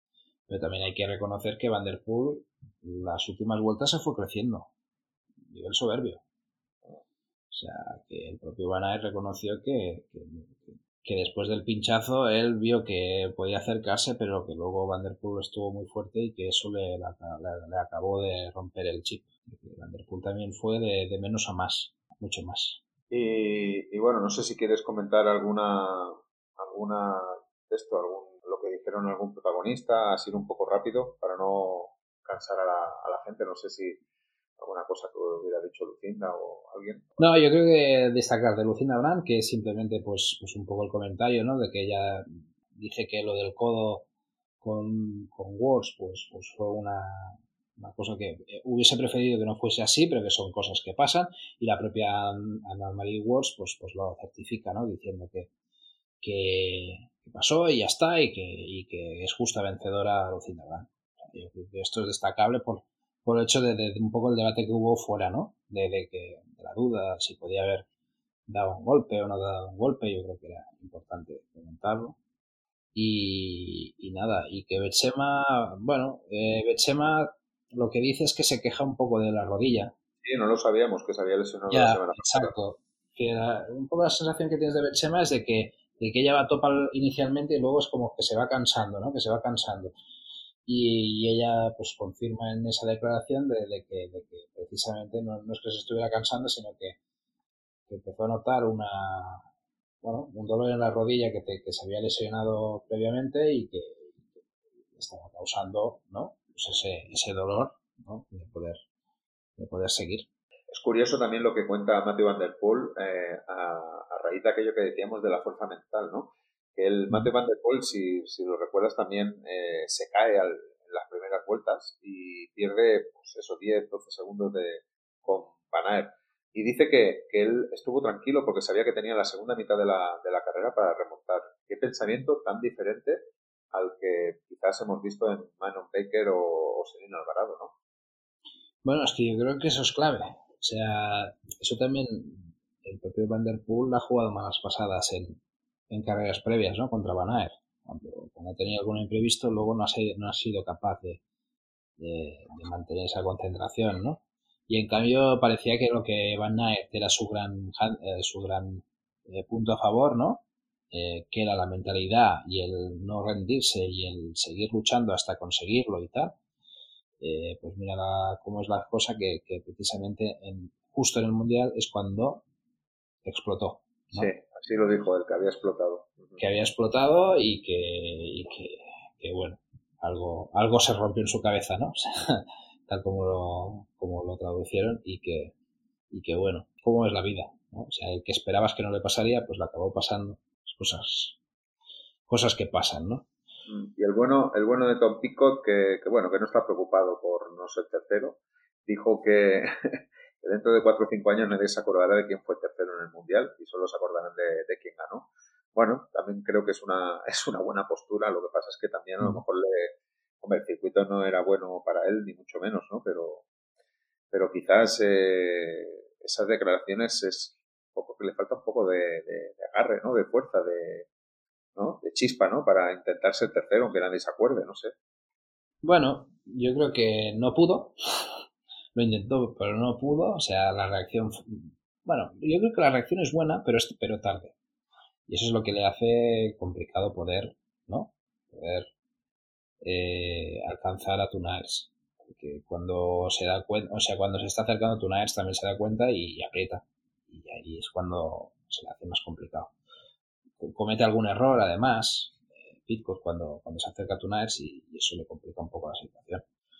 Pero también hay que reconocer que Van der Poel las últimas vueltas se fue creciendo a nivel soberbio. O sea, que el propio Van Aert reconoció que, que, que después del pinchazo él vio que podía acercarse, pero que luego Van der Poel estuvo muy fuerte y que eso le, le, le acabó de romper el chip. Van der Poel también fue de, de menos a más, mucho más. Y, y bueno, no sé si quieres comentar alguna alguna de esto, algún, lo que dijeron algún protagonista, así un poco rápido, para no cansar a la, a la gente. No sé si alguna cosa que hubiera dicho Lucinda o alguien. No, yo creo que destacar de Lucinda Brand, que es simplemente pues, pues un poco el comentario, ¿no? De que ella dije que lo del codo con, con Wars pues, pues fue una, una cosa que hubiese preferido que no fuese así, pero que son cosas que pasan, y la propia Anne-Marie Wars pues, pues lo certifica, ¿no? Diciendo que, que, que pasó y ya está, y que, y que es justa vencedora Lucinda Brand. O sea, yo creo que esto es destacable por por el hecho de, de, de un poco el debate que hubo fuera, ¿no? De, de que de la duda si podía haber dado un golpe o no dado un golpe, yo creo que era importante comentarlo. Y, y nada, y que Betsema, bueno, eh, Betsema lo que dice es que se queja un poco de la rodilla. Sí, no lo sabíamos, que se había lesionado ya, la semana pasada. Exacto. Que la, un poco la sensación que tienes de Betsema es de que, de que ella va a topar inicialmente y luego es como que se va cansando, ¿no? Que se va cansando. Y, y ella pues confirma en esa declaración de, de, que, de que precisamente no, no es que se estuviera cansando, sino que, que empezó a notar una bueno un dolor en la rodilla que, te, que se había lesionado previamente y que, que estaba causando, ¿no? Pues ese, ese dolor, ¿no? de poder de poder seguir. Es curioso también lo que cuenta Matthew Van Der Poel eh, a, a raíz de aquello que decíamos de la fuerza mental, ¿no? Que el Matthew Van Der Poel, si, si lo recuerdas también, eh, se cae al, en las primeras vueltas y pierde, pues esos diez, doce segundos de, con Van Aert. Y dice que, que él estuvo tranquilo porque sabía que tenía la segunda mitad de la, de la carrera para remontar. Qué pensamiento tan diferente al que quizás hemos visto en Manon Baker o, o Selena Alvarado, ¿no? Bueno, es que yo creo que eso es clave. O sea, eso también el propio Van Der Poel ha jugado malas pasadas en en carreras previas, ¿no? Contra Van Aert. Cuando, cuando ha tenido algún imprevisto, luego no ha, no ha sido capaz de, de, de mantener esa concentración, ¿no? Y en cambio parecía que lo que Van Aert era su gran, eh, su gran eh, punto a favor, ¿no? Eh, que era la mentalidad y el no rendirse y el seguir luchando hasta conseguirlo y tal. Eh, pues mira la, cómo es la cosa que, que precisamente en, justo en el Mundial es cuando explotó, ¿no? Sí, así lo dijo él, que había explotado. Que había explotado y que, y que, que bueno, algo, algo se rompió en su cabeza, ¿no? O sea, tal como lo, como lo traducieron y que, y que bueno, cómo es la vida, ¿no? O sea, el que esperabas que no le pasaría, pues le acabó pasando. Cosas, cosas que pasan, ¿no? Y el bueno, el bueno de Tom Pidcock, que, que bueno, que no está preocupado por no ser tercero, dijo que que dentro de cuatro o cinco años nadie se acordará de quién fue tercero en el Mundial y solo se acordarán de, de quién ganó. Bueno, también creo que es una, es una buena postura, lo que pasa es que también a lo mejor le, hombre, el circuito no era bueno para él, ni mucho menos, ¿no? Pero, pero quizás eh, esas declaraciones es poco que le falta un poco de, de, de agarre, ¿no? De fuerza, de, ¿no? De chispa, ¿no? Para intentar ser tercero, aunque nadie se acuerde, no sé. Bueno, yo creo que no pudo. Lo intentó, pero no pudo. O sea, la reacción... Bueno, yo creo que la reacción es buena, pero, es, pero tarde. Y eso es lo que le hace complicado poder, ¿no? Poder eh, alcanzar a Tunaers. Porque cuando se da cuenta, o sea, cuando se está acercando a Tunaers también se da cuenta y, y aprieta. Y ahí es cuando se le hace más complicado. Comete algún error, además, eh, Pidcock cuando, cuando se acerca a Tunaers y, y eso le complica un poco la situación.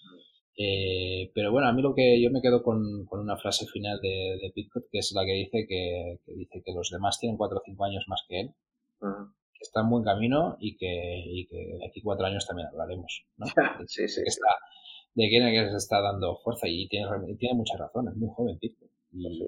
Eh, pero bueno, a mí lo que yo me quedo con, con una frase final de, de Pidcock, que es la que dice que, que dice que los demás tienen cuatro o cinco años más que él, uh-huh. que está en buen camino y que, y que de aquí cuatro años también hablaremos, ¿no? De, sí, sí, que sí. Está, de quién es que se está dando fuerza y tiene, y tiene mucha razón, es muy joven Pidcock. Y, sí.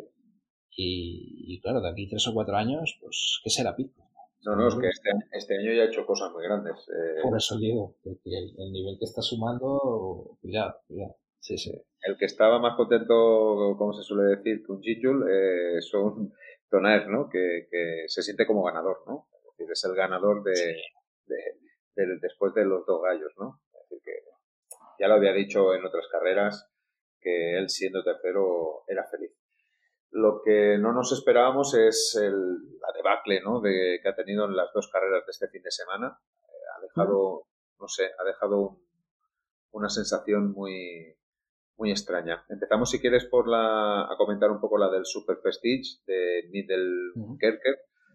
y, y claro, de aquí tres o cuatro años, pues, ¿qué será Pidcock? No, no, es que este, este año ya ha hecho cosas muy grandes. Eh... Por eso digo, que el, el nivel que está sumando, cuidado, cuidado. Sí, sí. El que estaba más contento, como se suele decir, que un Gijul, eh, son Tonaers, ¿no? Que, que se siente como ganador, ¿no? Es decir, es el ganador de, sí. de, de, de después de los dos gallos, ¿no? Es decir, que ya lo había dicho en otras carreras, que él siendo tercero era feliz. Lo que no nos esperábamos es el, la debacle, ¿no?, de, que ha tenido en las dos carreras de este fin de semana. Eh, ha dejado, no sé, ha dejado un, una sensación muy, muy extraña. Empezamos, si quieres, por la, a comentar un poco la del Super Prestige de Middelkerke,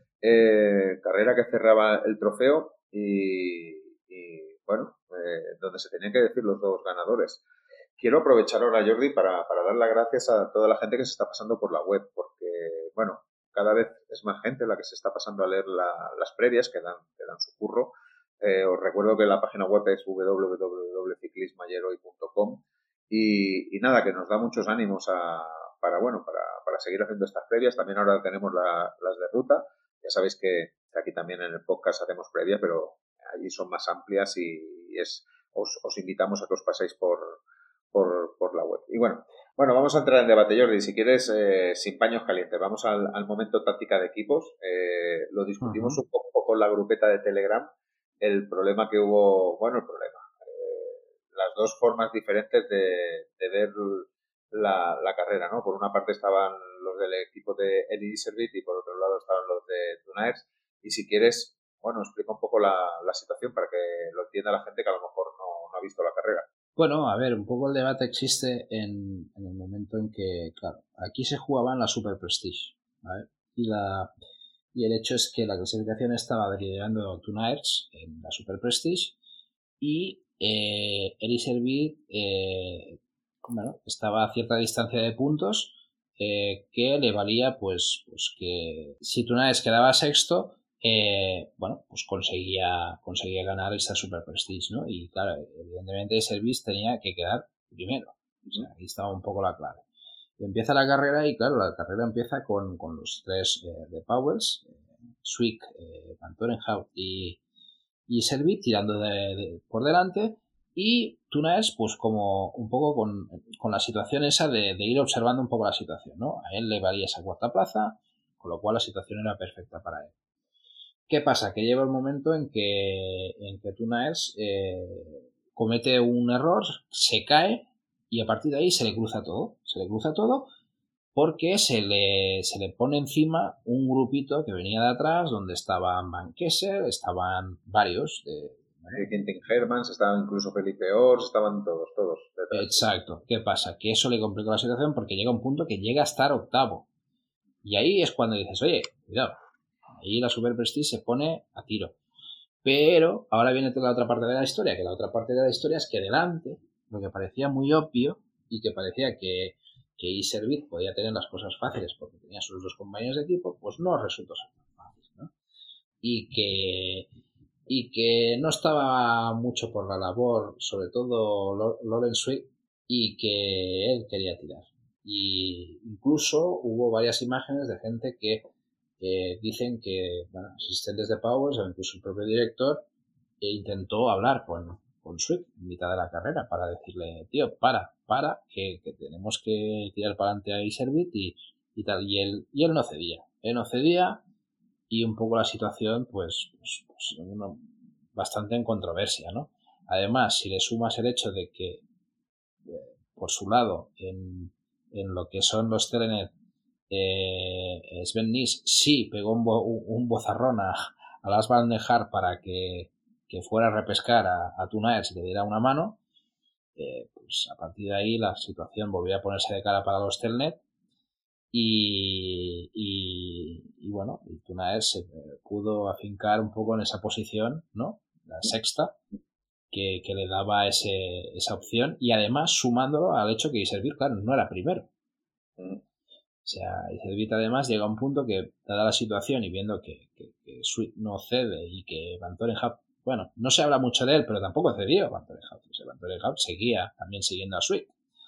eh, carrera que cerraba el trofeo y, y bueno, eh, donde se tenían que decir los dos ganadores. Quiero aprovechar ahora, Jordi, para, para dar las gracias a toda la gente que se está pasando por la web, porque, bueno, cada vez es más gente la que se está pasando a leer la, las previas que dan, que dan su curro. Eh, os recuerdo que la página web es w w w punto ciclismo ayer hoy punto com y, y nada, que nos da muchos ánimos a, para, bueno, para, para seguir haciendo estas previas. También ahora tenemos la, las de ruta. Ya sabéis que aquí también en el podcast hacemos previas, pero allí son más amplias y es, os, os invitamos a que os paséis por Por, por la web. Y bueno, bueno, vamos a entrar en debate, Jordi. Si quieres, eh, sin paños calientes, vamos al, al momento táctica de equipos. Eh, lo discutimos uh-huh. un poco con la grupeta de Telegram. El problema que hubo, bueno, el problema. Eh, las dos formas diferentes de, de ver la, la carrera, ¿no? Por una parte estaban los del equipo de Eddie Iserbyt y por otro lado estaban los de Dunaers. Y si quieres, bueno, explica un poco la, la situación para que lo entienda la gente que a lo mejor no, no ha visto la carrera. Bueno, a ver, un poco el debate existe en, en el momento en que, claro, aquí se jugaba en la Super Prestige, ¿vale? Y, la, y el hecho es que la clasificación estaba liderando Dunaers en la Super Prestige y eh, el Iserbyt eh, bueno, estaba a cierta distancia de puntos eh, que le valía pues, pues que si Dunaers quedaba sexto, Eh, bueno, pues conseguía conseguía ganar esta Super Prestige, ¿no? Y claro, evidentemente Iserbyt tenía que quedar primero. O sea, ahí estaba un poco la clave. Y empieza la carrera y claro, la carrera empieza con, con los tres eh, de Pauwels, eh, Swick, eh, Van Torenhout y, y Iserbyt tirando de, de, por delante y Dunaers pues como un poco con, con la situación esa de, de ir observando un poco la situación, ¿no? A él le valía esa cuarta plaza, con lo cual la situación era perfecta para él. ¿Qué pasa? Que llega el momento en que, en que Dunaers eh, comete un error, se cae y a partir de ahí se le cruza todo. Se le cruza todo porque se le, se le pone encima un grupito que venía de atrás donde estaban Van Kessel, estaban varios. De, ¿no? Quintin Hermans, estaban incluso Felipe Ors, estaban todos, todos detrás. Exacto. ¿Qué pasa? Que eso le complicó la situación porque llega un punto que llega a estar octavo. Y ahí es cuando dices, oye, cuidado. Ahí la Super Prestige se pone a tiro. Pero ahora viene la otra parte de la historia, que la otra parte de la historia es que delante, lo que parecía muy obvio y que parecía que, que Iserbyt podía tener las cosas fáciles porque tenía sus dos compañeros de equipo, pues no resultó ser tan fácil, ¿no? Y que, y que no estaba mucho por la labor, sobre todo Lorenz Swick, y que él quería tirar. Y incluso hubo varias imágenes de gente que Eh, dicen que, bueno, asistentes de Pauwels o incluso el propio director eh, intentó hablar con, con Swick en mitad de la carrera para decirle, tío, para, para, que, que tenemos que tirar para adelante a Iserbyt y, y tal. Y él, y él no cedía, él no cedía y un poco la situación, pues, pues, pues uno, bastante en controversia, ¿no? Además, si le sumas el hecho de que, eh, por su lado, en, en lo que son los Telenet, Eh, Sven Nys sí pegó un, bo, un bozarrón a, a Lars Van der Haar para que, que fuera a repescar a, a Dunaers y le diera una mano, eh, pues a partir de ahí la situación volvió a ponerse de cara para los Telnet y, y, y bueno, y Dunaers se pudo afincar un poco en esa posición, ¿no? La sexta, que, que le daba ese, esa opción y además sumándolo al hecho que Iserbyt, claro, no era primero. O sea, Iserbyt además llega a un punto que, dada la situación y viendo que, que, que Swick no cede y que Van Torenhout, bueno, no se habla mucho de él, pero tampoco cedió Van Torenhout. O sea, Van Torenhout seguía también siguiendo a Swick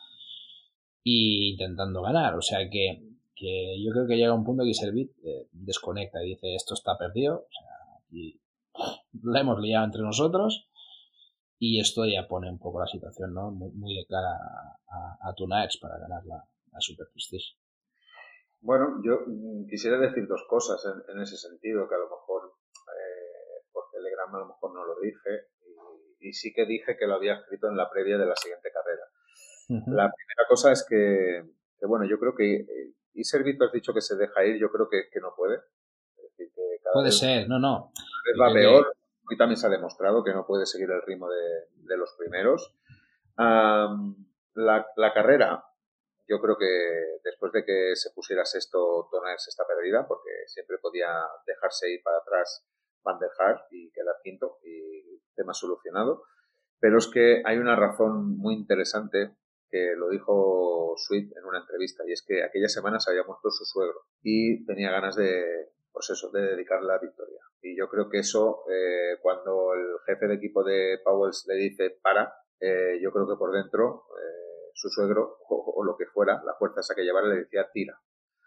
y intentando ganar. O sea que, que yo creo que llega un punto que Iserbyt eh, desconecta y dice, esto está perdido. O sea, y la hemos liado entre nosotros y esto ya pone un poco la situación, ¿no? Muy, muy de cara a, a, a Dunaers para ganar la, la Super Prestige. Bueno, yo quisiera decir dos cosas en, en ese sentido, que a lo mejor eh, por Telegram a lo mejor no lo dije y, y sí que dije que lo había escrito en la previa de la siguiente carrera. Uh-huh. La primera cosa es que, que bueno, yo creo que eh, Iserbyt, tú has dicho que se deja ir, yo creo que, que no puede. Es decir, que cada Puede vez, ser, no, no. cada vez va peor. Que... Hoy también se ha demostrado que no puede seguir el ritmo de, de los primeros. Um, la, la carrera, yo creo que después de que se pusiera sexto, Toners está perdida, porque siempre podía dejarse ir para atrás Van der Haar y quedar quinto y tema solucionado. Pero es que hay una razón muy interesante que lo dijo Sweet en una entrevista, y es que aquella semana se había muerto su suegro y tenía ganas de, pues eso, de dedicarle la victoria. Y yo creo que eso, eh, cuando el jefe de equipo de Pauwels le dice para, eh, yo creo que por dentro eh, su suegro o, o lo que fuera, la fuerza esa que llevara, le decía tira.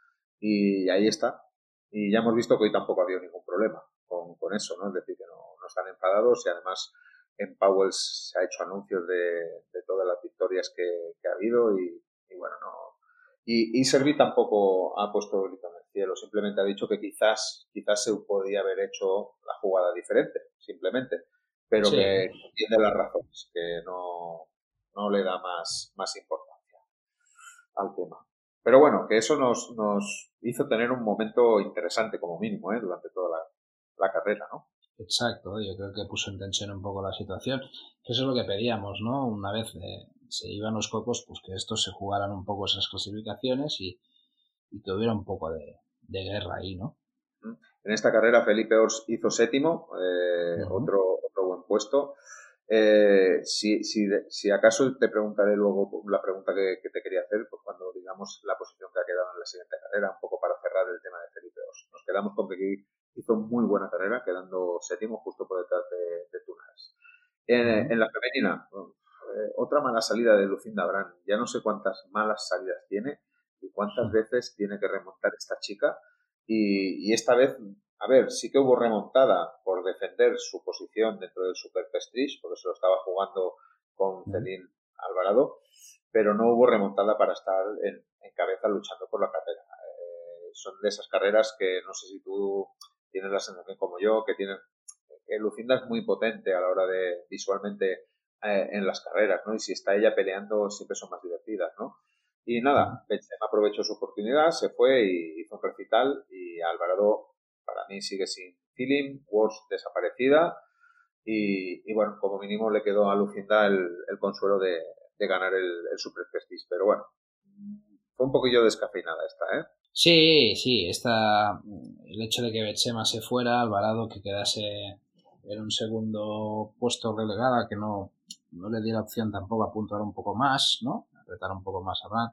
Y ahí está. Y ya hemos visto que hoy tampoco ha habido ningún problema con, con eso, ¿no? Es decir, que no, no están enfadados, y además en Pauwels se ha hecho anuncios de, de todas las victorias que, que ha habido y, y bueno, no. Y Iserbyt tampoco ha puesto el grito en el cielo, simplemente ha dicho que quizás, quizás se podía haber hecho la jugada diferente, simplemente, pero sí, que entiende las razones, que no, no le da más, más importancia al tema. Pero bueno, que eso nos, nos hizo tener un momento interesante como mínimo, ¿eh? Durante toda la, la carrera, ¿no? Exacto, yo creo que puso en tensión un poco la situación, que eso es lo que pedíamos, ¿no? Una vez eh, se iban los cocos, pues que estos se jugaran un poco esas clasificaciones y, y que hubiera un poco de, de guerra ahí, ¿no? En esta carrera Felipe Ors hizo séptimo, eh, uh-huh. otro, otro buen puesto. Eh, si, si, si acaso te preguntaré luego la pregunta que, que te quería hacer, pues cuando digamos la posición que ha quedado en la siguiente carrera, un poco para cerrar el tema de Felipe Ors. Nos quedamos con que hizo muy buena carrera, quedando séptimo justo por detrás de, de Tunas. En, uh-huh. en la femenina, eh, otra mala salida de Lucinda Brand. Ya no sé cuántas malas salidas tiene y cuántas uh-huh. veces tiene que remontar esta chica. Y, y esta vez, a ver, sí que hubo remontada por defender su posición dentro del Super Prestige, porque se lo estaba jugando con uh-huh. Celine Alvarado, pero no hubo remontada para estar en, en cabeza luchando por la carrera. Eh, son de esas carreras que no sé si tú tienes la sensación como yo, que tienen, que Lucinda es muy potente a la hora de visualmente eh, en las carreras, ¿no? Y si está ella peleando siempre son más divertidas, ¿no? Y nada, Bechema aprovechó su oportunidad, se fue y hizo un recital, y Alvarado para mí sigue sin feeling, Wars desaparecida, y, y bueno, como mínimo le quedó a Lucinda el, el consuelo de, de ganar el, el Super Prestige, pero bueno, fue un poquillo descafeinada esta, ¿eh? Sí, sí, esta, el hecho de que Bechema se fuera, Alvarado que quedase en un segundo puesto relegada, que no, no le diera opción tampoco a puntuar un poco más, ¿no? Apretar un poco más a Brand.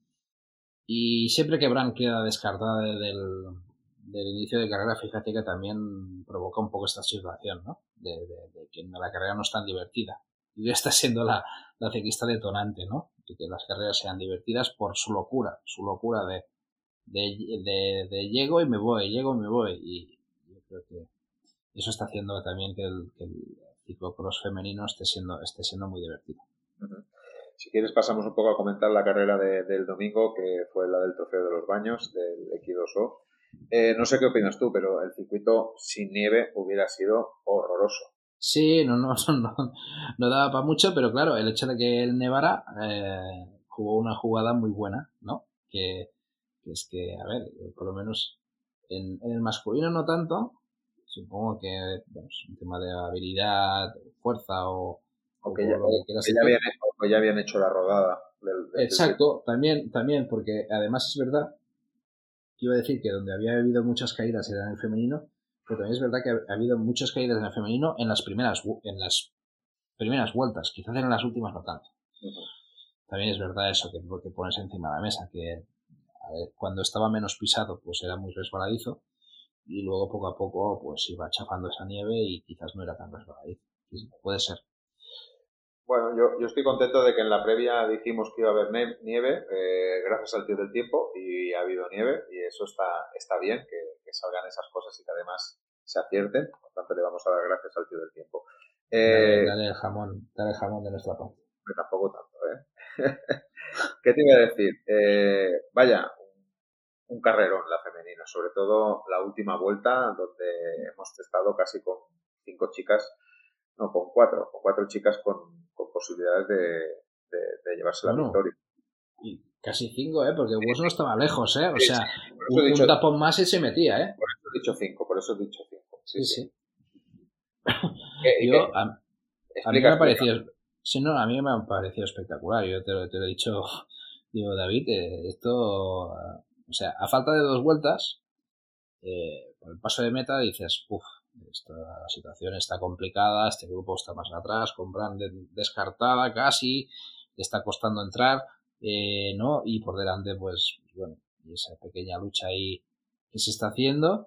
Y siempre que Brand queda descartada de, del, del inicio de carrera, fíjate que también provoca un poco esta situación, ¿no? De, de, de que la carrera no es tan divertida. Y está siendo la, la ciclista detonante, ¿no? De que las carreras sean divertidas por su locura, su locura de De, de, de llego y me voy, llego y me voy, y yo creo que eso está haciendo también que el, que el ciclocross femenino esté siendo, esté siendo muy divertido. Uh-huh. Si quieres pasamos un poco a comentar la carrera de, del domingo, que fue la del Trofeo de los Baños, del X dos O. Eh, no sé qué opinas tú, pero el circuito sin nieve hubiera sido horroroso. Sí, no, no, no, no daba para mucho, pero claro, el hecho de que él nevara eh, jugó una jugada muy buena, ¿no? Que que es que, a ver, por lo menos en, en el masculino no tanto, supongo que bueno, es un tema de habilidad, fuerza o, o que, ya, lo que, que ya, habían, o ya habían hecho la rodada. Del, del Exacto, del... también, también, porque además es verdad que iba a decir que donde había habido muchas caídas era en el femenino, pero también es verdad que ha habido muchas caídas en el femenino en las primeras, en las primeras vueltas, quizás en las últimas no tanto. Uh-huh. También es verdad eso que, que pones encima de la mesa, que a ver, cuando estaba menos pisado pues era muy resbaladizo y luego poco a poco pues iba chafando esa nieve y quizás no era tan resbaladizo. Sí, puede ser. Bueno, yo, yo estoy contento de que en la previa dijimos que iba a haber nieve eh, gracias al tío del tiempo, y ha habido nieve, y eso está, está bien, que, que salgan esas cosas y que además se acierten. Por tanto, le vamos a dar gracias al tío del tiempo. Eh, dale, dale el jamón, dale el jamón de nuestra parte. Tampoco tanto, ¿eh? ¿Qué te iba a decir? Eh, vaya, un, un carrerón la femenina, sobre todo la última vuelta, donde hemos estado casi con cinco chicas No, con cuatro, con cuatro chicas con, con posibilidades de, de, de llevarse la Bueno, victoria. y casi cinco, ¿eh? Porque Wurz no estaba lejos, ¿eh? O Sí, sea, sí, por eso he un, dicho, un tapón más y se metía, ¿eh? por eso he dicho cinco, por eso he dicho cinco. Sí, Sí, sí. sí. ¿Qué- Yo, qué? a, a mí Explica, me ha explica. parecido, sí, no, a mí me ha parecido espectacular. Yo te, lo- te lo he dicho, digo, David, eh, esto, eh, o sea, a falta de dos vueltas, eh, por el paso de meta dices, uff, esta situación está complicada, este grupo está más atrás, con Brand de- descartada casi, le está costando entrar, eh, ¿no? Y por delante, pues, pues bueno, y esa pequeña lucha ahí que se está haciendo.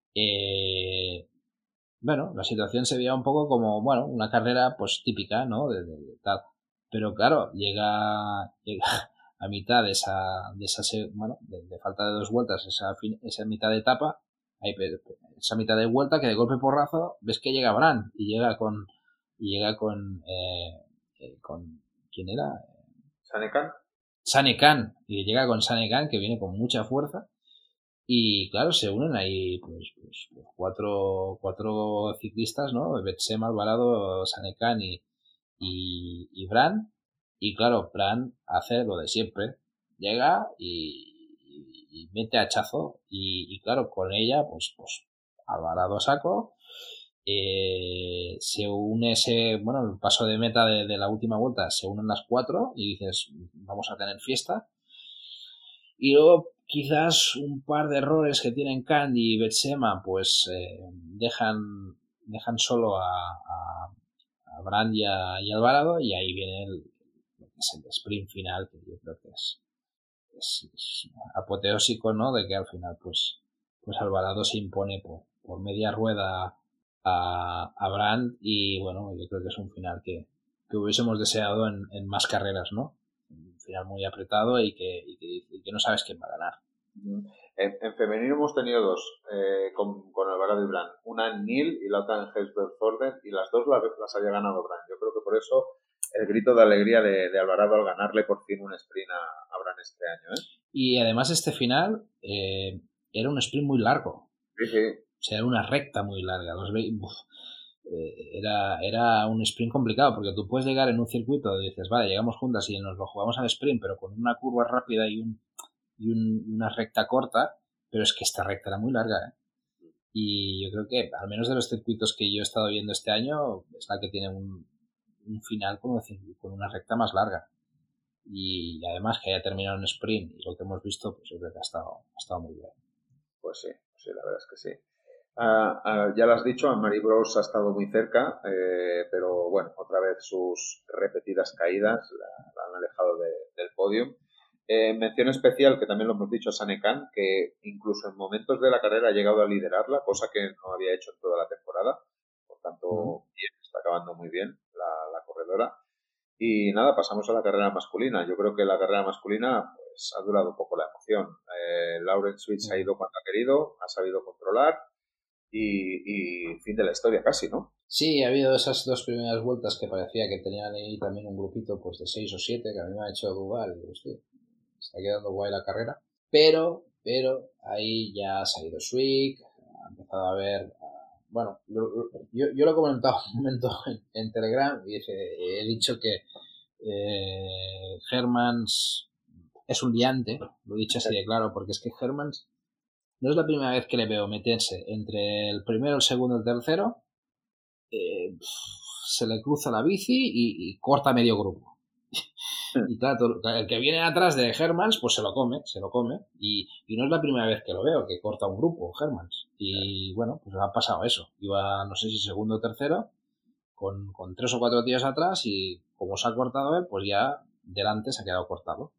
Eh, bueno, la situación se veía un poco como, bueno, una carrera pues típica, ¿no? De, de- de tal. Pero claro, llega, llega a mitad de esa, de esa, se- bueno, de, de falta de dos vueltas, esa, fin- esa mitad de etapa, ahí, pe- pe- esa mitad de vuelta que de golpe porrazo ves que llega Bran y llega con, y llega con, eh, eh, con, ¿quién era? ¿Sanekan? Sane Khan, y llega con Sane Khan que viene con mucha fuerza y claro, se unen ahí pues, pues, pues cuatro, cuatro ciclistas, ¿no? Betsema, Alvarado, Sanekan y, y, y Bran. Y claro, Bran hace lo de siempre. Llega y, y, y mete hachazo. Y, y claro, con ella, pues, pues Alvarado a saco. Eh, se une ese, bueno, el paso de meta de, de la última vuelta, se unen las cuatro y dices, vamos a tener fiesta. Y luego quizás un par de errores que tienen Candy y Betsema pues eh, dejan, dejan solo a, a, a Brand y a, y Alvarado y ahí viene el, lo que es el sprint final que yo creo que es, es, es apoteósico, ¿no? De que al final pues, pues Alvarado se impone por, por media rueda a, a Brand y bueno, yo creo que es un final que, que hubiésemos deseado en, en más carreras, ¿no? Un final muy apretado y que, y que, y que no sabes quién va a ganar. En, en femenino hemos tenido dos, eh, con, con Alvarado y Bran. Una en Nil y la otra en Hesberg-Zorden, y las dos las, las había ganado Bran. Yo creo que por eso el grito de alegría de, de Alvarado al ganarle por fin un sprint a, a Bran este año, ¿eh? Y además este final eh, era un sprint muy largo. Sí, sí. O sea, era una recta muy larga. Los ve- uf, eh, era, era un sprint complicado porque tú puedes llegar en un circuito y dices, vale, llegamos juntas y nos lo jugamos al sprint, pero con una curva rápida y, un, y un, una recta corta, pero es que esta recta era muy larga, ¿eh? Y yo creo que, al menos de los circuitos que yo he estado viendo este año, es la que tiene un, un final como decir, con una recta más larga. Y además que haya terminado en sprint y lo que hemos visto, pues yo creo que ha estado, ha estado muy bien. Pues sí, sí, la verdad es que sí. Ah, ah, ya lo has dicho, Anne-Marie Bros ha estado muy cerca, eh, pero bueno, otra vez sus repetidas caídas la, la han alejado de, del podio. Eh, mención especial, que también lo hemos dicho, a Sanekan, que incluso en momentos de la carrera ha llegado a liderarla, cosa que no había hecho en toda la temporada. Por tanto, uh-huh. bien, está acabando muy bien la, la corredora. Y nada, pasamos a la carrera masculina. Yo creo que la carrera masculina pues, ha durado un poco la emoción. Eh, Lauren Switch uh-huh. ha ido cuando ha querido, ha sabido controlar y, y fin de la historia casi, ¿no? Sí, ha habido esas dos primeras vueltas que parecía que tenían ahí también un grupito pues de seis o siete que a mí me ha hecho dudar. Hostia, está quedando guay la carrera. Pero, pero ahí ya ha salido Swick, ha empezado a ver... Bueno, yo, yo lo he comentado un momento en, en Telegram y dice, he dicho que eh, Hermans es un liante, lo he dicho así de claro, porque es que Hermans no es la primera vez que le veo meterse entre el primero, el segundo y el tercero, eh, se le cruza la bici y, y corta medio grupo. Y claro, el que viene atrás de Hermans, pues se lo come, se lo come. Y, y no es la primera vez que lo veo, que corta un grupo, Hermans. Y bueno, pues ha pasado eso. Iba, no sé si segundo o tercero, con, con tres o cuatro tíos atrás y como se ha cortado él, pues ya delante se ha quedado cortado.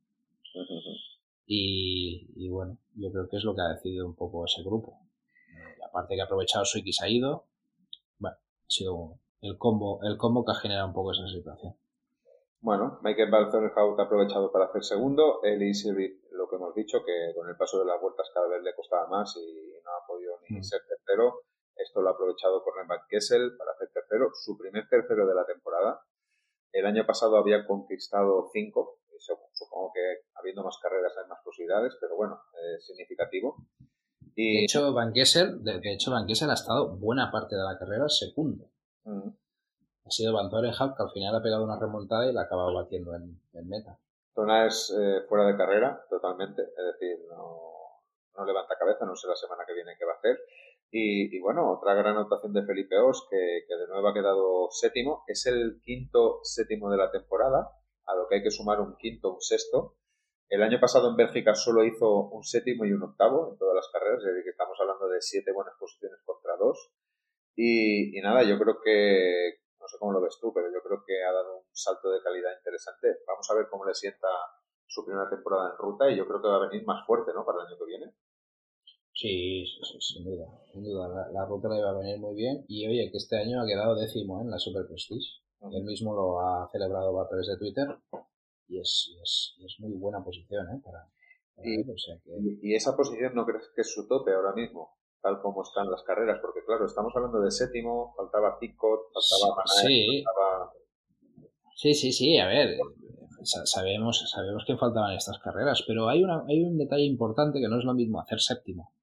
Y, y bueno, yo creo que es lo que ha decidido un poco ese grupo. Y aparte que ha aprovechado Suiki se ha ido, bueno, ha sido el combo, el combo que ha generado un poco esa situación. Bueno, Michael Balzerhout ha aprovechado para hacer segundo. Elise Reed, lo que hemos dicho, que con el paso de las vueltas cada vez le costaba más y no ha podido ni mm. ser tercero. Esto lo ha aprovechado Corne Van Kessel para hacer tercero, su primer tercero de la temporada. El año pasado había conquistado cinco. Supongo que habiendo más carreras hay más posibilidades, pero bueno, es significativo. Y... De hecho, Van Kessel, de, de hecho, Van Kessel ha estado buena parte de la carrera segundo. Mm. Ha sido Van Torenhout, que al final ha pegado una remontada y la ha acabado batiendo en, en meta. Tona es eh, fuera de carrera, totalmente. Es decir, no, no levanta cabeza, no sé la semana que viene qué va a hacer. Y, y bueno, otra gran anotación de Felipe Ors, que, que de nuevo ha quedado séptimo. Es el quinto séptimo de la temporada, a lo que hay que sumar un quinto, un sexto. El año pasado en Bélgica solo hizo un séptimo y un octavo en todas las carreras, es decir, que estamos hablando de siete buenas posiciones contra dos. Y, y nada, yo creo que, no sé cómo lo ves tú, pero yo creo que ha dado un salto de calidad interesante. Vamos a ver cómo le sienta su primera temporada en ruta y yo creo que va a venir más fuerte, ¿no?, para el año que viene. Sí, sí, sí, sin duda, sin duda. La, la ruta le va a venir muy bien. Y oye, que este año ha quedado décimo, ¿eh?, en la Super Prestige. Uh-huh. Él mismo lo ha celebrado a través de Twitter y es, es, es muy buena posición, ¿eh?, para, para y, él, o sea que... y, y esa posición no crees que es su tope ahora mismo, tal como están las carreras, porque claro, estamos hablando de séptimo, faltaba Picot, faltaba Manaer, sí. faltaba... Sí, sí, sí, a ver, sabemos, sabemos que faltaban estas carreras, pero hay, una, hay un detalle importante que no es lo mismo hacer séptimo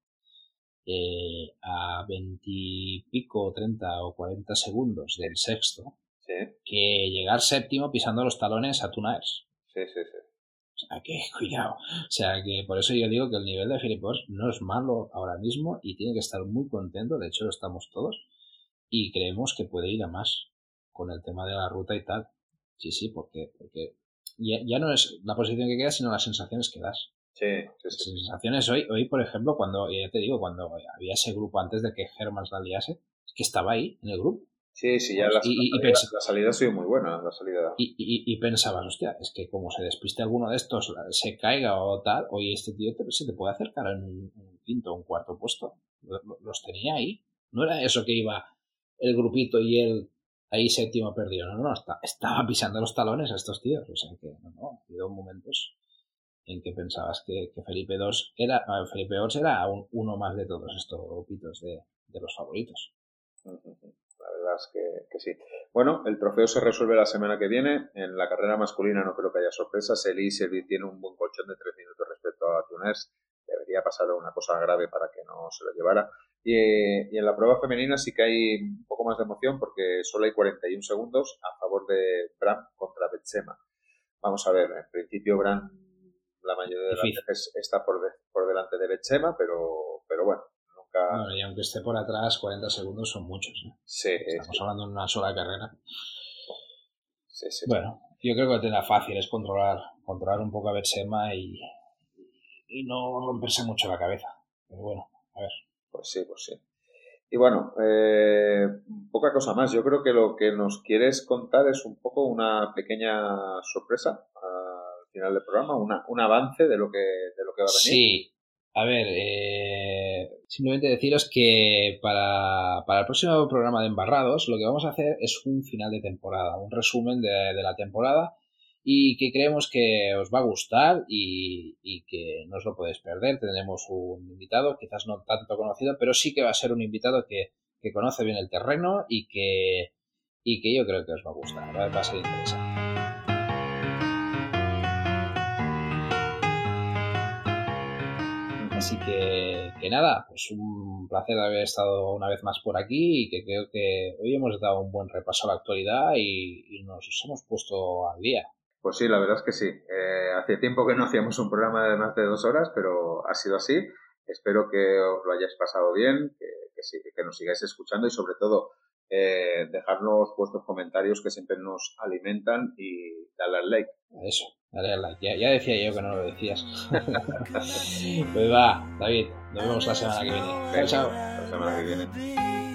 eh, a veintipico, treinta o cuarenta segundos del sexto, ¿sí?, que llegar séptimo pisando los talones a Tunaers. Sí, sí, sí. O sea, que cuidado. O sea, que por eso yo digo que el nivel de Felipe Ors no es malo ahora mismo y tiene que estar muy contento. De hecho, lo estamos todos. Y creemos que puede ir a más con el tema de la ruta y tal. Sí, sí, porque, porque ya, ya no es la posición que queda, sino las sensaciones que das. Sí, sí, sí. Las sensaciones hoy, hoy, por ejemplo, cuando, ya te digo, cuando había ese grupo antes de que Hermans la liase, es que estaba ahí, en el grupo. Sí, sí, ya pues, la, y, la, y salida, la salida ha sido muy buena, la salida. Y, y, y pensabas, hostia, es que como se despiste alguno de estos, se caiga o tal, oye, este tío te, se te puede acercar en un, un quinto o un cuarto puesto. Los tenía ahí. No era eso que iba el grupito y él ahí séptimo perdido. No, no, no, está, estaba pisando los talones a estos tíos. O sea que, no, no, ha habido momentos en que pensabas que, que Felipe dos era, Felipe Ors era un, uno más de todos estos grupitos de, de los favoritos. La verdad es que, que sí. Bueno, el trofeo se resuelve la semana que viene. En la carrera masculina no creo que haya sorpresas. Eli Servi tiene un buen colchón de tres minutos respecto a Tunaers. Debería pasar una cosa grave para que no se lo llevara. Y, y en la prueba femenina sí que hay un poco más de emoción porque solo hay cuarenta y un segundos a favor de Bram contra Betsema. Vamos a ver, en principio Bram la mayoría de las veces está por, de, por delante de Betsema, pero, pero bueno. Bueno, y aunque esté por atrás, cuarenta segundos son muchos, ¿eh? Sí. Estamos sí. hablando de una sola carrera. Sí, sí. Bueno, yo creo que lo tendrá fácil, es controlar, controlar un poco a Betsema y, y no romperse mucho la cabeza. Pero bueno, a ver. Pues sí, pues sí. Y bueno, eh, poca cosa más. Yo creo que lo que nos quieres contar es un poco una pequeña sorpresa al final del programa, una, un avance de lo que, de lo que va a venir. Sí. A ver, eh, simplemente deciros que para, para el próximo programa de Embarrados lo que vamos a hacer es un final de temporada, un resumen de, de la temporada y que creemos que os va a gustar y, y que no os lo podéis perder. Tendremos un invitado, quizás no tanto conocido, pero sí que va a ser un invitado que, que conoce bien el terreno y que, y que yo creo que os va a gustar, va, va a ser interesante. Así que, que nada, pues un placer haber estado una vez más por aquí y que creo que hoy hemos dado un buen repaso a la actualidad y, y nos hemos puesto al día. Pues sí, la verdad es que sí. Eh, hace tiempo que no hacíamos un programa de más de dos horas, pero ha sido así. Espero que os lo hayáis pasado bien, que, que, sí, que nos sigáis escuchando y sobre todo eh, dejarnos vuestros comentarios que siempre nos alimentan y darle al like. Eso. Dale al like. Ya, ya decía yo que no lo decías. Pues va, David. Nos vemos la semana que viene. Venga, chao. La semana que viene.